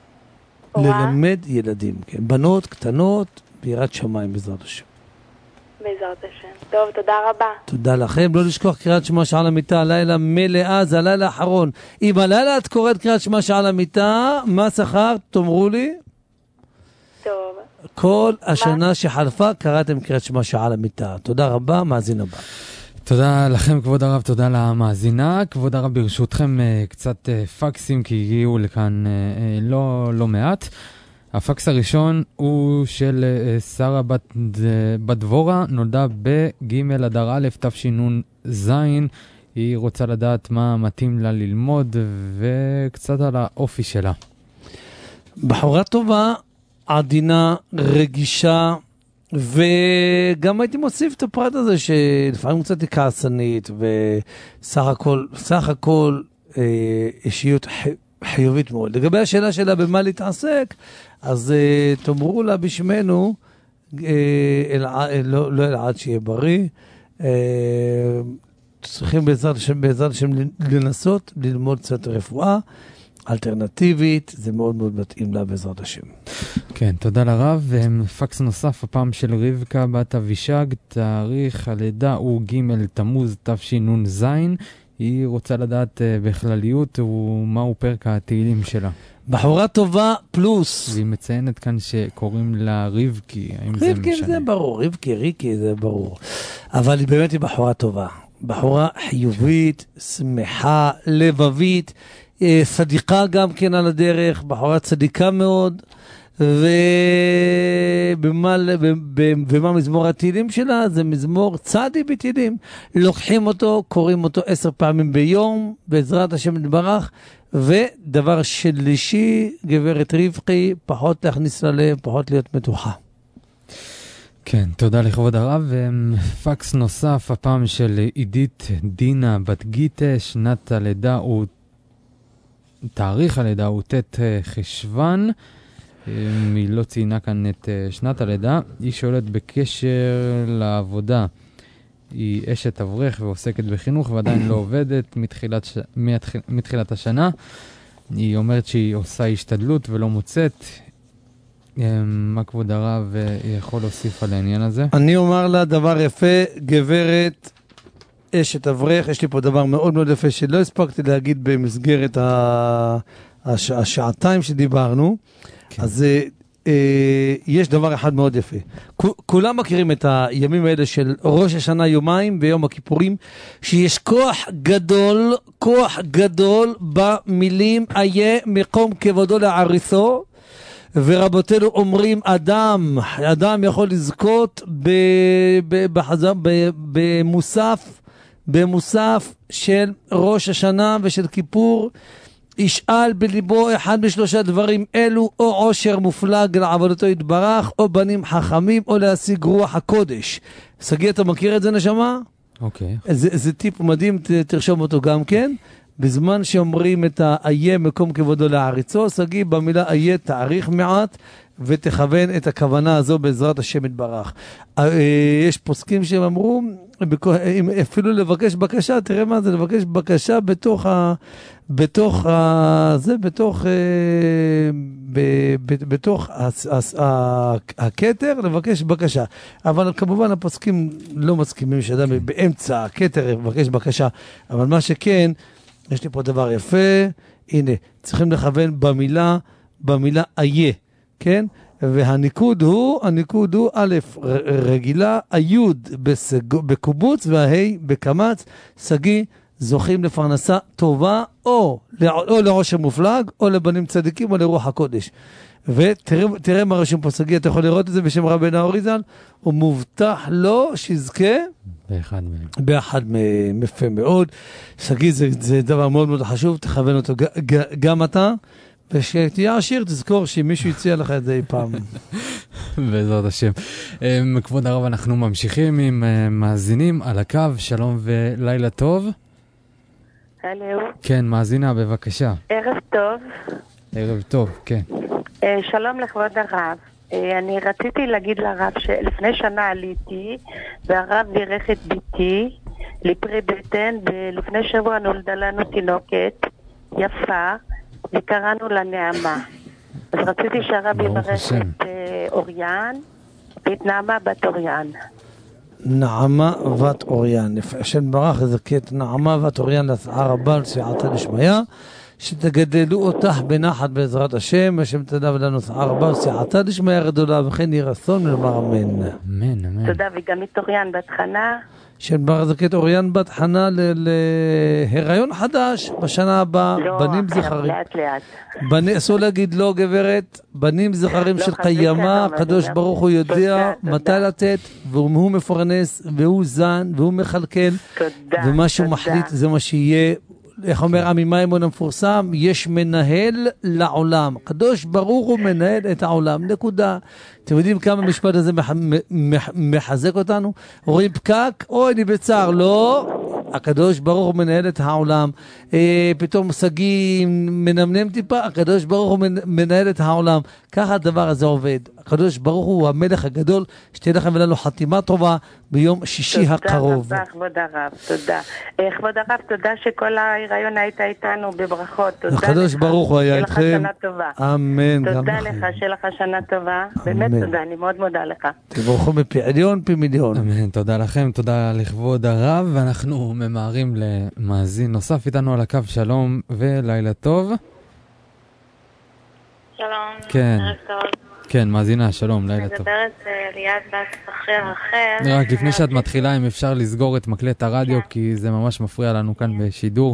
ללמד ילדים, כן. בנות קטנות, ביראת שמיים בעזרת השם. בעזרת השם. טוב, תודה רבה. תודה לכם. לא לשכוח קריאת שמע שעה למיטה, הלילה מלאה, זה הלילה האחרון. אם הלילה את קוראת קריאת שמע שעה למיטה, מה שכר? תאמרו לי. טוב. כל השנה שחלפה קראתם קריאת שמע שעה למיטה. תודה רבה, מאזין הבא. תודה לכם, כבוד הרב, תודה למאזינה. כבוד הרב, ברשותכם קצת פקסים, כי הגיעו לכאן לא מעט. הפקס הראשון הוא של שרה בת דבורה, נולדה בג' אדר א' תשנ"ז. היא רוצה לדעת מה מתאים לה ללמוד וקצת על האופי שלה. בחורה טובה, עדינה, רגישה, וגם הייתי מוסיף את הפרט הזה שלפעמים קצת היא כעסנית, וסך הכל אישיות חיובית מאוד. לגבי השאלה שלה במה להתעסק, אז תאמרו לה בשמנו, לא אלעד שיהיה בריא, צריכים בעזרת השם לנסות ללמוד קצת רפואה אלטרנטיבית, זה מאוד מאוד מתאים לה בעזרת השם. כן, תודה לרב. פקס נוסף, הפעם של רבקה בת אבישג, תאריך הלידה הוא ג' תמוז תשנ"ז. היא רוצה לדעת בכלליות ומהו פרק התהילים שלה. בחורה טובה פלוס. והיא מציינת כאן שקוראים לה רבקי, האם זה משנה? רבקי זה ברור, ריקי זה ברור. אבל היא באמת בחורה טובה. בחורה חיובית, שמחה, לבבית, צדיקה גם כן על הדרך, בחורה צדיקה מאוד, ומה מזמור התהילים שלה? זה מזמור צדי בתהילים. לוקחים אותו, קוראים אותו 10 פעמים ביום, בעזרת השם יתברך. ודבר שלישי, גברת רבקי, פחות להכניס ללב, פחות להיות מתוחה. כן, תודה לכבוד הרב. פקס נוסף, הפעם של עידית דינה בת גיטה, שנת הלידה הוא, תאריך הלידה הוא ט' חשוון. היא לא ציינה כאן את שנת הלידה. היא שואלת בקשר לעבודה. היא אשת אברך ועוסקת בחינוך ועדיין לא עובדת מתחילת השנה. היא אומרת שהיא עושה השתדלות ולא מוצאת. מה כבוד הרב יכול להוסיף על העניין הזה? אני אומר לה דבר יפה, גברת אשת אברך. יש לי פה דבר מאוד מאוד יפה שלא הספקתי להגיד במסגרת השעתיים שדיברנו. כן. אז יש דבר אחד מאוד יפה. כולם מכירים את הימים האלה של ראש השנה יומיים ויום הכיפורים, שיש כוח גדול במילים איה מקום כבודו לעריסו, ורבותינו אומרים אדם יכול לזכות במוסף של ראש השנה ושל כיפור, ישאל בליבו אחד משלושה דברים אלו, או עושר מופלג לעבודתו יתברך, או בנים חכמים, או להשיג רוח הקודש. סגי, אתה מכיר את זה נשמה? אוקיי. זה טיפ מדהים, תרשום אותו גם כן. בזמן שאומרים את האיה מקום כבודו לעריצו, סגי במילה איה תאריך מעט, ותכוון את הכוונה הזו בעזרת השם יתברך. יש פוסקים שהם אמרו, אפילו לבקש בקשה, תראה מה זה, לבקש בקשה בתוך הכתר, לבקש בקשה. אבל כמובן הפוסקים לא מסכימים שאדם באמצע הכתר לבקש בקשה. אבל מה שכן, יש לי פה דבר יפה, הנה, צריכים לכוון במילה איה, כן? והניקוד הוא א' רגילה, היוד בקובוץ וההי בקמץ, סגי זוכים לפרנסה טובה, או לעושר מופלג, או לבנים צדיקים, או לרוח הקודש. ותראה מה רשום פה, סגי, אתה יכול לראות את זה בשם רבי נאור ז"ל, הוא מובטח לו שיזכה באחד מהם, יפה מאוד. סגי, זה דבר מאוד מאוד חשוב, תכוון אותו גם אתה, ושתהיה עשיר, תזכור שמישהו יציע לך את זה אי פעם. בעזרת השם. כבוד הרב, אנחנו ממשיכים עם מאזינים על הקו. שלום ולילה טוב. הלו. כן, מאזינה, בבקשה. ערב טוב. ערב טוב, כן. שלום לכבוד הרב. אני רציתי להגיד לרב שלפני שנה עליתי, והרב בירך את ביתי לפרי בטן, ולפני שבוע נולדה לנו תינוקת יפה, וקראנו לה נעמה. אז רציתי שהרב יברך את אוריאן ואת נעמה בת אוריאן. נעמה בת אוריאן. השם ברח יזכה את נעמה בת אוריאן להצעה רבה לסייעתא דשמיא, שתגדלו אותך בנחת בעזרת השם, השם תדע לנו צעה רבה לסייעתא דשמיא גדולה, וכן יהי רצון ונאמר אמן. אמן, אמן. תודה, וגם את אוריאן בת חנה. השם ברח יזכה את אוריאן בת חנה להיריון חדש בשנה הבאה. בנים זכרים. לאט. אסור להגיד לא, גברת. בנים זכרים של קיימה, הקדוש ברוך הוא יודע מתי לתת, והוא מפרנס, והוא זן, והוא מחלקל, ומה שהוא מחליט זה מה שיהיה. איך אומר עמי מימון המפורסם? יש מנהל לעולם. הקדוש ברוך הוא מנהל את העולם. נקודה. אתם יודעים כמה המשפט הזה מחזק אותנו? רואים פקק? אוי, אני בצער. לא. הקדוש ברוך הוא מנהל את העולם. פתאום סגי מנמנם טיפה, הקדוש ברוך הוא מנהל את העולם. ככה הדבר הזה עובד. הקדוש ברוך הוא המלך הגדול. שתהיה לכם ולנו חתימה טובה ביום שישי הקרוב. תודה רבה, כבוד הרב, תודה. כבוד הרב, תודה שכל ההיריון היית איתנו בברכות. תודה לך. הקדוש ברוך הוא היה איתכם. שיהיה לך שנה טובה. אמן. תודה לך, שיהיה לך שנה טובה. באמת תודה, אני מאוד מודה לך. תבורכו מפי עליון, פי מיליון. אמן, תודה לכם, תודה לכבוד הרב, ואנחנו ממהרים למאזין נוסף איתנו על הקו. שלום ולילה טוב. שלום. כן. ערב טוב. כן, מאזינה, שלום, לילה טוב. מדברת ליד בת אחר. רק לפני שאת מתחילה, אם אפשר לסגור את מקלט הרדיו, כי זה ממש מפריע לנו כאן בשידור.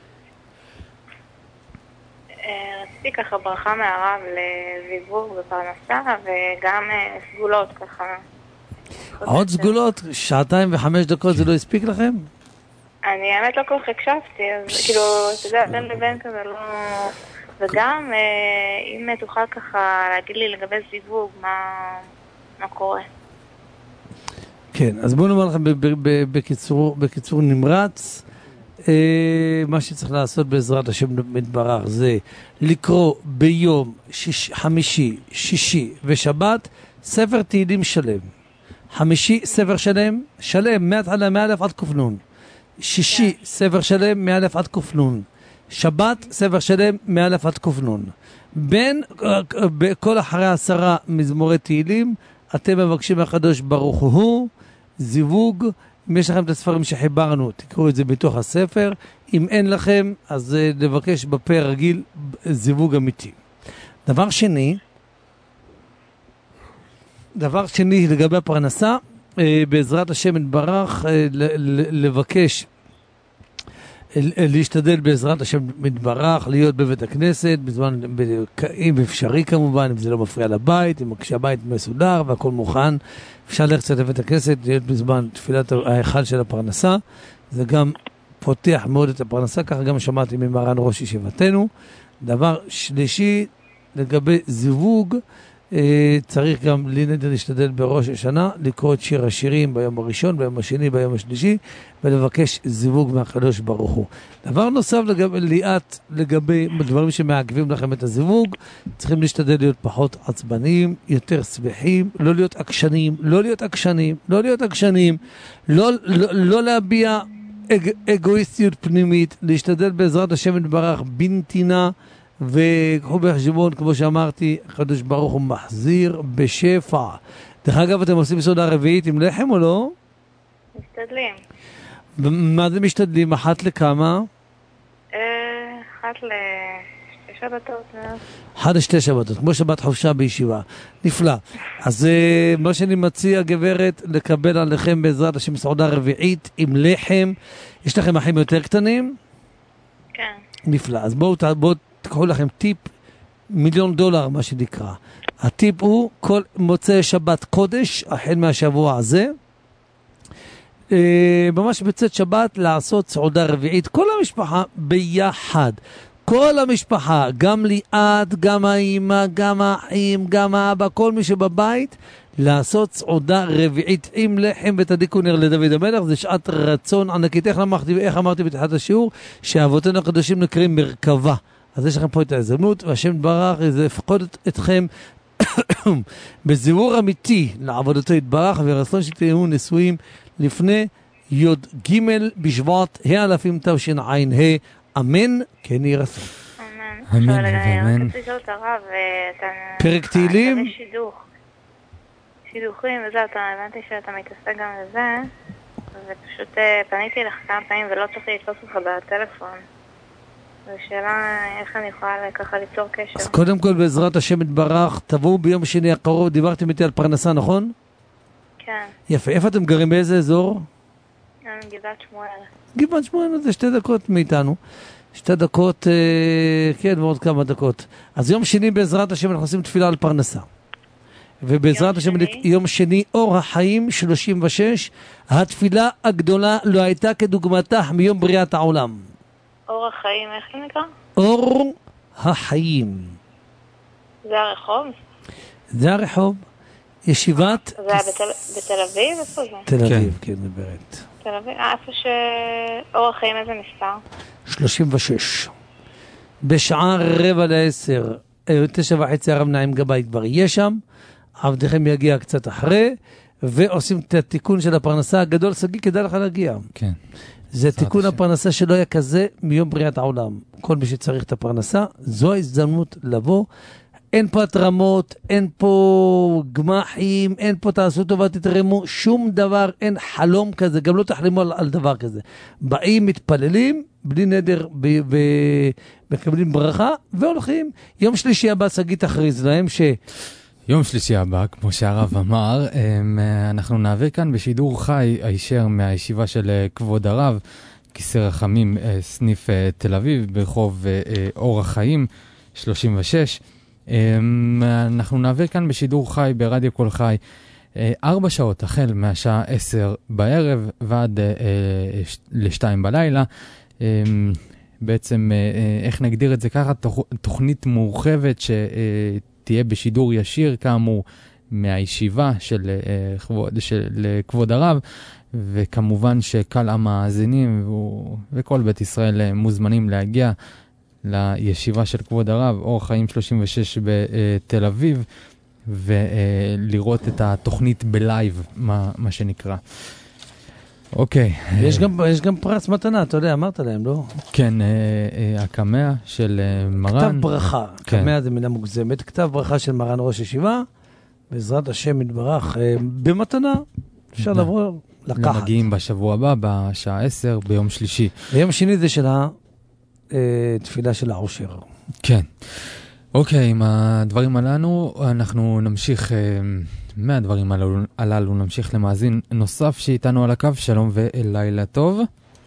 רציתי ככה ברכה מהרב לזיווג בפרנסה, וגם סגולות ככה. עוד סגולות? 2:05 זה לא הספיק לכם? אני האמת לא כל כך הקשבתי, אז כאילו, אתה יודע, בין לבין כזה לא... וגם, אם תוכל ככה להגיד לי לגבי זיווג, מה קורה? כן, אז בואו נאמר לכם בקיצור נמרץ, מה שצריך לעשות בעזרת השם מתברך זה לקרוא ביום חמישי, שישי ושבת ספר תהילים שלם. חמישי ספר שלם מהתחלה מאלף עד קופנון. שישי ספר שלם מאלף עד קופנון. שבת ספר שלם מאלף עד קופנון. בין כל אחרי 10 מזמורי תהילים אתם מבקשים מהקדוש ברוך הוא זיווג. אם יש לכם את הספרים שחיברנו תקראו את זה בתוך הספר, אם אין לכם אז לבקש בפה רגיל זיווג אמיתי. דבר שני לגבי הפרנסה, בעזרת השם יתברך לבקש להשתדל בעזרת השם מתברך להיות בבית הכנסת בזמן, אם אפשרי כמובן, אם זה לא מפריע לבית, אם כשהבית מסודר והכל מוכן, אפשר ללכת לבית הכנסת, להיות בזמן תפילת ההיכל של הפרנסה. זה גם פותח מאוד את הפרנסה, ככה גם שמעתי ממרן ראש ישיבתנו. דבר שלישי לגבי זיווג, צריך גם לנדר להשתדל בראש השנה לקרוא את שיר השירים ביום הראשון, ביום השני, ביום השלישי, ולבקש זיווג מהקדוש ברוך הוא. דבר נוסף לגבי דברים שמעכבים לכם את הזיווג, צריכים להשתדל להיות פחות עצבניים, יותר שמחים, לא להיות עקשנים, לא להביע אגואיסטיות פנימית, להשתדל בעזרת השם יתברך בנתינה, וקחו בחשבון, כמו שאמרתי, הקדוש ברוך הוא מחזיר בשפע. דרך אגב, אתם עושים סעודה רביעית עם לחם או לא? משתדלים. מה זה משתדלים? אחת לכמה? אחת לשתי שבתות. אחת לשתי שבתות, כמו שבת חופשה בישיבה. נפלא. אז מה שאני מציע, גברת, לקבל עליכם בעזרת השם סעודה רביעית עם לחם. יש לכם אחים יותר קטנים? כן. נפלא. אז בואו תקחו לכם טיפ, $1,000,000 מה שנקרא. הטיפ הוא כל מוצאי שבת קודש, החל מהשבוע הזה, ממש בצאת שבת לעשות סעודה רביעית, כל המשפחה ביחד. כל המשפחה, גם ליאת, גם האמא, גם האחים, גם האבא, כל מי שבבית, לעשות סעודה רביעית עם לחם ותדליקו נר לדוד המלך. זה שעת רצון ענקית. איך אמרתי בתחילת השיעור? שאבותינו הקדושים נקראים מרכבה. אז יש לכם פה את ההזדמנות, והשם יתברך יפקוד אתכם בזיווג אמיתי לעבודתו יתברך, ורצון שתהיו נשואים לפני י"ג בשבט האלפים תשע"ה. אמן, כן יהי רצון. אמן. אמן. רציתי לשאול את הרב, פרק תהילים? שידוכים וזה, הבנתי שאתה מתעסק גם לזה, ופשוט פניתי לך כמה פעמים ולא צריכתי לתפוס לך בטלפון. ושאלה איך אני יכולה ככה ליצור קשר. אז קודם כל בעזרת השם יתברך, תבואו ביום שני הקרוב. דיברתם איתי על פרנסה, נכון? כן. יפה. איפה אתם גרים? באיזה אזור? גבעת שמואל. גבעת שמואל זה 2 דקות מאיתנו. 2 דקות, כן, ועוד כמה דקות. אז יום שני בעזרת השם אנחנו עושים תפילה על פרנסה. ובעזרת השם יום שני אור החיים 36, התפילה הגדולה לא הייתה כדוגמתה מיום בריאת העולם. אור החיים, איך זה נקרא? אור החיים. זה הרחוב? זה הרחוב. ישיבת... זה היה בתל אביב? איפה זה? תל אביב, כן, מדברת. תל אביב? איפה שאור החיים איזה מספר? 36. בשעה 9:45 הרב נעים גבאי כבר יהיה שם, עבדכם יגיע קצת אחרי, ועושים את התיקון של הפרנסה הגדול. סגי, כדאי לך להגיע. כן. זה תיקון הפרנסה שלא היה כזה מיום בריאת העולם. כל מי שצריך את הפרנסה, זו ההזדמנות לבוא. אין פה התרמות, אין פה גמחים, אין פה תעשו טובה, תתרמו, שום דבר, אין חלום כזה, גם לא תחלימו על דבר כזה. באים, מתפללים, בלי נדר, מקבלים ברכה, והולכים. יום שלישי הבא, סגי תכריז להם יום שלישי הבא, כמו שהרב אמר, אנחנו נעביר כאן בשידור חי הישר מהישיבה של כבוד הרב, כיסא רחמים, סניף תל אביב, ברחוב אור החיים, 36. אנחנו נעביר כאן בשידור חי ברדיו כל חי 4 שעות, החל מהשעה 10 בערב ועד ל-2 בלילה. בעצם, איך נגדיר את זה ככה? תוכנית מורחבת שתהיה בשידור ישיר, כאמור, מהישיבה של כבוד הרב, וכמובן שקל המאזינים וכל בית ישראל מוזמנים להגיע לישיבה של כבוד הרב, אור חיים 36 בתל אביב, ולראות את התוכנית בלייב, מה שנקרא. אוקיי. יש גם פרס מתנה, אתה יודע, אמרת להם, לא? כן, הקמע של מרן. כתב ברכה, קמע זה מילה מוגזמת, כתב ברכה של מרן ראש ישיבה, בעזרת השם יתברך, במתנה, אפשר לבוא לקחת. מגיעים בשבוע הבא, בשעה 10, ביום שלישי. ביום שני זה של התפילה של העושר. כן. אוקיי, עם הדברים הללו, אנחנו נמשיך, מהדברים הללו נמשיך למאזין נוסף שאיתנו על הקו. שלום ולילה טוב.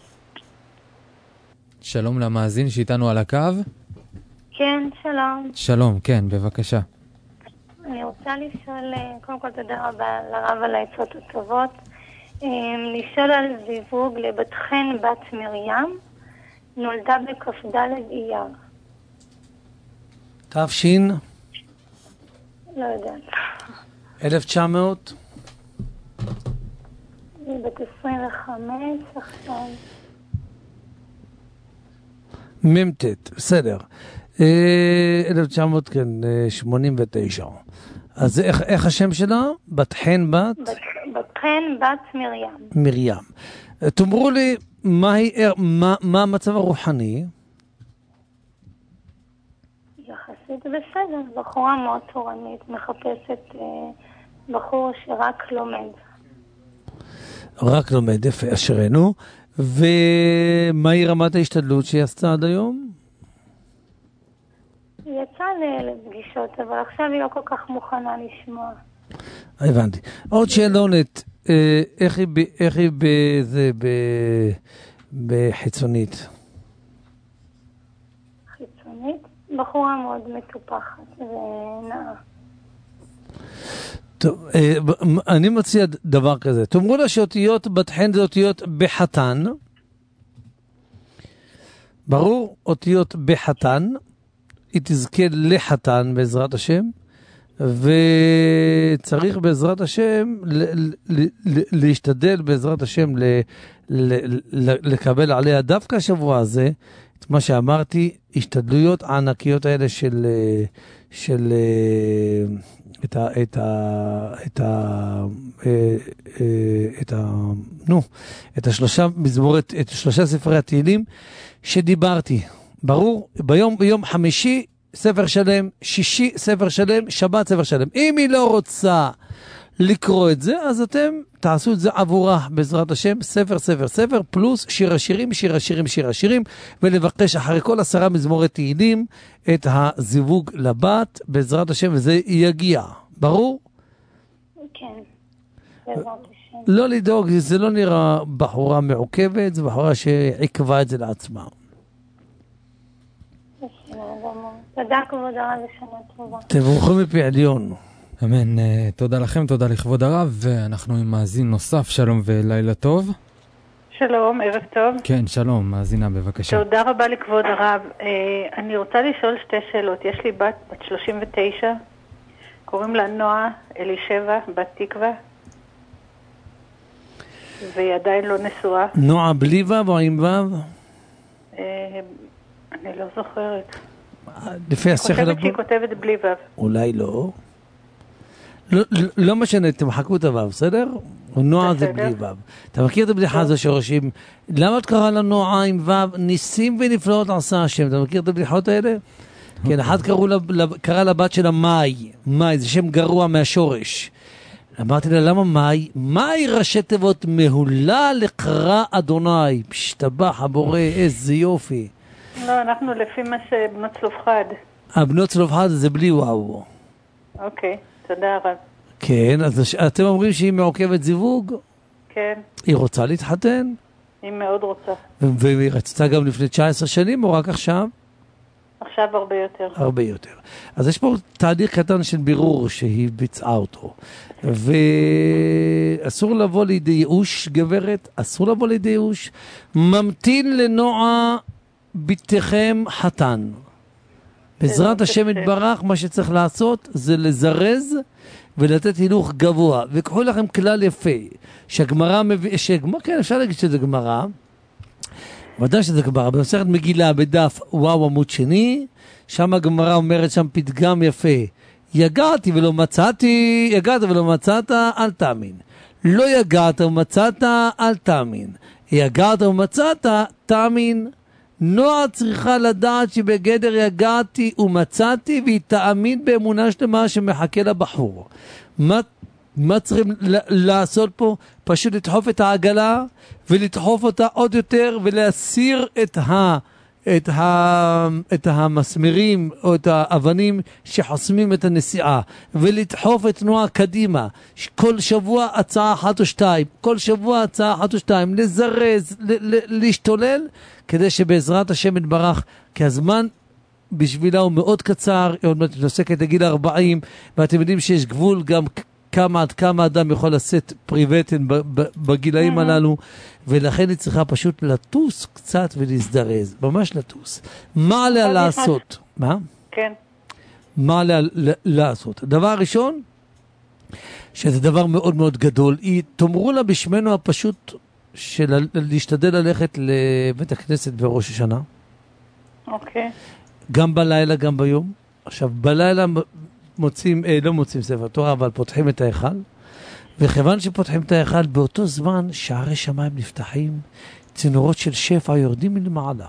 שלום למאזין שאיתנו על הקו. כן, שלום. שלום, כן, בבקשה. אני רוצה לשאול, קודם כל תודה רבה לרב על העצות הטובות, לשאול על זיווג לבת חן בת מרים, נולדה בכ"ד אייר. תפשין? לא יודעת. 1900? היא בת 25 עכשיו. ממתת, בסדר. 1989. אז איך השם שלה? בת חן בת? בת חן בת מרים. מרים. תאמרו לי, מה המצב הרוחני? יחסית בסדר, בחורה מאוד תורנית, מחפשת בחור שרק לומד. רק לומד, יפה, אשרנו. ומהי רמת ההשתדלות שהיא עשתה עד היום? היא יצאה לפגישות, אבל עכשיו היא לא כל כך מוכנה לשמוע. הבנתי. עוד שאלונת, איך היא בחיצונית? חיצונית? בחורה מאוד מטופחת ונאה. טוב, אני מציע דבר כזה. תאמרו לה שאותיות בת חן זה אותיות בחתן. ברור, אותיות בחתן. היא תזכה לחתן בעזרת השם. וצריך בעזרת השם להשתדל בעזרת השם לקבל עליה דווקא השבוע הזה את מה שאמרתי, השתדלויות הענקיות האלה של את השלושה מזמורת, את שלושה ספרי התהילים שדיברתי. ברור, ביום חמישי ספר שלם, שישי ספר שלם, שבת ספר שלם. אם היא לא רוצה לקרוא את זה, אז אתם תעשו את זה עבורה בעזרת השם, ספר, פלוס שיר השירים, ולבקש אחרי כל 10 מזמורי תהילים את הזיווג לבת בעזרת השם, וזה יגיע. ברור? כן, בעזרת השם. לא לדאוג, זה לא נראה בחורה מעוקבת, זה בחורה שעקבה את זה לעצמה. תודה כבוד הרב ושנה טובה. תבורכו מפי עליון. אמן, תודה לכם, תודה לכבוד הרב, ואנחנו עם מאזין נוסף. שלום ולילה טוב. שלום, ערב טוב. כן, שלום, מאזינה בבקשה. תודה רבה לכבוד הרב. אני רוצה לשאול שתי שאלות. יש לי בת 39, קוראים לה נועה אלישבע, בת תקווה, והיא עדיין לא נשואה. נועה בלי וו או עם וו? אני לא זוכרת. לפי השכל חושבת שהיא כותבת בלי וו. אולי לא. לא משנה, תמחקו את הוו, בסדר? נועה זה בלי וו. אתה מכיר את הבדיחה הזו שורשים? למה את קרא לה נועה עם וו? ניסים ונפלאות עשה השם. אתה מכיר את הבדיחות האלה? כן, אחד קרא לבת שלה מאי. מאי, זה שם גרוע מהשורש. אמרתי לה, למה מאי? מאי ראשי תיבות מהולה לקרא אדוני. פשתבח הבורא, איזה יופי. לא, אנחנו לפי מה שבנות צלופחד. הבנות צלופחד זה בלי וואו. אוקיי, תודה רב. כן, אז אתם אומרים שהיא מעוכבת זיווג? כן. היא רוצה להתחתן? היא מאוד רוצה. והיא רצתה גם לפני 19 שנים או רק עכשיו? עכשיו הרבה יותר. הרבה יותר. אז יש פה תהליך קטן של בירור שהיא ביצעה אותו. ואסור לבוא לידי ייאוש, גברת, אסור לבוא לידי ייאוש. ממתין לנועה ביתכם חתן. בעזרת השם יתברך, מה שצריך לעשות זה לזרז ולתת הילוך גבוה. וקחו לכם כלל יפה, שהגמרא מביא, כן, אפשר להגיד שזה גמרא, ודאי שזה גמרא, במסכת מגילה בדף וואו עמוד שני, שם הגמרא אומרת שם פתגם יפה, יגעתי ולא מצאתי, יגעת ולא מצאת, אל תאמין. לא יגעת ומצאת, אל תאמין. יגעת ומצאת, תאמין. נועה צריכה לדעת שבגדר יגעתי ומצאתי, והיא תאמין באמונה שלמה שמחכה לבחור. מה צריכים לעשות פה? פשוט לדחוף את העגלה ולדחוף אותה עוד יותר ולהסיר את המסמרים או את האבנים שחוסמים את הנסיעה, ולדחוף את נועה קדימה. כל שבוע הצעה אחת או שתיים, כל שבוע הצעה אחת או שתיים, לזרז, להשתולל, כדי שבעזרת השם יתברך, כי הזמן בשבילה הוא מאוד קצר, היא עוד מעט מתעסקת לגיל 40, ואתם יודעים שיש גבול גם עד כמה אדם יכול לשאת פריבטן בגילאים הללו, ולכן היא צריכה פשוט לטוס קצת ולהזדרז, ממש לטוס. מה עליה לעשות? מה? כן. מה עליה לעשות? דבר ראשון, שזה דבר מאוד מאוד גדול, תאמרו לה בשמנו הפשוט של להשתדל ללכת לבית הכנסת בראש השנה. אוקיי. גם בלילה, גם ביום. עכשיו, בלילה לא מוצאים ספר תורה, אבל פותחים את ההיכל, וכיוון שפותחים את ההיכל, באותו זמן שערי שמיים נפתחים, צינורות של שפע יורדים מלמעלה,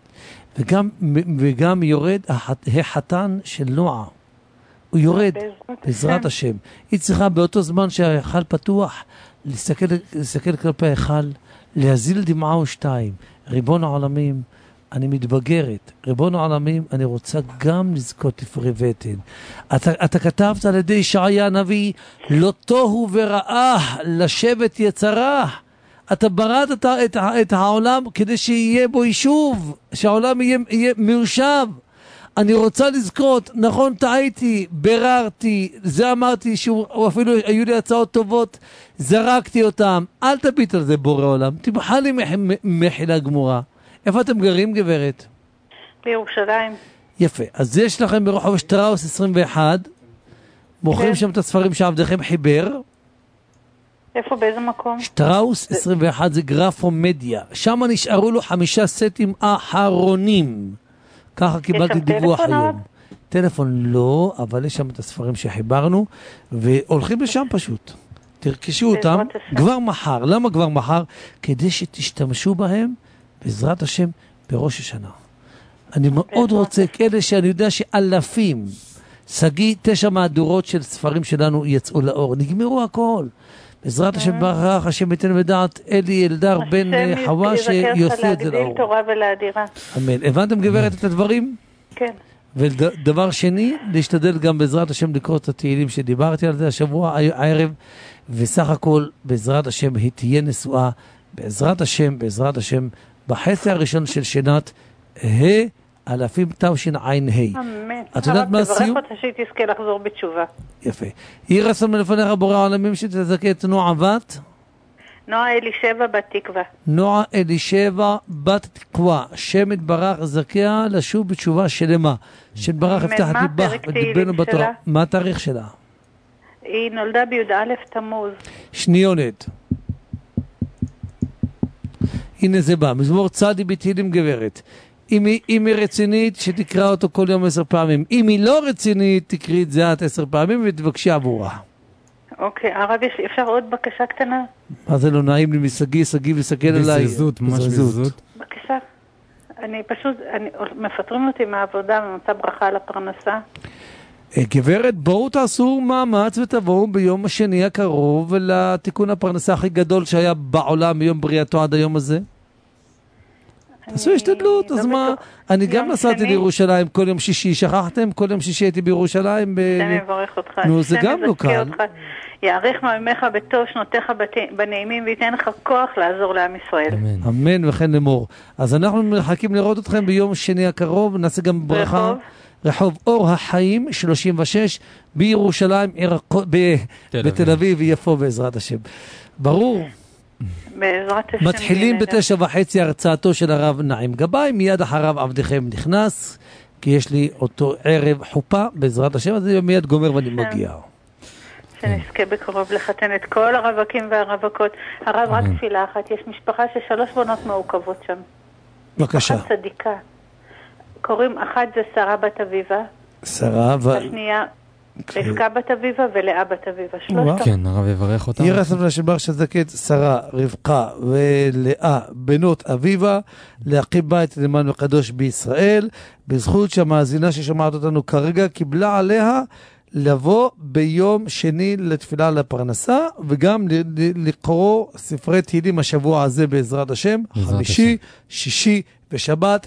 וגם יורד החתן של נועה, הוא יורד בעזרת השם. היא צריכה באותו זמן שההיכל פתוח, להסתכל כלפי ההיכל, להזיל דמעה או שתיים. ריבון העולמים, אני מתבגרת, ריבון העולמים, אני רוצה גם לזכות לפריבטן. אתה כתבת על ידי ישעיה הנביא, לא תוהו ורעה לשבת יצרה. אתה בראת את העולם כדי שיהיה בו יישוב, שהעולם יהיה מיושב. אני רוצה לזכות, נכון, טעיתי, בררתי, זה אמרתי, אפילו היו לי הצעות טובות, זרקתי אותם. אל תביט על זה בורא עולם, תמחה לי מחילה גמורה. איפה אתם גרים, גברת? בירושלים. יפה. אז יש לכם ברחוב שטראוס 21, מוכרים שם את הספרים שעבדכם חיבר. איפה, באיזה מקום? שטראוס 21 זה גרפומדיה. שם נשארו לו 5 סטים אחרונים. ככה קיבלתי דיווח היום. טלפון לא, אבל יש שם את הספרים שחיברנו, והולכים לשם פשוט. תרכשו אותם כבר מחר. למה כבר מחר? כדי שתשתמשו בהם בעזרת השם בראש השנה. אני מאוד רוצה, כאלה שאני יודע שאלפים, סגי 9 מהדורות של ספרים שלנו יצאו לאור, נגמרו הכל. בעזרת השם ברך, השם ייתן ודעת אלי אלדר בן חווה שיוצא את זה לאור. להגדיל תורה ולאדירה. אמן. הבנתם גברת את הדברים? כן. ודבר שני, להשתדל גם בעזרת השם לקרוא את התהילים שדיברתי על זה השבוע הערב, וסך הכל בעזרת השם היא תהיה נשואה, בעזרת השם, בחצי הראשון של שנת אלפים תשע"ה. אמן. את יודעת מה הסיום? תברך אותה שהיא תזכה לחזור בתשובה. יפה. יהי רצון מלפניך בורא העולמים שתזכה את נועה בת? נועה אלישבע בת תקווה. נועה אלישבע בת תקווה, שם יתברך זכיה לשוב בתשובה שלמה. שיתברך יפתח את ליבך ודיבנו בתורה. מה התאריך שלה? היא נולדה בי"א תמוז. שניונת. הנה זה בא, מזמור צדי בתהילים גברת. אם היא רצינית, שתקרא אותו כל יום 10 פעמים. אם היא לא רצינית, תקראי את זה 10 פעמים ותבקשי עבורה. אוקיי, הרב, אפשר עוד בקשה קטנה? מה זה לא נעים לי מסגי, סגי וסגל עליי. בזריזות, ממש בזריזות. בבקשה. מפטרים אותי מהעבודה ומצא ברכה על הפרנסה. גברת, בואו תעשו מאמץ ותבואו ביום השני הקרוב לתיקון הפרנסה הכי גדול שהיה בעולם מיום בריאתו עד היום הזה. תעשו השתדלות, אז מה? אני גם נסעתי לירושלים כל יום שישי, שכחתם? כל יום שישי הייתי בירושלים. אני מברך אותך. נו, זה גם לא קל. יעריך מעמך בטוב, שנותיך בנעימים, וייתן לך כוח לעזור לעם ישראל. אמן וכן לאמור. אז אנחנו מחכים לראות אתכם ביום שני הקרוב, נעשה גם ברכה. רחוב אור החיים 36 בירושלים, בתל אביב יפו בעזרת השם. ברור. בעזרת השם. מתחילים ב9:30 הרצאתו של הרב נעים גבאי, מיד אחריו עבדכם נכנס, כי יש לי אותו ערב חופה בעזרת השם, אז אני מיד גומר ואני מגיע. שנזכה בקרוב לחתן את כל הרווקים והרווקות. הרב, רק תפילה אחת, יש משפחה ש3 בנות מעוכבות שם. בבקשה. משפחה צדיקה. קוראים, אחת זה שרה בת אביבה. שרה השנייה רבקה בת אביבה ולאה בת אביבה. 3. כן, הרב יברך אותם. יהי רצון לשבר שזכית שרה, רבקה ולאה בנות אביבה, להקים בית למען הקדוש בישראל, בזכות שהמאזינה ששומעת אותנו כרגע קיבלה עליה לבוא ביום שני לתפילה לפרנסה, וגם לקרוא ספרי תהילים השבוע הזה בעזרת השם, חמישי, שישי ושבת,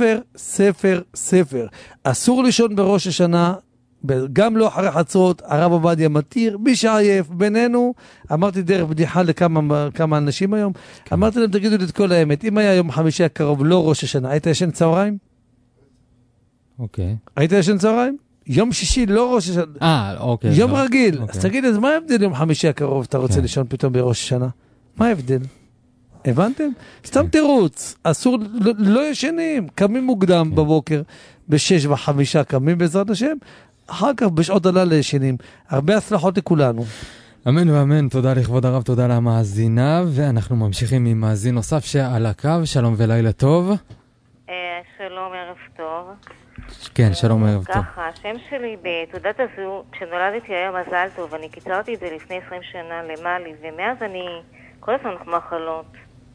ספר. אסור לישון בראש השנה, גם לא אחרי חצות, הרב עובדיה מתיר, מי שעייף בינינו, אמרתי דרך בדיחה לכמה אנשים היום, אמרתי להם תגידו לי את כל האמת, אם היה יום חמישי הקרוב לא ראש השנה, היית ישן צהריים? אוקיי. היית ישן צהריים? יום שישי לא ראש השנה. אוקיי. יום רגיל. אז תגיד, אז מה ההבדל יום חמישי הקרוב, אתה רוצה לישון פתאום בראש השנה? מה ההבדל? הבנתם? סתם תירוץ. אסור, לא ישנים. קמים מוקדם בבוקר, ב6:05 קמים בעזרת השם, אחר כך בשעות הלילה ישנים. הרבה הצלחות לכולנו. אמן ואמן, תודה לכבוד הרב, תודה למאזינה, ואנחנו ממשיכים עם מאזין נוסף שעל הקו. שלום ולילה טוב. שלום, ערב טוב. כן, שלום, ערב טוב. ככה, השם שלי בתעודת הזהות, כשנולדתי היה מזל טוב, אני קיצרתי את זה לפני 20 שנה למעלי, ומאז אני כל הזמן מחלות.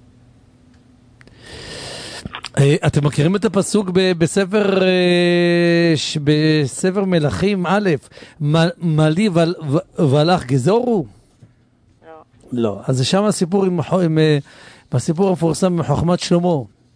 אתם מכירים את הפסוק בספר מלכים א', מלי והלך גזורו? לא. לא. אז זה שם הסיפור המפורסם מחוכמת שלמה.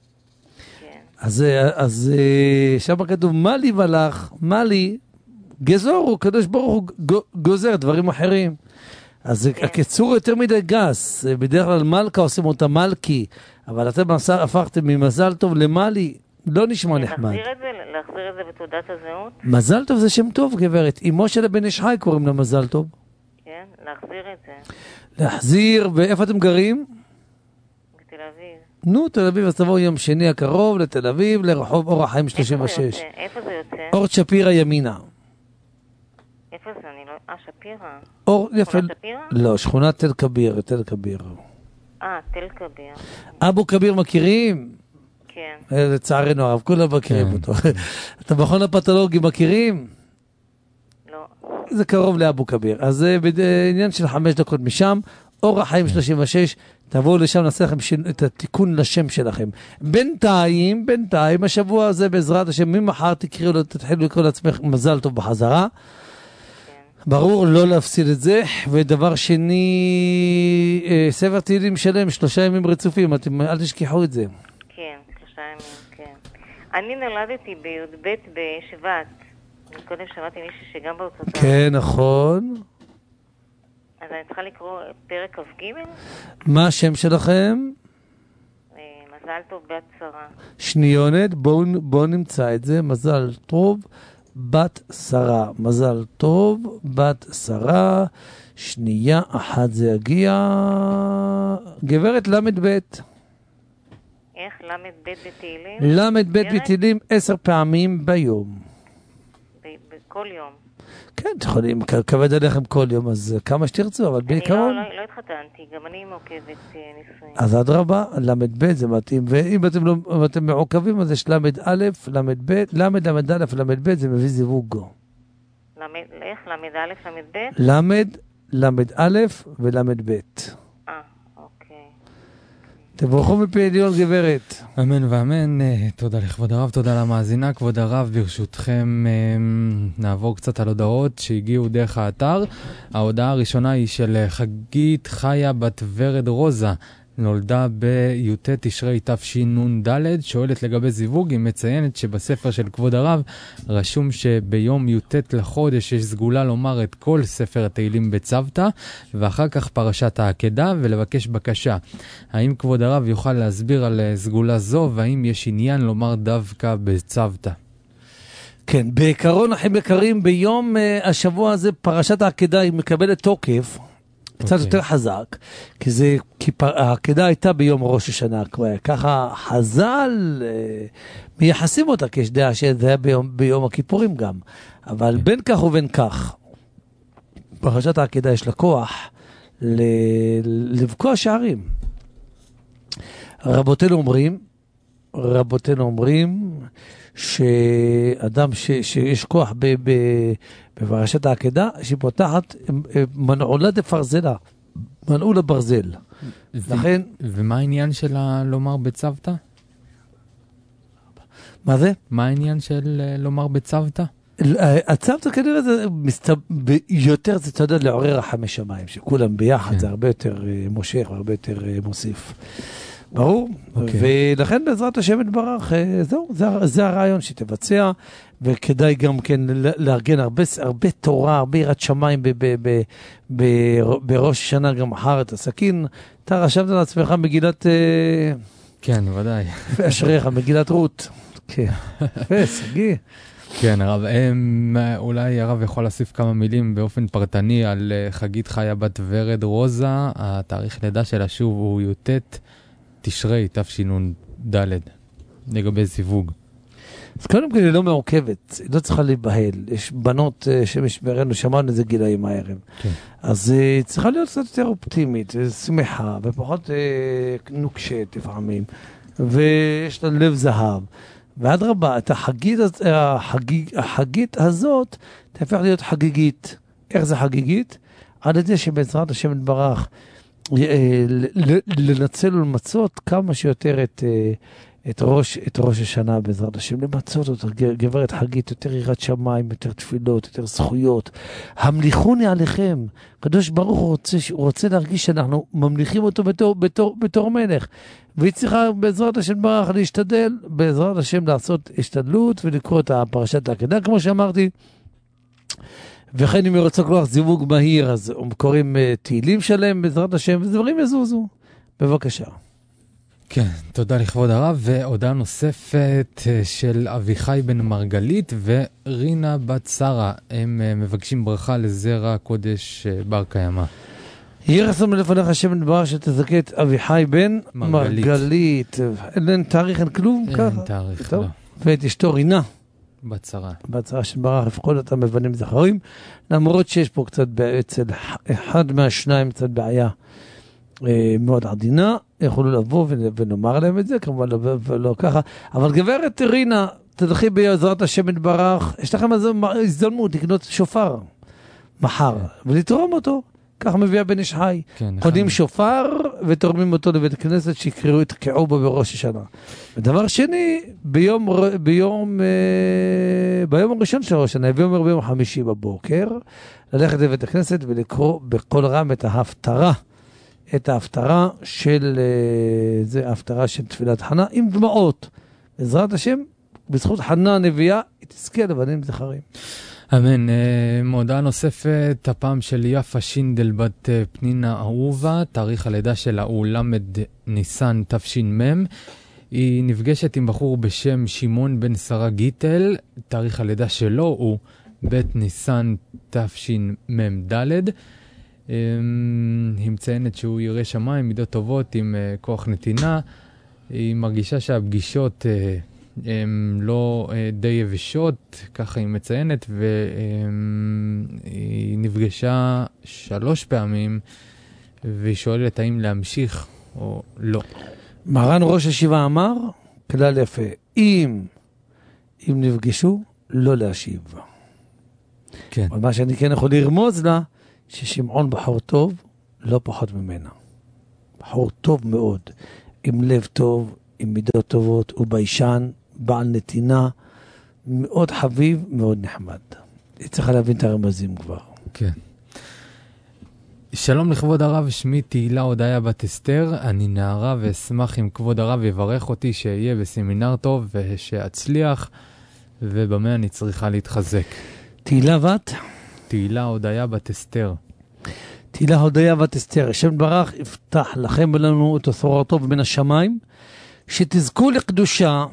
אז שם כתוב מלי ולך, מלי גזורו, קדוש ברוך הוא גוזר דברים אחרים. אז הקיצור יותר מדי גס, בדרך כלל מלכה עושים אותה מלכי, אבל אתם הפכתם ממזל טוב למלי, לא נשמע נחמד. להחזיר את זה בתעודת הזהות? מזל טוב זה שם טוב, גברת. אמו של הבן איש חי קוראים לה מזל טוב. כן, להחזיר את זה. להחזיר, ואיפה אתם גרים? בתל אביב. נו, תל אביב, אז תבואו יום שני הקרוב לתל אביב, לרחוב אור החיים 36. איפה זה יוצא? אור שפירא ימינה. איפה זה? אני לא... שפירא? שכונת שפירא? לא, שכונת תל כביר, תל כביר. תל כביר. אבו כביר מכירים? כן. לצערנו הרב, כולם מכירים אותו. את המכון הפתולוגי מכירים? לא. זה קרוב לאבו כביר. אז זה בעניין של 5 דקות משם, אור החיים 36, תבואו לשם, נעשה לכם את התיקון לשם שלכם. בינתיים, השבוע הזה בעזרת השם, ממחר תתחילו לקרוא לעצמך מזל טוב בחזרה. ברור, לא להפסיד את זה. ודבר שני, ספר תהילים שלם, 3 ימים רצופים, אל תשכחו את זה. כן, 3 ימים, כן. אני נולדתי בי"ב בשבט. קודם שמעתי מישהו שגם בארצות. כן, נכון. אז אני צריכה לקרוא פרק כ"ג? מה השם שלכם? מזל טוב בהצהרה. שניונת, בואו נמצא את זה, מזל טוב בת שרה. מזל טוב, בת שרה. שנייה אחת זה יגיע. גברת למד בית. איך? למד בית בתהילים? למד בית בתהילים 10 פעמים ביום. בכל יום? כן, אתם יכולים, כבד עליכם כל יום, אז כמה שתרצו, אבל בעיקרון... אני לא התחתנתי, גם אני מעוקבת נישואים. אז אדרבה, למד בית זה מתאים, ואם אתם מעוקבים, אז יש למד א', למד ב', למד א', למד ב', זה מביא זיווג. איך? למד א', למד ב'? למד א' ולמד ב'. אוקיי. תבורכו מפי עליון גברת. אמן ואמן, תודה לכבוד הרב, תודה למאזינה. כבוד הרב, ברשותכם נעבור קצת על הודעות שהגיעו דרך האתר. ההודעה הראשונה היא של חגית חיה בת ורד רוזה, נולדה בי"ט תשרי תשנ"ד, שואלת לגבי זיווג. היא מציינת שבספר של כבוד הרב רשום שביום י"ט לחודש יש סגולה לומר את כל ספר התהילים בצוותא, ואחר כך פרשת העקדה ולבקש בקשה. האם כבוד הרב יוכל להסביר על סגולה זו, והאם יש עניין לומר דווקא בצוותא? כן, בעיקרון אחים יקרים, ביום השבוע הזה פרשת העקדה היא מקבלת תוקף קצת יותר חזק, כי העקדה הייתה ביום ראש השנה, ככה חז"ל מייחסים אותה, כי יש דעה שזה היה ביום הכיפורים גם, אבל בין כך ובין כך, פרשת העקדה יש לה כוח לבקוע שערים. רבותינו אומרים שאדם שיש כוח בפרשת העקדה, שפותחת מנעולה דפרזלה, מנעול הברזל. לכן... ומה העניין של לומר בצוותא? מה זה? מה העניין של לומר בצוותא? הצוותא כנראה זה יותר, זה אתה יודע, לעורר רחמי שמיים, שכולם ביחד, זה הרבה יותר מושך, הרבה יותר מוסיף. ברור, ולכן בעזרת השם יתברך, זהו, זה הרעיון שתבצע, וכדאי גם כן לארגן הרבה תורה, הרבה יראת שמיים בראש שנה, גם מחר את הסכין. אתה רשמת לעצמך מגילת... כן, ודאי. אשריך, מגילת רות. כן, סגי. כן, הרב, אולי הרב יכול להוסיף כמה מילים באופן פרטני על חגית חיה בת ורד רוזה. התאריך לידה שלה שוב הוא י"ט תשרי תשנ"ד, לגבי זיווג. אז קודם כל היא לא מעוכבת, היא לא צריכה להיבהל. יש בנות שמשמרנו, שמענו איזה גילאים הערב. כן. אז היא צריכה להיות קצת יותר אופטימית, שמחה, ופחות נוקשת לפעמים, ויש לה לב זהב. ועד רבה, את החגית הזאת תהפך להיות חגיגית. איך זה חגיגית? עד ידי שבעזרת השם יתברך, לנצל ולמצות כמה שיותר את ראש השנה בעזרת השם, למצות אותו, גברת חגית, יותר יראת שמיים, יותר תפילות, יותר זכויות. המליכוני עליכם. קדוש ברוך הוא רוצה להרגיש שאנחנו ממליכים אותו בתור מלך. והיא צריכה בעזרת השם ברוך להשתדל, בעזרת השם לעשות השתדלות ולקרוא את הפרשת העקדה, כמו שאמרתי. וכן אם היא רוצה כוח זיווג מהיר, אז הם קוראים תהילים שלהם בעזרת השם, ודברים יזוזו. בבקשה. כן, תודה לכבוד הרב, והודעה נוספת של אביחי בן מרגלית ורינה בת שרה. הם מבקשים ברכה לזרע קודש בר קיימא. יהיה רצון לפניך השם יתברך שתזכה את אביחי בן מרגלית. אין תאריך, אין כלום? אין תאריך, לא. ואת אשתו רינה. בת שרה. בת שרה שברך, לפחות אותם מבנים זכרים, למרות שיש פה קצת אצל אחד מהשניים קצת בעיה מאוד עדינה, יכולו לבוא ונאמר להם את זה, כמובן לא ככה, אבל גברת רינה, תדחי בעזרת השם יתברך, יש לכם הזדמנות לקנות שופר מחר, ולתרום אותו, כך מביאה בן איש חי. קונים שופר ותורמים אותו לבית כנסת שיקראו את קעובה בראש השנה. ודבר שני, ביום הראשון של ראש השנה, ביום חמישי בבוקר, ללכת לבית הכנסת ולקרוא בכל רם את ההפטרה של תפילת חנה עם דמעות. בעזרת השם, בזכות חנה הנביאה, היא תזכה לבנים זכרים. אמן. מודעה נוספת, הפעם של יפה שינדל בת פנינה אהובה, תאריך הלידה שלה הוא למד ניסן תש"מ. היא נפגשת עם בחור בשם שמעון בן שרה גיטל, תאריך הלידה שלו הוא ב' ניסן תשמ"ד. היא מציינת שהוא ירא שמיים, מידות טובות עם כוח נתינה. היא מרגישה שהפגישות הן לא די יבשות, ככה היא מציינת, והיא נפגשה 3 פעמים, והיא שואלת האם להמשיך או לא. מרן ראש הישיבה אמר, כלל יפה, אם נפגשו, לא להשיב. כן. אבל מה שאני כן יכול לרמוז לה, ששמעון בחור טוב, לא פחות ממנה. בחור טוב מאוד, עם לב טוב, עם מידות טובות, הוא ביישן, בעל נתינה, מאוד חביב, מאוד נחמד. היא צריכה להבין את הרמזים כבר. כן. שלום לכבוד הרב, שמי תהילה הודיה בת אסתר, אני נערה ואשמח אם כבוד הרב יברך אותי שיהיה בסמינר טוב ושאצליח, ובמה אני צריכה להתחזק. תהילה בת? תהילה הודיה בת אסתר. תהילה הודיה בת אסתר, השם ברך יפתח לכם ולנו את אוצרו הטוב בין השמיים, שתזכו לקדושה,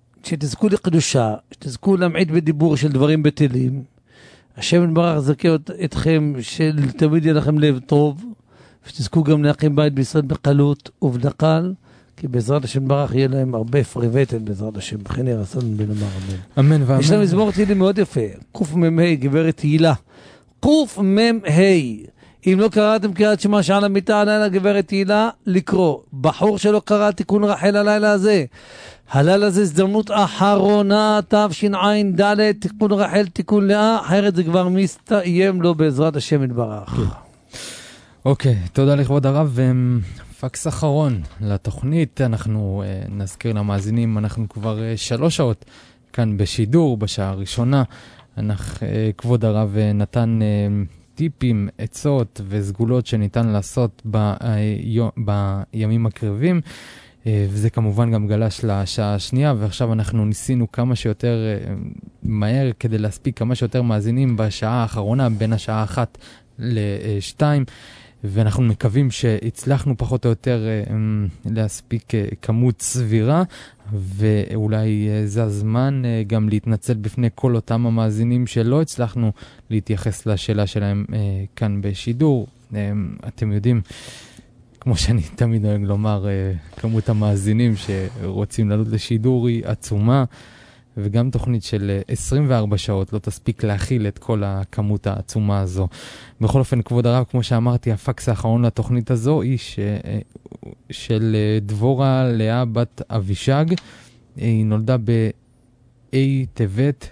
שתזכו להמעיט בדיבור של דברים בטלים, השם ברך זכה אתכם שתמיד יהיה לכם לב טוב, ושתזכו גם להקים בית בישראל בקלות ובדקל, כי בעזרת השם ברך יהיה להם הרבה פריבטן בעזרת השם, בכן ירסון בן אמר אמן. אמן ואמן. יש להם מזמור תהילים מאוד יפה, קמ"ה, גברת תהילה, קמ"ה, אם לא קראתם קריאת שמע שעל המיטה הלילה גברת תהילה, לקרוא. בחור שלא קרא תיקון רחל הלילה הזה, הלילה הזה הזדמנות אחרונה, תשע"ד, תיקון רחל, תיקון לאה, אחרת זה כבר מסתיים לו בעזרת השם יתברך. אוקיי, תודה לכבוד הרב. פקס אחרון לתוכנית, אנחנו נזכיר למאזינים, אנחנו כבר 3 שעות כאן בשידור, בשעה הראשונה. כבוד הרב נתן טיפים, עצות וסגולות שניתן לעשות בימים הקרבים, וזה כמובן גם גלש לשעה השנייה, ועכשיו אנחנו ניסינו כמה שיותר מהר כדי להספיק כמה שיותר מאזינים בשעה האחרונה, בין השעה 1 ל-2, ואנחנו מקווים שהצלחנו פחות או יותר להספיק כמות סבירה, ואולי זה הזמן גם להתנצל בפני כל אותם המאזינים שלא הצלחנו להתייחס לשאלה שלהם כאן בשידור. אתם יודעים, כמו שאני תמיד נוהג לומר, כמות המאזינים שרוצים לעלות לשידור היא עצומה, וגם תוכנית של 24 שעות לא תספיק להכיל את כל הכמות העצומה הזו. בכל אופן, כבוד הרב, כמו שאמרתי, הפקס האחרון לתוכנית הזו היא של דבורה לאה בת אבישג. היא נולדה באי טבת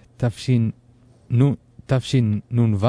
תשנ"ו.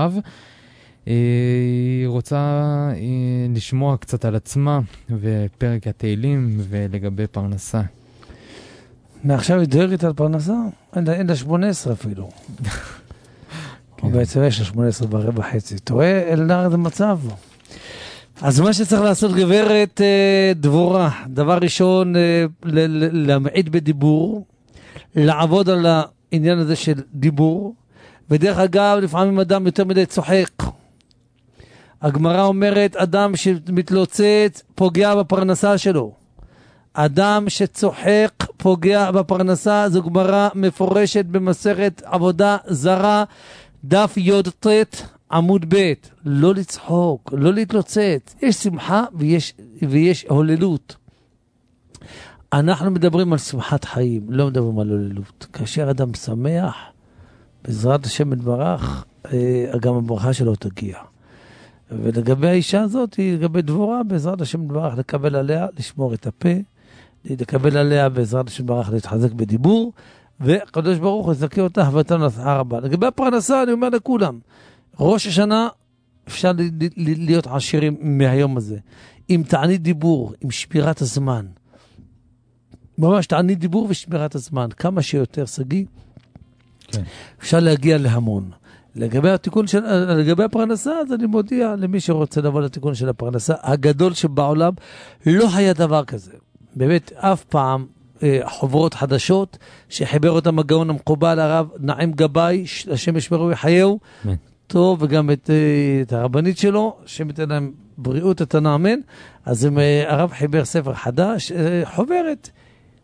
היא רוצה לשמוע קצת על עצמה ופרק התהילים ולגבי פרנסה. מעכשיו היא דואגת על פרנסה? אין לה 18 אפילו. או בעצם יש לה 18 ורבע חצי. תראה, אלנר, איזה מצב. אז מה שצריך לעשות גברת דבורה, דבר ראשון, להמעיט בדיבור, לעבוד על העניין הזה של דיבור, ודרך אגב, לפעמים אדם יותר מדי צוחק. הגמרא אומרת, אדם שמתלוצץ פוגע בפרנסה שלו. אדם שצוחק פוגע בפרנסה, זו גמרא מפורשת במסכת עבודה זרה, דף י"ט עמוד ב'. לא לצחוק, לא להתלוצץ. יש שמחה ויש הוללות. אנחנו מדברים על שמחת חיים, לא מדברים על הוללות. כאשר אדם שמח, בעזרת השם יתברך, גם הברכה שלו תגיע. ולגבי האישה הזאת, לגבי דבורה, בעזרת השם יתברך, לקבל עליה, לשמור את הפה, לקבל עליה בעזרת השם יתברך, להתחזק בדיבור, וקדוש ברוך הוא יזכה אותה ותנו לשכר רבה. לגבי הפרנסה, אני אומר לכולם, ראש השנה אפשר להיות עשירים מהיום הזה, עם תענית דיבור, עם שמירת הזמן. ממש תענית דיבור ושמירת הזמן, כמה שיותר סגי, כן. אפשר להגיע להמון. לגבי הפרנסה, אז אני מודיע למי שרוצה לבוא לתיקון של הפרנסה, הגדול שבעולם לא היה דבר כזה. באמת, אף פעם חוברות חדשות שחיבר אותם הגאון המקובל הרב נעים גבאי, השם ישמרו ויחייהו, טוב, וגם את הרבנית שלו, שמתן להם בריאות את הנאמן, אז הרב חיבר ספר חדש, חוברת,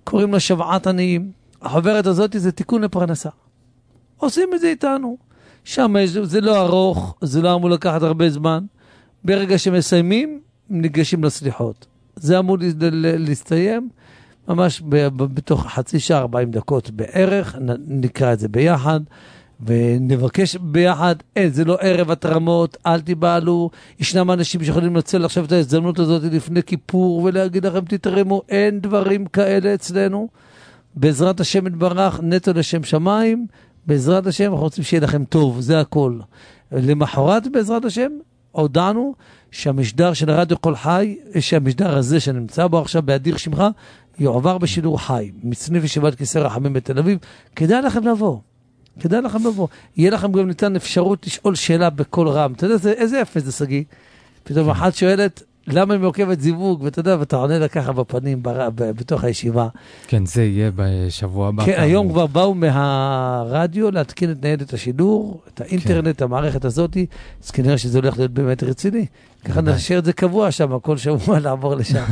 קוראים לה שבעת עניים. החוברת הזאת זה תיקון לפרנסה. עושים את זה איתנו. שם זה לא ארוך, זה לא אמור לקחת הרבה זמן. ברגע שמסיימים, ניגשים לסליחות. זה אמור להסתיים ממש בתוך חצי שעה, 40 דקות בערך. נקרא את זה ביחד. ונבקש ביחד, זה לא ערב התרמות, אל תיבעלו, ישנם אנשים שיכולים לנצל עכשיו את ההזדמנות הזאת לפני כיפור ולהגיד לכם תתרמו, אין דברים כאלה אצלנו, בעזרת השם יתברך, נטו לשם שמיים, בעזרת השם אנחנו רוצים שיהיה לכם טוב, זה הכל. למחרת בעזרת השם, הודענו שהמשדר של הרדיו כל חי, שהמשדר הזה שנמצא בו עכשיו באדיר שמך, יועבר בשידור חי, מצניף ישיבת כיסא רחמים בתל אביב, כדאי לכם לבוא. כדאי לכם לבוא. יהיה לכם גם ניתן אפשרות לשאול שאלה בכל רם. אתה יודע, איזה יפה זה סגי? פתאום אחת שואלת, למה היא מעוקבת זיווג? ואתה יודע, ואתה עונה לה ככה בפנים בתוך הישיבה. כן, זה יהיה בשבוע הבא. כן, היום כבר באו מהרדיו להתקין את ניידת השידור, את האינטרנט, המערכת הזאת, אז כנראה שזה הולך להיות באמת רציני. ככה נשאר את זה קבוע שם, כל שבוע לעבור לשם.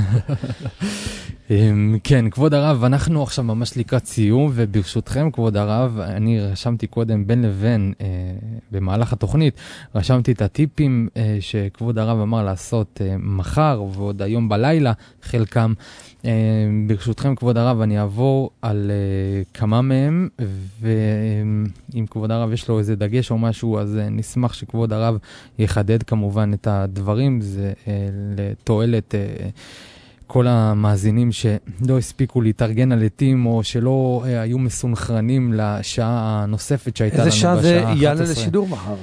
כן, כבוד הרב, אנחנו עכשיו ממש לקראת סיום, וברשותכם, כבוד הרב, אני רשמתי קודם בין לבין, במהלך התוכנית, רשמתי את הטיפים שכבוד הרב אמר לעשות מחר, ועוד היום בלילה, חלקם. ברשותכם, כבוד הרב, אני אעבור על כמה מהם, ואם כבוד הרב יש לו איזה דגש או משהו, אז נשמח שכבוד הרב יחדד כמובן את הדברים, זה לתועלת כל המאזינים שלא הספיקו להתארגן על עתים, או שלא היו מסונכרנים לשעה הנוספת שהייתה לנו בשעה 11. איזה שעה זה יעלה לשידור מחר?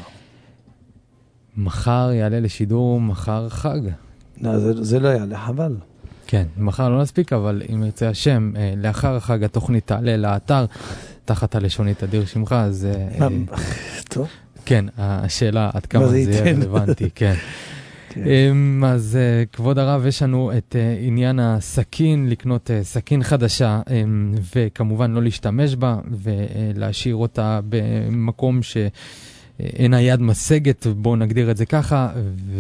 מחר יעלה לשידור, מחר חג. לא, זה לא יעלה, חבל. כן, מחר לא נספיק, אבל אם ירצה השם, לאחר החג התוכנית תעלה לאתר, תחת הלשונית אדיר שמך, אז... טוב. כן, השאלה עד כמה זה יהיה רלוונטי, כן. אז כבוד הרב, יש לנו את עניין הסכין, לקנות סכין חדשה, וכמובן לא להשתמש בה, ולהשאיר אותה במקום שאין היד משגת, בואו נגדיר את זה ככה,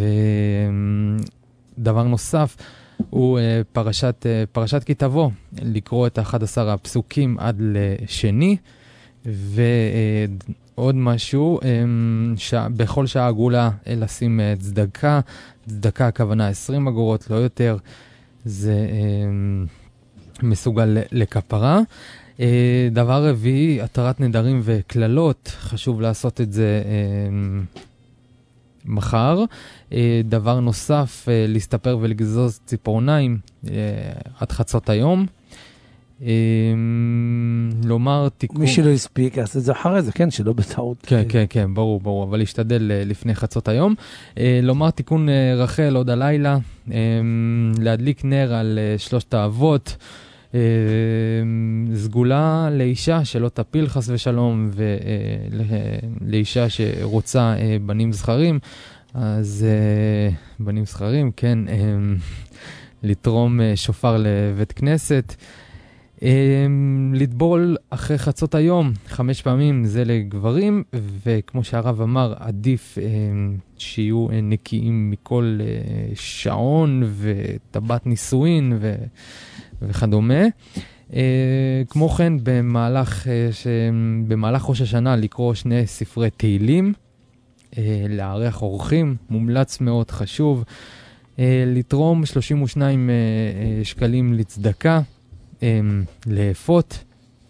ודבר נוסף, הוא פרשת כי תבוא, לקרוא את 11 הפסוקים עד לשני, ועוד משהו, בכל שעה עגולה לשים צדקה, צדקה הכוונה 20 אגורות, לא יותר, זה מסוגל לכפרה. דבר רביעי, התרת נדרים וכללות, חשוב לעשות את זה מחר. דבר נוסף, להסתפר ולגזוז ציפורניים עד חצות היום. לומר תיקון... מי שלא הספיק, יעשה את זה אחרי זה, כן, שלא בטעות. כן, כן, כן, ברור, ברור, אבל להשתדל לפני חצות היום. לומר תיקון רחל עוד הלילה, להדליק נר על 3 האבות, סגולה לאישה שלא תפיל חס ושלום, ולאישה שרוצה בנים זכרים, אז בנים זכרים, כן, לתרום שופר לבית כנסת, לטבול אחרי חצות היום 5 פעמים, זה לגברים, וכמו שהרב אמר, עדיף שיהיו נקיים מכל שעון וטבעת נישואין וכדומה. כמו כן, במהלך ראש השנה לקרוא 2 ספרי תהילים, לערך אורחים, מומלץ מאוד, חשוב, לתרום 32 שקלים לצדקה, לאפות,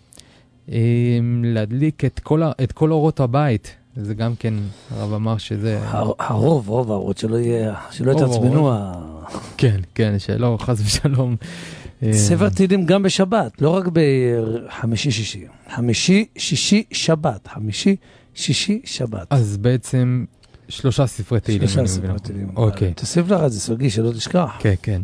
להדליק את כל אורות הבית, זה גם כן, הרב אמר שזה... רוב האורות, שלא יתעצבנו. כן, כן, שלא, חס ושלום. ספר תהילים גם בשבת, לא רק בחמישי-שישי. חמישי-שישי שבת, חמישי-שישי שבת. אז בעצם 3 ספרי תהילים. 3 ספרי תהילים. אוקיי. תוסיף לך, זה סוגי שלא תשכח. כן, כן.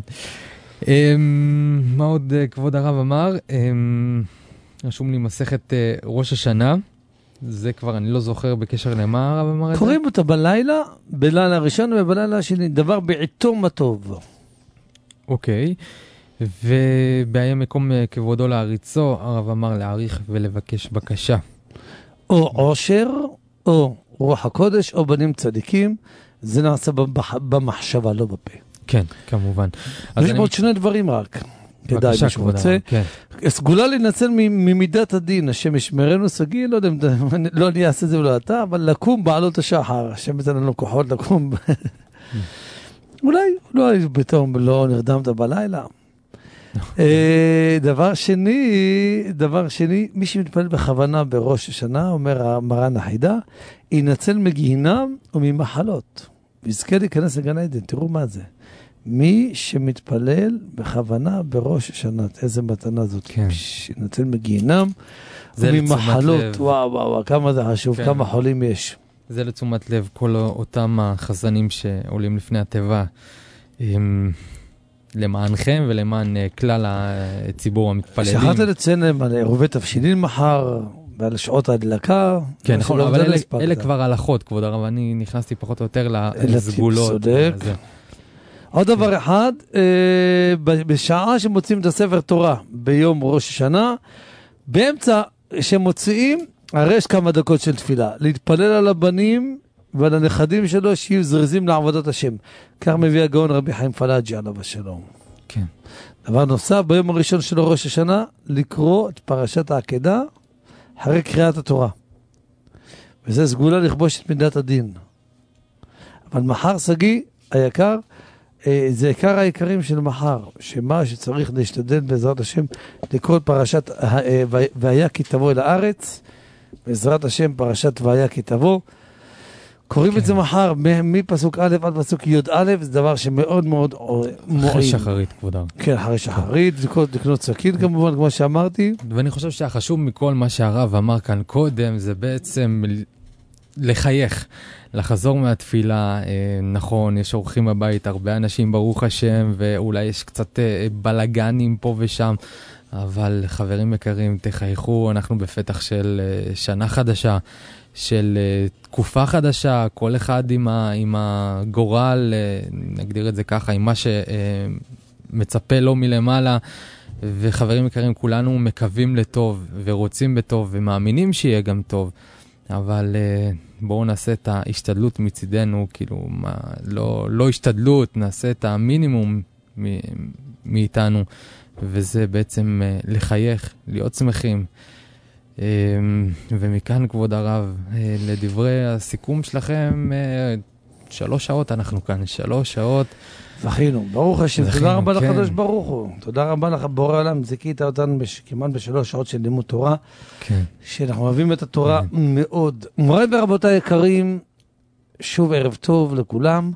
מה עוד כבוד הרב אמר? רשום לי מסכת ראש השנה, זה כבר אני לא זוכר בקשר למה הרב אמר את זה. קוראים אותה בלילה הראשון ובלילה השני, דבר בעיתו מה טוב. אוקיי, ובהיה מקום כבודו להריצו, הרב אמר להעריך ולבקש בקשה. או עושר, או רוח הקודש, או בנים צדיקים, זה נעשה במחשבה, לא בפה. כן, כמובן. יש עוד 2 דברים רק. כדאי מי שרוצה. סגולה לנצל ממידת הדין, השם ישמרנו סגי, לא יודע, לא אני אעשה את זה ולא אתה, אבל לקום בעלות השחר, השם יתן לנו כוחות לקום. אולי פתאום לא נרדמת בלילה. דבר שני, מי שמתפלל בכוונה בראש השנה, אומר מרן החידה, ינצל מגיהינם וממחלות. ויזכה להיכנס לגן עדן, תראו מה זה. מי שמתפלל בכוונה בראש השנה, איזה מתנה זאת. כן. ינצל מגיהינם וממחלות. וואו, כמה זה חשוב, כן. כמה חולים יש. זה לתשומת לב, כל אותם החזנים שעולים לפני הטבע, למענכם ולמען כלל הציבור המתפללים. שכחת לציין על עירובי תבשילין מחר, ועל שעות ההדלקה. כן, נכון, אבל אלה כבר הלכות, כבוד הרב, אני נכנסתי פחות או יותר לסגולות. צודק. עוד דבר אחד, בשעה שמוצאים את הספר תורה ביום ראש השנה, באמצע שמוציאים, הרי יש כמה דקות של תפילה, להתפלל על הבנים ועל הנכדים שלו שיהיו זריזים לעבודת השם. כך מביא הגאון רבי חיים פלאג'י עליו השלום. כן. דבר נוסף, ביום הראשון של ראש השנה, לקרוא את פרשת העקדה אחרי קריאת התורה. וזה סגולה לכבוש את מידת הדין. אבל מחר סגי, היקר, זה עיקר העיקרים של מחר, שמה שצריך להשתדל בעזרת השם, לקרוא את פרשת והיה כי תבוא אל הארץ, בעזרת השם פרשת והיה כי תבוא, קוראים את זה מחר, מפסוק א' עד פסוק י' א', זה דבר שמאוד מאוד מועיל. אחרי שחרית, כבודם. כן, אחרי שחרית, לקנות סכין כמובן, כמו שאמרתי. ואני חושב שהחשוב מכל מה שהרב אמר כאן קודם, זה בעצם לחייך, לחזור מהתפילה. נכון, יש אורחים בבית, הרבה אנשים ברוך השם, ואולי יש קצת בלגנים פה ושם, אבל חברים יקרים, תחייכו, אנחנו בפתח של שנה חדשה, של תקופה חדשה, כל אחד עם הגורל, נגדיר את זה ככה, עם מה שמצפה לו מלמעלה, וחברים יקרים, כולנו מקווים לטוב, ורוצים בטוב, ומאמינים שיהיה גם טוב, אבל בואו נעשה את ההשתדלות מצידנו, כאילו, לא השתדלות, נעשה את המינימום מאיתנו, וזה בעצם לחייך, להיות שמחים. ומכאן כבוד הרב, לדברי הסיכום שלכם, 3 שעות אנחנו כאן, 3 שעות. זכינו, ברוך השם, תודה רבה לקדוש ברוך הוא. תודה רבה לך בורא עולם, זיכית אותנו כמעט ב3 שעות של לימוד תורה, שאנחנו אוהבים את התורה מאוד. מוריי ורבותיי יקרים, שוב ערב טוב לכולם.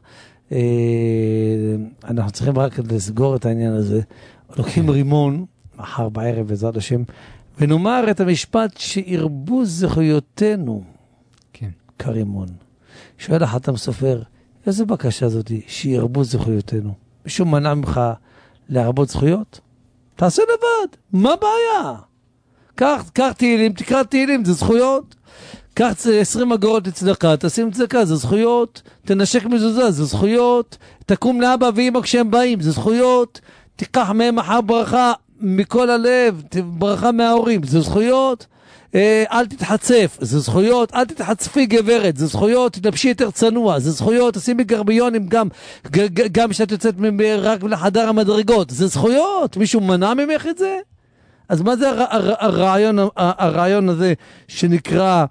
אנחנו צריכים רק לסגור את העניין הזה. לוקחים רימון, מחר בערב בעזרת השם, ונאמר את המשפט שירבו זכויותינו, כן. כרימון. שואל החתם סופר, איזה בקשה זאת היא, שירבו זכויותינו? מישהו מנע ממך להרבות זכויות? תעשה לבד, מה הבעיה? קח תהילים, תקרא תהילים, זה זכויות. קח 20 אגורות לצדקה, תשים צדקה, זה זכויות. תנשק מזוזה, זה זכויות. תקום לאבא ואמא כשהם באים, זה זכויות. תיקח מהם מחר ברכה מכל הלב, ברכה מההורים, זה זכויות. אל תתחצף, זה זכויות. אל תתחצפי גברת, זה זכויות. תתלבשי יותר צנוע, זה זכויות. תשימי גרביונים גם שאת יוצאת רק לחדר המדרגות, זה זכויות. מישהו מנע ממך את זה? אז מה זה הרעיון הזה שנקרא,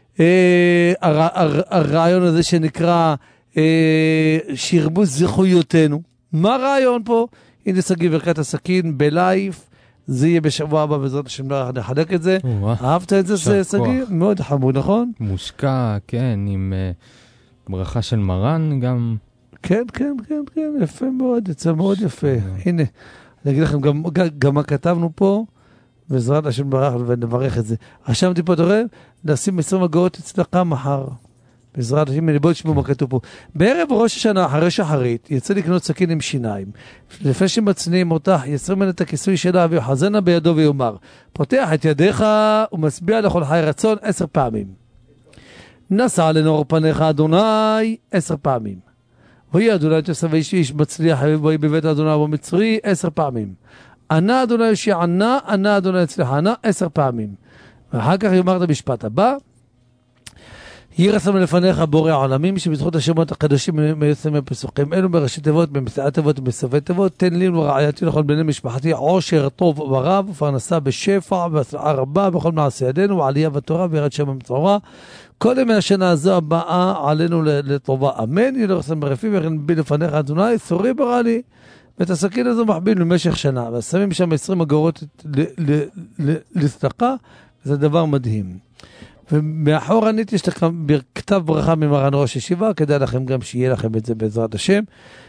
הרעיון הזה שנקרא שירבו זכויותינו? מה הרעיון פה? הנה סגי ברכת הסכין בלייף, זה יהיה בשבוע הבא בעזרת השם, נחלק את זה. אהבת את זה סגי? מאוד חמוד, נכון? מושקע, כן, עם ברכה של מרן גם. כן, יפה מאוד, יצא מאוד יפה. הנה, אני אגיד לכם גם מה כתבנו פה, בעזרת השם ברך ונברך את זה. רשמתי פה, אתה רואה? לשים 20 אגורות צדקה מחר. בעזרת השם, אני בוא תשמעו מה כתוב פה. בערב ראש השנה, אחרי שחרית, יצא לקנות סכין עם שיניים. לפני שמצניעים אותך, יצא מן את הכיסוי שלה ויחזנה בידו ויאמר, פותח את ידיך ומשביע לכל חי רצון 10 פעמים. נסע לנור פניך אדוני 10 פעמים. ויהי אדוני תעשה ואיש מצליח ויהי בבית אדוני ומצרי 10 פעמים. ענה אדוני יושיענה, ענה אדוני יצליחנה 10 פעמים. ואחר כך יאמר את המשפט הבא, יהי רצון לפניך בורא העולמים, שבזכות השמות הקדושים מיוצאים מפסוקים אלו, בראשי תיבות, במסעי תיבות ובסופי תיבות, תן לי ורעייתי לכל בני משפחתי עושר טוב ורב, ופרנסה בשפע והצלחה רבה בכל מעשי ידינו, ועלייה בתורה ויראת שם המצורע. כל ימי השנה הזו הבאה עלינו לטובה, אמן. יהי רצון ברפי ורנבי לפניך אדוני, סורי ברא לי. ואת הסכין הזו מחביל במשך שנה, ושמים שם 20 אגורות לצדקה, וזה דבר מדהים. ומאחורנית יש לכם כתב ברכה ממרן ראש ישיבה, כדאי לכם גם שיהיה לכם את זה בעזרת השם.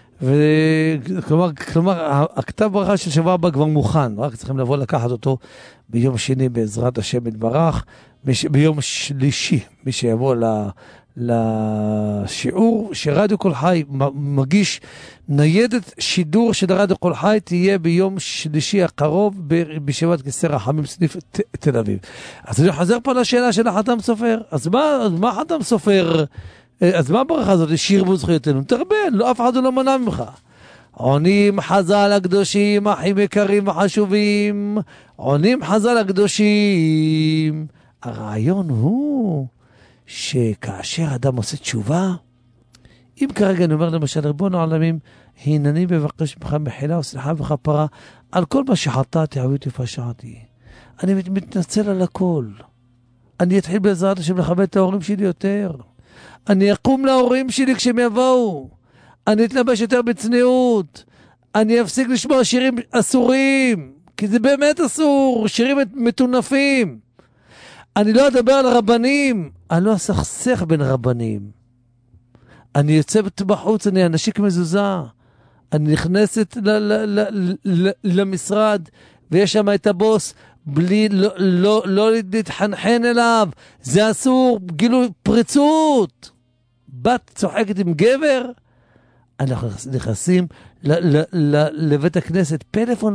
כלומר, הכתב ברכה של שבוע הבא כבר מוכן, רק צריכים לבוא לקחת אותו ביום שני בעזרת השם יתברך, ביום שלישי, מי שיבוא לשיעור שרדיו כל חי מגיש ניידת שידור של רדיו כל חי תהיה ביום שלישי הקרוב בישיבת כיסא רחמים סניף תל אביב. אז אני חוזר פה לשאלה של החתם סופר. אז מה חתם סופר? אז מה הברכה הזאת? שירבו זכויותינו. תרבה, אף אחד לא מנע ממך. עונים חז"ל הקדושים, אחים יקרים וחשובים, עונים חז"ל הקדושים. הרעיון הוא שכאשר אדם עושה תשובה, אם כרגע אני אומר למשל, ריבון העולמים, הנני מבקש ממך מחילה וסליחה וכפרה על כל מה שחטאתי, עוויתי ופשעתי. אני מתנצל על הכל. אני אתחיל בעזרת השם לכבד את ההורים שלי יותר. אני אקום להורים שלי כשהם יבואו. אני אתלבש יותר בצניעות. אני אפסיק לשמוע שירים אסורים, כי זה באמת אסור, שירים מטונפים. אני לא אדבר על רבנים, אני לא אסכסך בין רבנים. אני יוצא בחוץ, אני אנשיק מזוזה. אני נכנסת למשרד, ויש שם את הבוס, בלי, לא להתחנחן אליו. זה אסור, גילו פריצות. בת צוחקת עם גבר, אנחנו נכנסים לבית הכנסת, פלאפון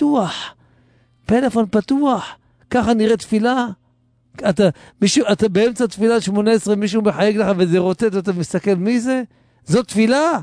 פתוח. ככה נראה תפילה. אתה באמצע תפילה 18, מישהו מחייג לך וזה רוטט, אתה מסתכל מי זה? זו תפילה.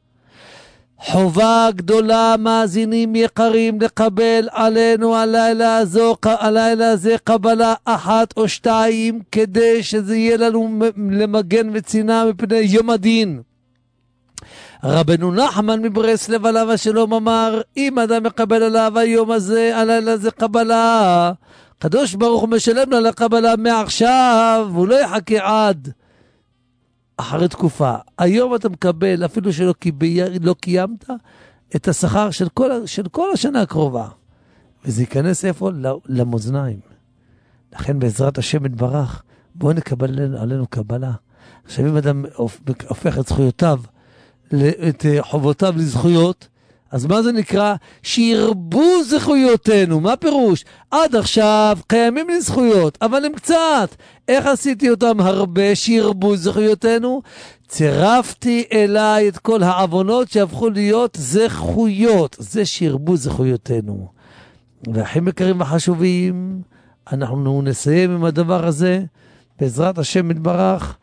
חובה גדולה, מאזינים יקרים, לקבל עלינו הלילה הזה קבלה 1 או 2, כדי שזה יהיה לנו למגן וצינה מפני יום הדין. רבנו נחמן מברסלב עליו השלום אמר, אם אדם מקבל עליו היום הזה, הלילה הזה קבלה, קדוש ברוך הוא משלם לה לקבלה מעכשיו, הוא לא יחכה עד אחרי תקופה. היום אתה מקבל, אפילו שלא קיימת, את השכר של כל השנה הקרובה. וזה ייכנס איפה? למאזניים. לכן בעזרת השם יתברך, בואו נקבל עלינו קבלה. עכשיו אם אדם הופך את זכויותיו, את חובותיו לזכויות, אז מה זה נקרא? שירבו זכויותינו. מה פירוש? עד עכשיו קיימים לי זכויות, אבל הם קצת. איך עשיתי אותם הרבה? שירבו זכויותינו. צירפתי אליי את כל העוונות שהפכו להיות זכויות. זה שירבו זכויותינו. והאחים יקרים וחשובים, אנחנו נסיים עם הדבר הזה, בעזרת השם יתברך,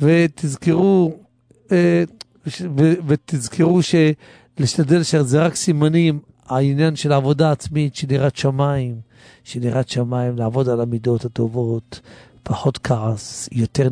ותזכרו להשתדל שזה רק סימנים, העניין של העבודה עצמית, של יראת שמיים, לעבוד על המידות הטובות, פחות כעס, יותר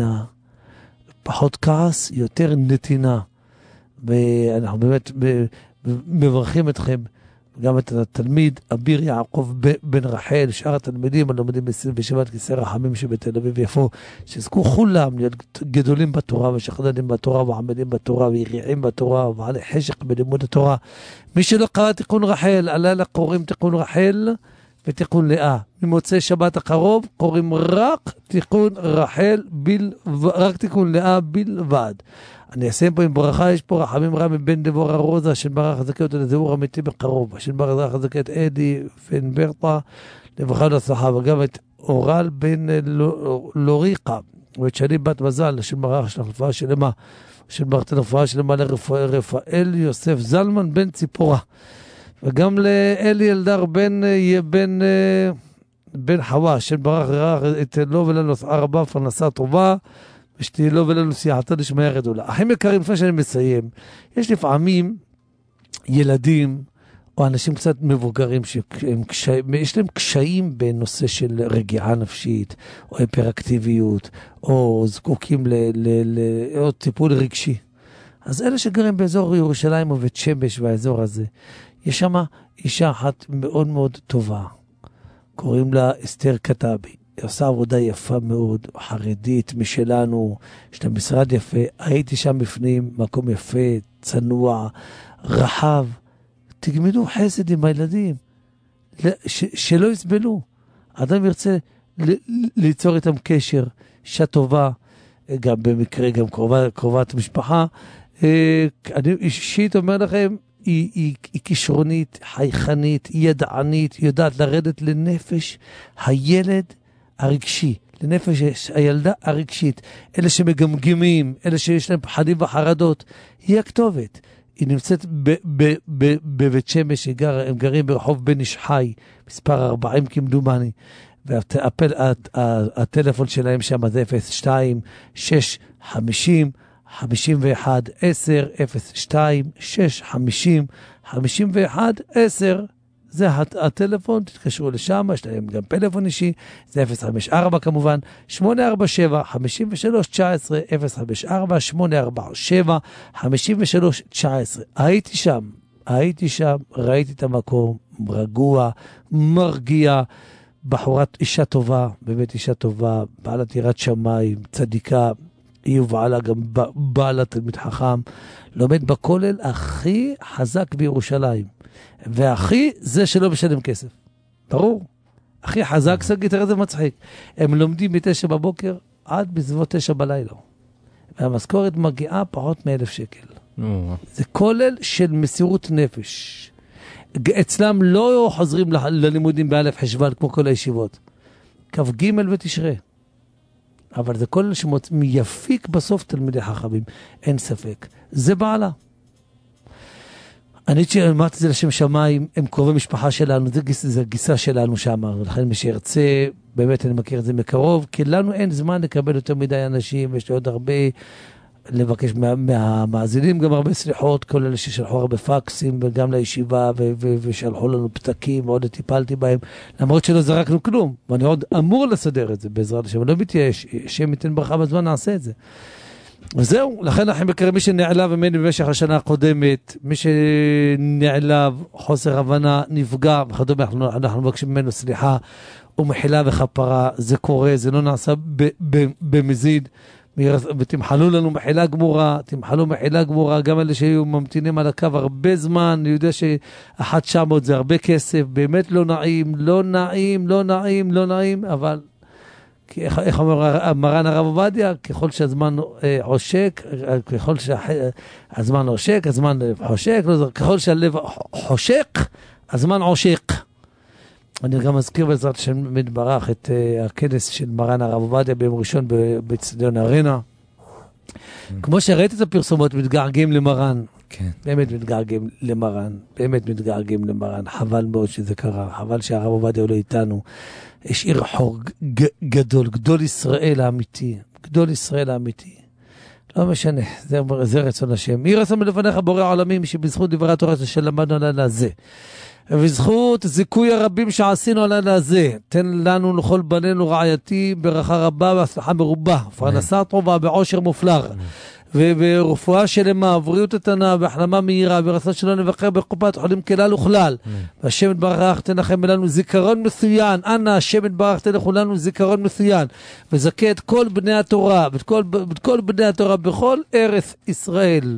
נתינה. ואנחנו באמת מברכים אתכם, גם את התלמיד אביר יעקב בן רחל, שאר התלמידים הלומדים בישיבת כיסא רחמים שבתל אביב יפו, שזכו כולם להיות גדולים בתורה ושכללים בתורה ועמלים בתורה ויריעים בתורה ועלי חשק בלימוד התורה. מי שלא קרא תיקון רחל, הלילה קוראים תיקון רחל ותיקון לאה. ממוצאי שבת הקרוב קוראים רק תיקון רחל, רק תיקון לאה בלבד. אני אסיים פה עם ברכה, יש פה רחמים רמי בן דבורה רוזה, שברך חזקה אותו לזהור אמיתי בקרוב, שברך חזקה את אדי בן ברטה, לברכה להצלחה, וגם את אורל בן לוריקה, ואת שני בת מזל, שברך של הרפואה שלמה, שברך את הרפואה שלמה לרפאל יוסף זלמן בן ציפורה, וגם לאלי אלדר בן חווה, שברך את לו ולנו הרבה פרנסה טובה, ושתהיה לו ולנו סייעתה לשמיה גדולה. אחים יקרים, לפני שאני מסיים, יש לפעמים ילדים או אנשים קצת מבוגרים שיש להם קשיים בנושא של רגיעה נפשית, או היפראקטיביות, או זקוקים או טיפול רגשי. אז אלה שגרים באזור ירושלים ובית שמש והאזור הזה, יש שם אישה אחת מאוד מאוד טובה, קוראים לה אסתר כתבי. היא עושה עבודה יפה מאוד, חרדית משלנו, יש לה משרד יפה, הייתי שם בפנים, מקום יפה, צנוע, רחב, תגמדו חסד עם הילדים, שלא יסבלו. אדם ירצה ליצור איתם קשר, אישה טובה, גם במקרה, גם קרובת משפחה. אני אישית אומר לכם, היא כישרונית, חייכנית, ידענית, יודעת לרדת לנפש הילד הרגשי, לנפש הילדה הרגשית, אלה שמגמגמים, אלה שיש להם פחדים וחרדות, היא הכתובת. היא נמצאת בבית שמש, הם גרים ברחוב בן איש חי, מספר 40 כמדומני, והטלפון שלהם שם זה 02-650-51-10, 02-650-51-10, זה הטלפון, תתקשרו לשם, יש להם גם פלאפון אישי, זה 054 כמובן, 847-5319, 054-847-5319. הייתי שם, ראיתי את המקום, רגוע, מרגיע, בחורת אישה טובה, באמת אישה טובה, בעלת יראת שמיים, צדיקה, היא ובעלה גם בעלת תלמיד חכם, לומד בכולל הכי חזק בירושלים. והכי זה שלא משלם כסף. ברור. הכי חזק, סגית, הרי זה מצחיק. הם לומדים ב9 בבוקר עד בסביבות 9 בלילה. והמשכורת מגיעה פחות מ1,000 שקל. זה כולל של מסירות נפש. אצלם לא חוזרים ללימודים באלף חשבן כמו כל הישיבות. כ"ג ותשרה. אבל זה כולל שמייפיק בסוף תלמידי חכמים. אין ספק. זה בעלה. אני אמרתי זה לשם שמיים, הם קרובי משפחה שלנו, זה הגיסה שלנו שאמר, לכן מי שירצה, באמת אני מכיר את זה מקרוב, כי לנו אין זמן לקבל יותר מדי אנשים, יש לי עוד הרבה לבקש מהמאזינים, גם הרבה סליחות, כל אלה ששלחו הרבה פקסים, וגם לישיבה, ושלחו לנו פתקים, ועוד טיפלתי בהם, למרות שלא זרקנו כלום, ואני עוד אמור לסדר את זה בעזרת השם, לא מתייאש, שם ייתן ברכה בזמן, נעשה את זה. וזהו, לכן אנחנו מכירים מי שנעלב ממני במשך השנה הקודמת, מי שנעלב, חוסר הבנה, נפגע, וכדומה, אנחנו מבקשים ממנו סליחה ומחילה וכפרה, זה קורה, זה לא נעשה במזיד, ותמחלו לנו מחילה גמורה, תמחלו מחילה גמורה, גם אלה שהיו ממתינים על הקו הרבה זמן, אני יודע ש1,900 זה הרבה כסף, באמת לא נעים, לא נעים, אבל איך אומר מרן הרב עובדיה, ככל שהזמן עושק, ככל שהזמן עושק, הזמן חושק, ככל שהלב חושק, הזמן עושק. אני גם מזכיר בעזרת השם מתברך את הכנס של מרן הרב עובדיה ביום ראשון באצטדיון ארנה. כמו שראיתי את הפרסומות, מתגעגעים למרן. באמת מתגעגעים למרן. חבל מאוד שזה קרה. חבל שהרב עובדיה לא איתנו. השאיר חור גדול, גדול ישראל האמיתי. לא משנה, זה רצון השם. יהי רצון מלפניך בורא העולמים, שבזכות דברי התורה שלמדנו על הלילה הזה, ובזכות זיכוי הרבים שעשינו על הלילה הזה, תן לנו לכל בנינו רעייתי ברכה רבה והצלחה מרובה, פרנסה טובה בעושר מופלג, וברפואה שלמה, בריאות איתנה, בהחלמה מהירה, ורצון שלא נבקר בקופת חולים כלל וכלל. והשם יתברך תנחם לנו זיכרון מצוין, אנא השם יתברך תנחם לנו זיכרון מצוין, וזכה את כל בני התורה, ואת כל בני התורה בכל ארץ ישראל,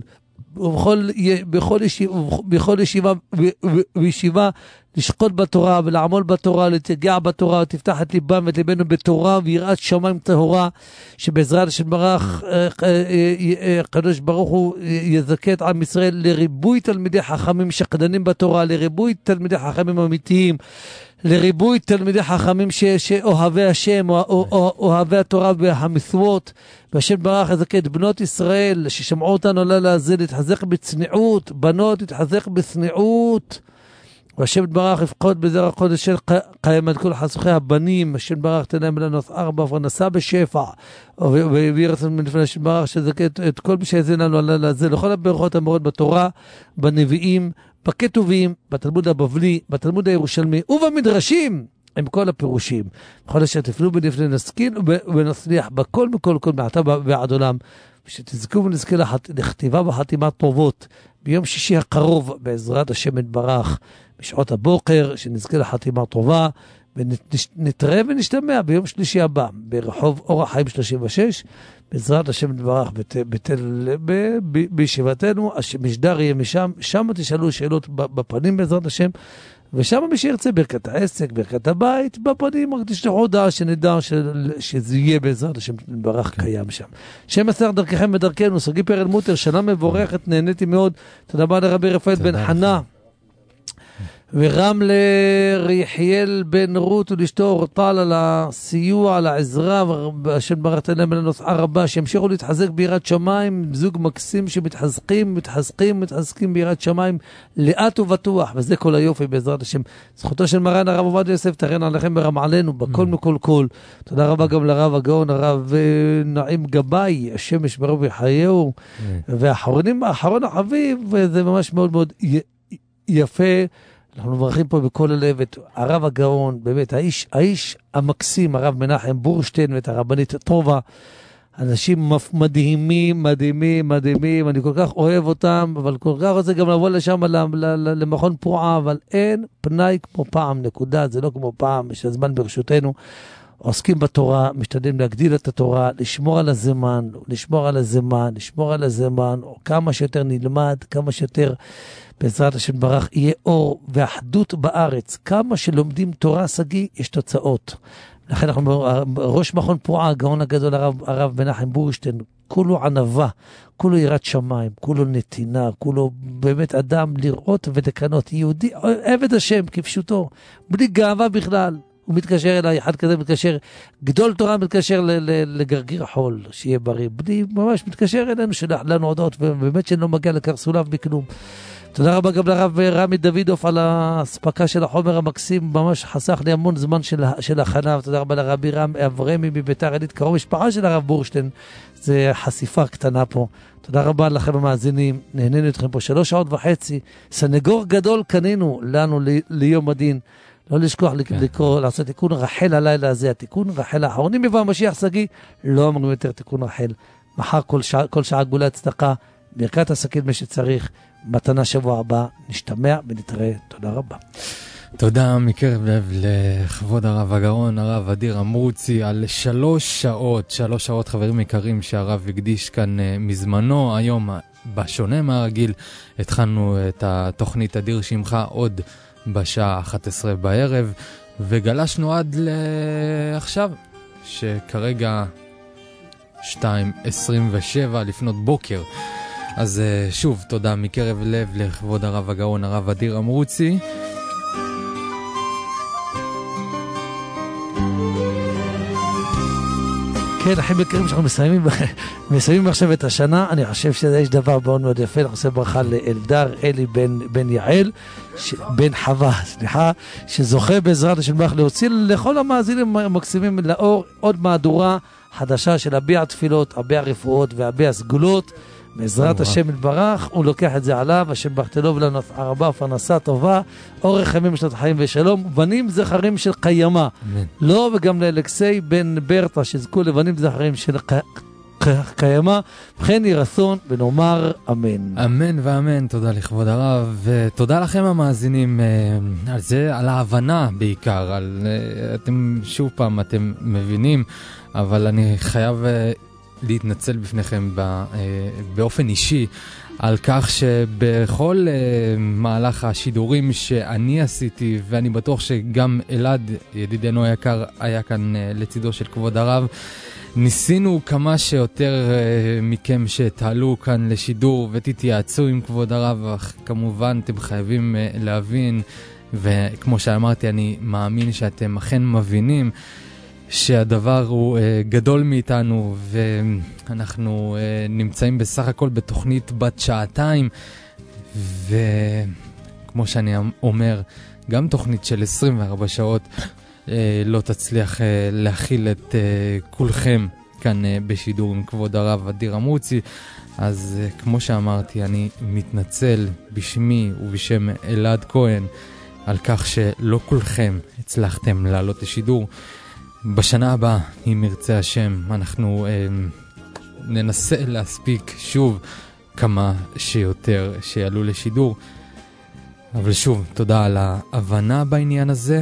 ובכל ישיבה לשקול בתורה ולעמול בתורה, לתגע בתורה, תפתח את ליבם ואת ליבנו בתורה ויראת שמיים טהורה, שבעזרת השם ברך הקדוש ברוך הוא יזכה את עם ישראל לריבוי תלמידי חכמים שקדנים בתורה, לריבוי תלמידי חכמים אמיתיים, לריבוי תלמידי חכמים שאוהבי השם, אוהבי התורה והמצוות. והשם ברך יזכה את בנות ישראל ששמעו אותנו לילה הזה להתחזק בצניעות, בנות להתחזק בצניעות. והשם יתברך יפקוד בזרע הקודש של קיים את כל חסוכי הבנים, השם יתברך תנהם לנו 4 פרנסה בשפע, ויהי רצון מלפני השם יתברך שזכה את כל מי שיאזין לנו על הלילה הזה, לכל הברכות המורות בתורה, בנביאים, בכתובים, בתלמוד הבבלי, בתלמוד הירושלמי ובמדרשים, עם כל הפירושים. בכל אשר תפנו בנפני נשכיל ונצליח בכל מכל כל מעתה בעד עולם, ושתזכו ונזכה לכתיבה בחתימת טובות ביום שישי הקרוב בעזרת השם יתברך בשעות הבוקר, שנזכה לחתימה טובה, ונתראה ונשתמע ביום שלישי הבא ברחוב אור החיים 36 בעזרת השם יתברך בישיבתנו. המשדר יהיה משם, שם תשאלו שאלות בפנים בעזרת השם, ושם מי שירצה ברכת העסק, ברכת הבית, בפנים רק תשלחו הודעה שנדע שזה יהיה בעזרת השם יתברך קיים שם. שם יצליח דרככם ודרכנו. שגיא פרלמוטר, שנה מבורכת, נהניתי מאוד. תודה רבה לרבי רפאל בן חנה ורמלה יחיאל בן רות ולאשתו אורטל על הסיוע, על העזרה, והשם ברך להם על הנושאה רבה, שימשיכו להתחזק ביראת שמיים, זוג מקסים שמתחזקים ביראת שמיים לאט ובטוח, וזה כל היופי בעזרת השם. זכותו של מרן הרב עובדיה יוסף תרן עליכם ברמעלנו בכל מכל כל. תודה רבה גם לרב הגאון הרב נעים גבאי, השם ישמרו ויחייהו, והאחרון החביב, וזה ממש מאוד מאוד יפה. אנחנו מברכים פה בכל הלב את הרב הגאון, באמת האיש המקסים, הרב מנחם בורשטיין, ואת הרבנית טובה, אנשים מדהימים, אני כל כך אוהב אותם, אבל כל כך רוצה גם לבוא לשם למכון פרועה, אבל אין פנאי כמו פעם, נקודה, זה לא כמו פעם, יש הזמן ברשותנו, עוסקים בתורה, משתדלים להגדיל את התורה, לשמור על הזמן, כמה שיותר נלמד, כמה שיותר בעזרת השם ברך יהיה אור ואחדות בארץ. כמה שלומדים תורה סגי, יש תוצאות. לכן אנחנו, ראש מכון פרועה, הגאון הגדול הרב מנחם בורשטיין, כולו ענווה, כולו יראת שמיים, כולו נתינה, כולו באמת אדם לראות ולקנות, יהודי, עבד השם כפשוטו, בלי גאווה בכלל. הוא מתקשר אליי, אחד כזה מתקשר, גדול תורה מתקשר לגרגיר חול, שיהיה בריא, בלי ממש מתקשר אלינו, שלח לנו הודעות, ובאמת שלא מגיע לקרסוליו בכלום. תודה רבה גם לרב רמי דוידוף על ההספקה של החומר המקסים, ממש חסך לי המון זמן של הכנה, ותודה רבה לרבי אברמי מביתר עילית, קרוב משפחה של הרב בורשטיין, זה חשיפה קטנה פה. תודה רבה לכם המאזינים, נהנינו אתכם פה 3.5 שעות, סנגור גדול קנינו לנו ליום הדין, לא לשכוח לקרוא, לעשות תיקון רחל הלילה הזה, התיקון רחל האחרונים מבוא המשיח סגי, לא אמרנו יותר תיקון רחל, מחר כל שעה גבולה הצדקה, ברכת עסקים מי שצריך, מתנה שבוע הבא, נשתמע ונתראה. תודה רבה. תודה מקרב לב לכבוד הרב הגאון, הרב אדיר אמרוצי, על 3 שעות חברים יקרים שהרב הקדיש כאן מזמנו. היום בשונה מהרגיל התחלנו את התוכנית אדיר שמך עוד בשעה 11 בערב, וגלשנו עד לעכשיו, שכרגע 2:27 לפנות בוקר. אז שוב, תודה מקרב לב לכבוד הרב הגאון, הרב אדיר אמרוצי. כן, אחים יקרים, שאנחנו מסיימים עכשיו את השנה, אני חושב שיש דבר מאוד מאוד יפה, אני עושה ברכה לאלדר אלי בן יעל, בן חווה, שזוכה בעזרת השם ברך להוציא לכל המאזינים המקסימים לאור עוד מהדורה חדשה של אביע תפילות, אביע רפואות ואביע סגולות, בעזרת השם יתברך, הוא לוקח את זה עליו, השם בכתלו לנו הרבה פרנסה טובה, אורך ימים של חיים ושלום, בנים זכרים של קיימה. לא, וגם לאלכסי בן ברטה, שזכו לבנים זכרים של קיימה, וכן יהי רצון ונאמר אמן. אמן ואמן, תודה לכבוד הרב, ותודה לכם המאזינים על זה, על ההבנה בעיקר, אתם שוב פעם, אתם מבינים, אבל אני חייב להתנצל בפניכם באופן אישי על כך שבכל מהלך השידורים שאני עשיתי, ואני בטוח שגם אלעד ידידנו היקר היה כאן לצידו של כבוד הרב, ניסינו כמה שיותר מכם שתעלו כאן לשידור ותתייעצו עם כבוד הרב, אך כמובן אתם חייבים להבין, וכמו שאמרתי אני מאמין שאתם אכן מבינים שהדבר הוא גדול מאיתנו, ואנחנו נמצאים בסך הכל בתוכנית בת 2 שעתיים, וכמו שאני אומר, גם תוכנית של 24 שעות לא תצליח להכיל את כולכם כאן בשידור עם כבוד הרב אדיר אמוצי. אז כמו שאמרתי, אני מתנצל בשמי ובשם אלעד כהן על כך שלא כולכם הצלחתם לעלות לשידור. בשנה הבאה, אם ירצה השם, אנחנו ננסה להספיק שוב כמה שיותר שיעלו לשידור. אבל שוב, תודה על ההבנה בעניין הזה.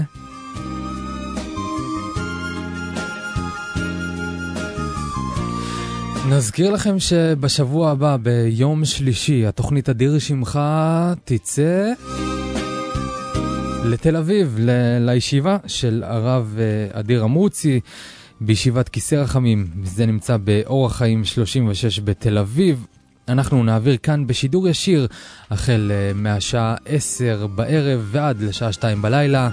נזכיר לכם שבשבוע הבא, ביום שלישי, התוכנית אדיר שמך תצא לתל אביב, לישיבה של הרב אדיר אמוצי, בישיבת כיסא רחמים. זה נמצא באורח חיים 36 בתל אביב. אנחנו נעביר כאן בשידור ישיר, החל מהשעה 10 בערב ועד לשעה 2 בלילה.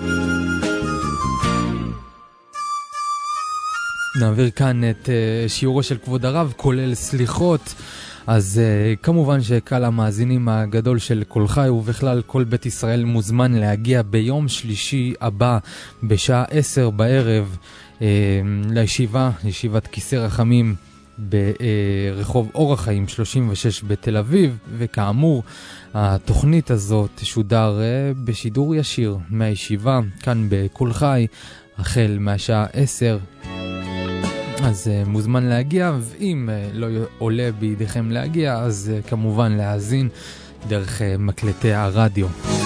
נעביר כאן את שיעורו של כבוד הרב, כולל סליחות. אז כמובן שקהל המאזינים הגדול של כל חי ובכלל כל בית ישראל מוזמן להגיע ביום שלישי הבא בשעה 10 בערב לישיבה, ישיבת כיסא רחמים ברחוב אורח חיים 36 בתל אביב. וכאמור, התוכנית הזאת תשודר בשידור ישיר מהישיבה כאן בכל חי החל מהשעה 10. אז מוזמן להגיע, ואם לא עולה בידיכם להגיע, אז כמובן להאזין דרך מקלטי הרדיו.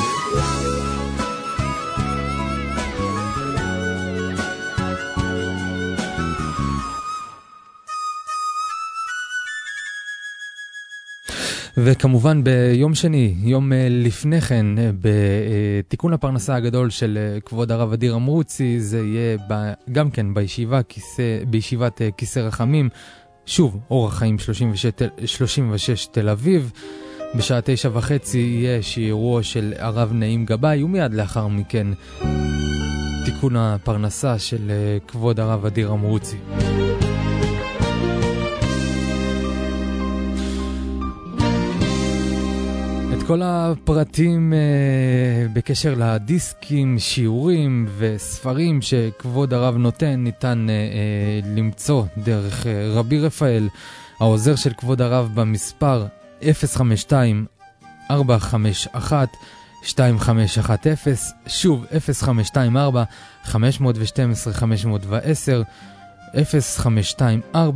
וכמובן ביום שני, יום לפני כן, בתיקון הפרנסה הגדול של כבוד הרב אדיר אמוצי, זה יהיה גם כן בישיבת כיסא רחמים, שוב, אורח חיים 36 תל אביב. בשעה 9:30 יהיה שיעורו של הרב נעים גבאי, ומיד לאחר מכן תיקון הפרנסה של כבוד הרב אדיר אמוצי. את כל הפרטים בקשר לדיסקים, שיעורים וספרים שכבוד הרב נותן ניתן למצוא דרך רבי רפאל, העוזר של כבוד הרב, במספר 052-451-2510, שוב 0524-512-510, 0524-512-510,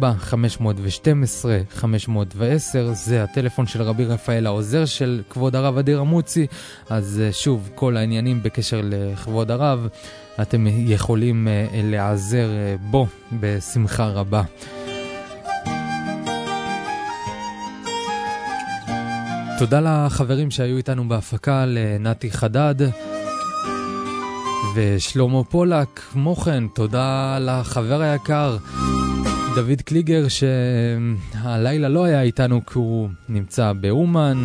זה הטלפון של רבי רפאל, העוזר של כבוד הרב אדיר אמוצי. אז שוב, כל העניינים בקשר לכבוד הרב, אתם יכולים להיעזר בו בשמחה רבה. תודה לחברים שהיו איתנו בהפקה, לנתי חדד ושלמה פולק. כמו כן, תודה לחבר היקר דוד קליגר, שהלילה לא היה איתנו כי הוא נמצא באומן.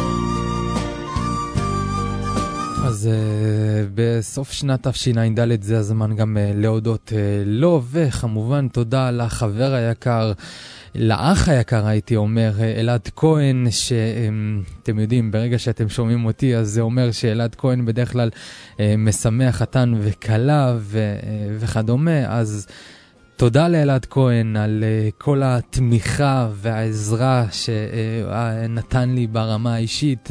אז בסוף שנת תשע"ד זה הזמן גם להודות לו, וכמובן תודה לחבר היקר, לאח היקר הייתי אומר, אלעד כהן, שאתם יודעים, ברגע שאתם שומעים אותי, אז זה אומר שאלעד כהן בדרך כלל משמח חתן וכלה וכדומה. אז תודה לאלעד כהן על כל התמיכה והעזרה שנתן לי ברמה האישית.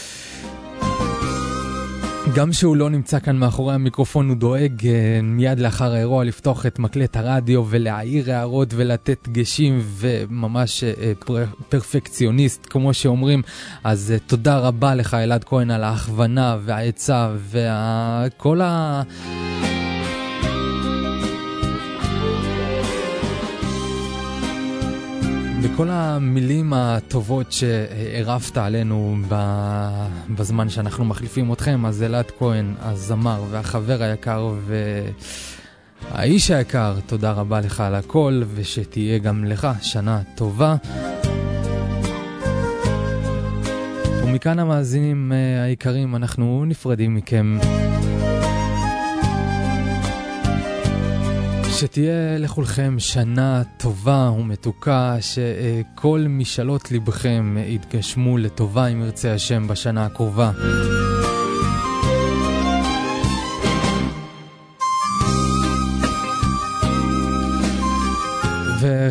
גם שהוא לא נמצא כאן מאחורי המיקרופון, הוא דואג מיד לאחר האירוע לפתוח את מקלט הרדיו ולהעיר הערות ולתת דגשים, וממש פרפקציוניסט כמו שאומרים. אז תודה רבה לך אלעד כהן על ההכוונה והעצה וכל וכל המילים הטובות שהרפת עלינו בזמן שאנחנו מחליפים אתכם. אז אלעד כהן, הזמר והחבר היקר והאיש היקר, תודה רבה לך על הכל, ושתהיה גם לך שנה טובה. ומכאן המאזינים היקרים, אנחנו נפרדים מכם. שתהיה לכולכם שנה טובה ומתוקה, שכל משאלות לבכם יתגשמו לטובה אם ירצה השם בשנה הקרובה.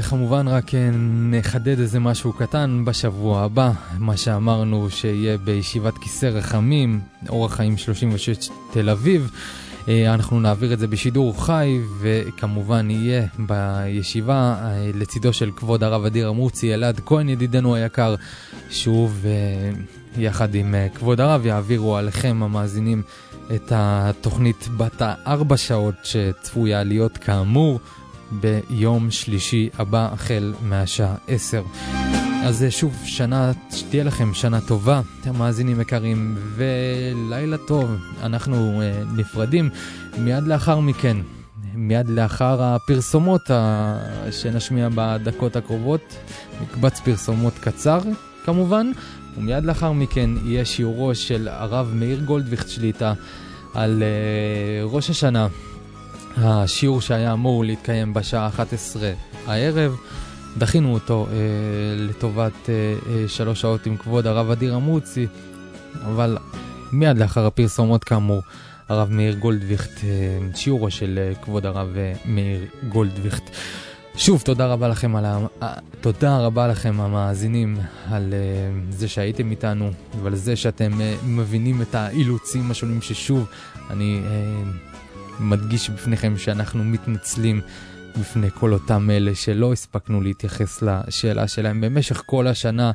וכמובן רק נחדד איזה משהו קטן בשבוע הבא, מה שאמרנו שיהיה בישיבת כיסא רחמים, אורח חיים 36 תל אביב. אנחנו נעביר את זה בשידור חי, וכמובן יהיה בישיבה לצידו של כבוד הרב אדיר אמוצי, אלעד כהן ידידנו היקר, שוב יחד עם כבוד הרב יעבירו עליכם המאזינים את התוכנית בת 4 שעות שצפויה להיות כאמור ביום שלישי הבא החל מהשעה 10. אז שוב שתהיה לכם שנה טובה, המאזינים יקרים, ולילה טוב. אנחנו נפרדים מיד לאחר מכן, מיד לאחר הפרסומות שנשמיע בדקות הקרובות, מקבץ פרסומות קצר כמובן, ומיד לאחר מכן יהיה שיעורו של הרב מאיר גולדוויכט שליטה על ראש השנה, השיעור שהיה אמור להתקיים בשעה 11 הערב. דחינו אותו לטובת 3 שעות עם כבוד הרב אדיר אמוצי, אבל מיד לאחר הפרסומות כאמור הרב מאיר גולדוויכט, שיעורו של כבוד הרב מאיר גולדוויכט. שוב תודה רבה לכם המאזינים על זה שהייתם איתנו ועל זה שאתם מבינים את האילוצים השונים, ששוב אני מדגיש בפניכם שאנחנו מתנצלים בפני כל אותם אלה שלא הספקנו להתייחס לשאלה שלהם במשך כל השנה.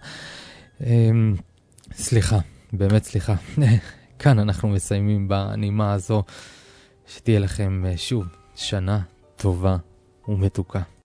סליחה, באמת סליחה. כאן אנחנו מסיימים בנימה הזו. שתהיה לכם שוב שנה טובה ומתוקה.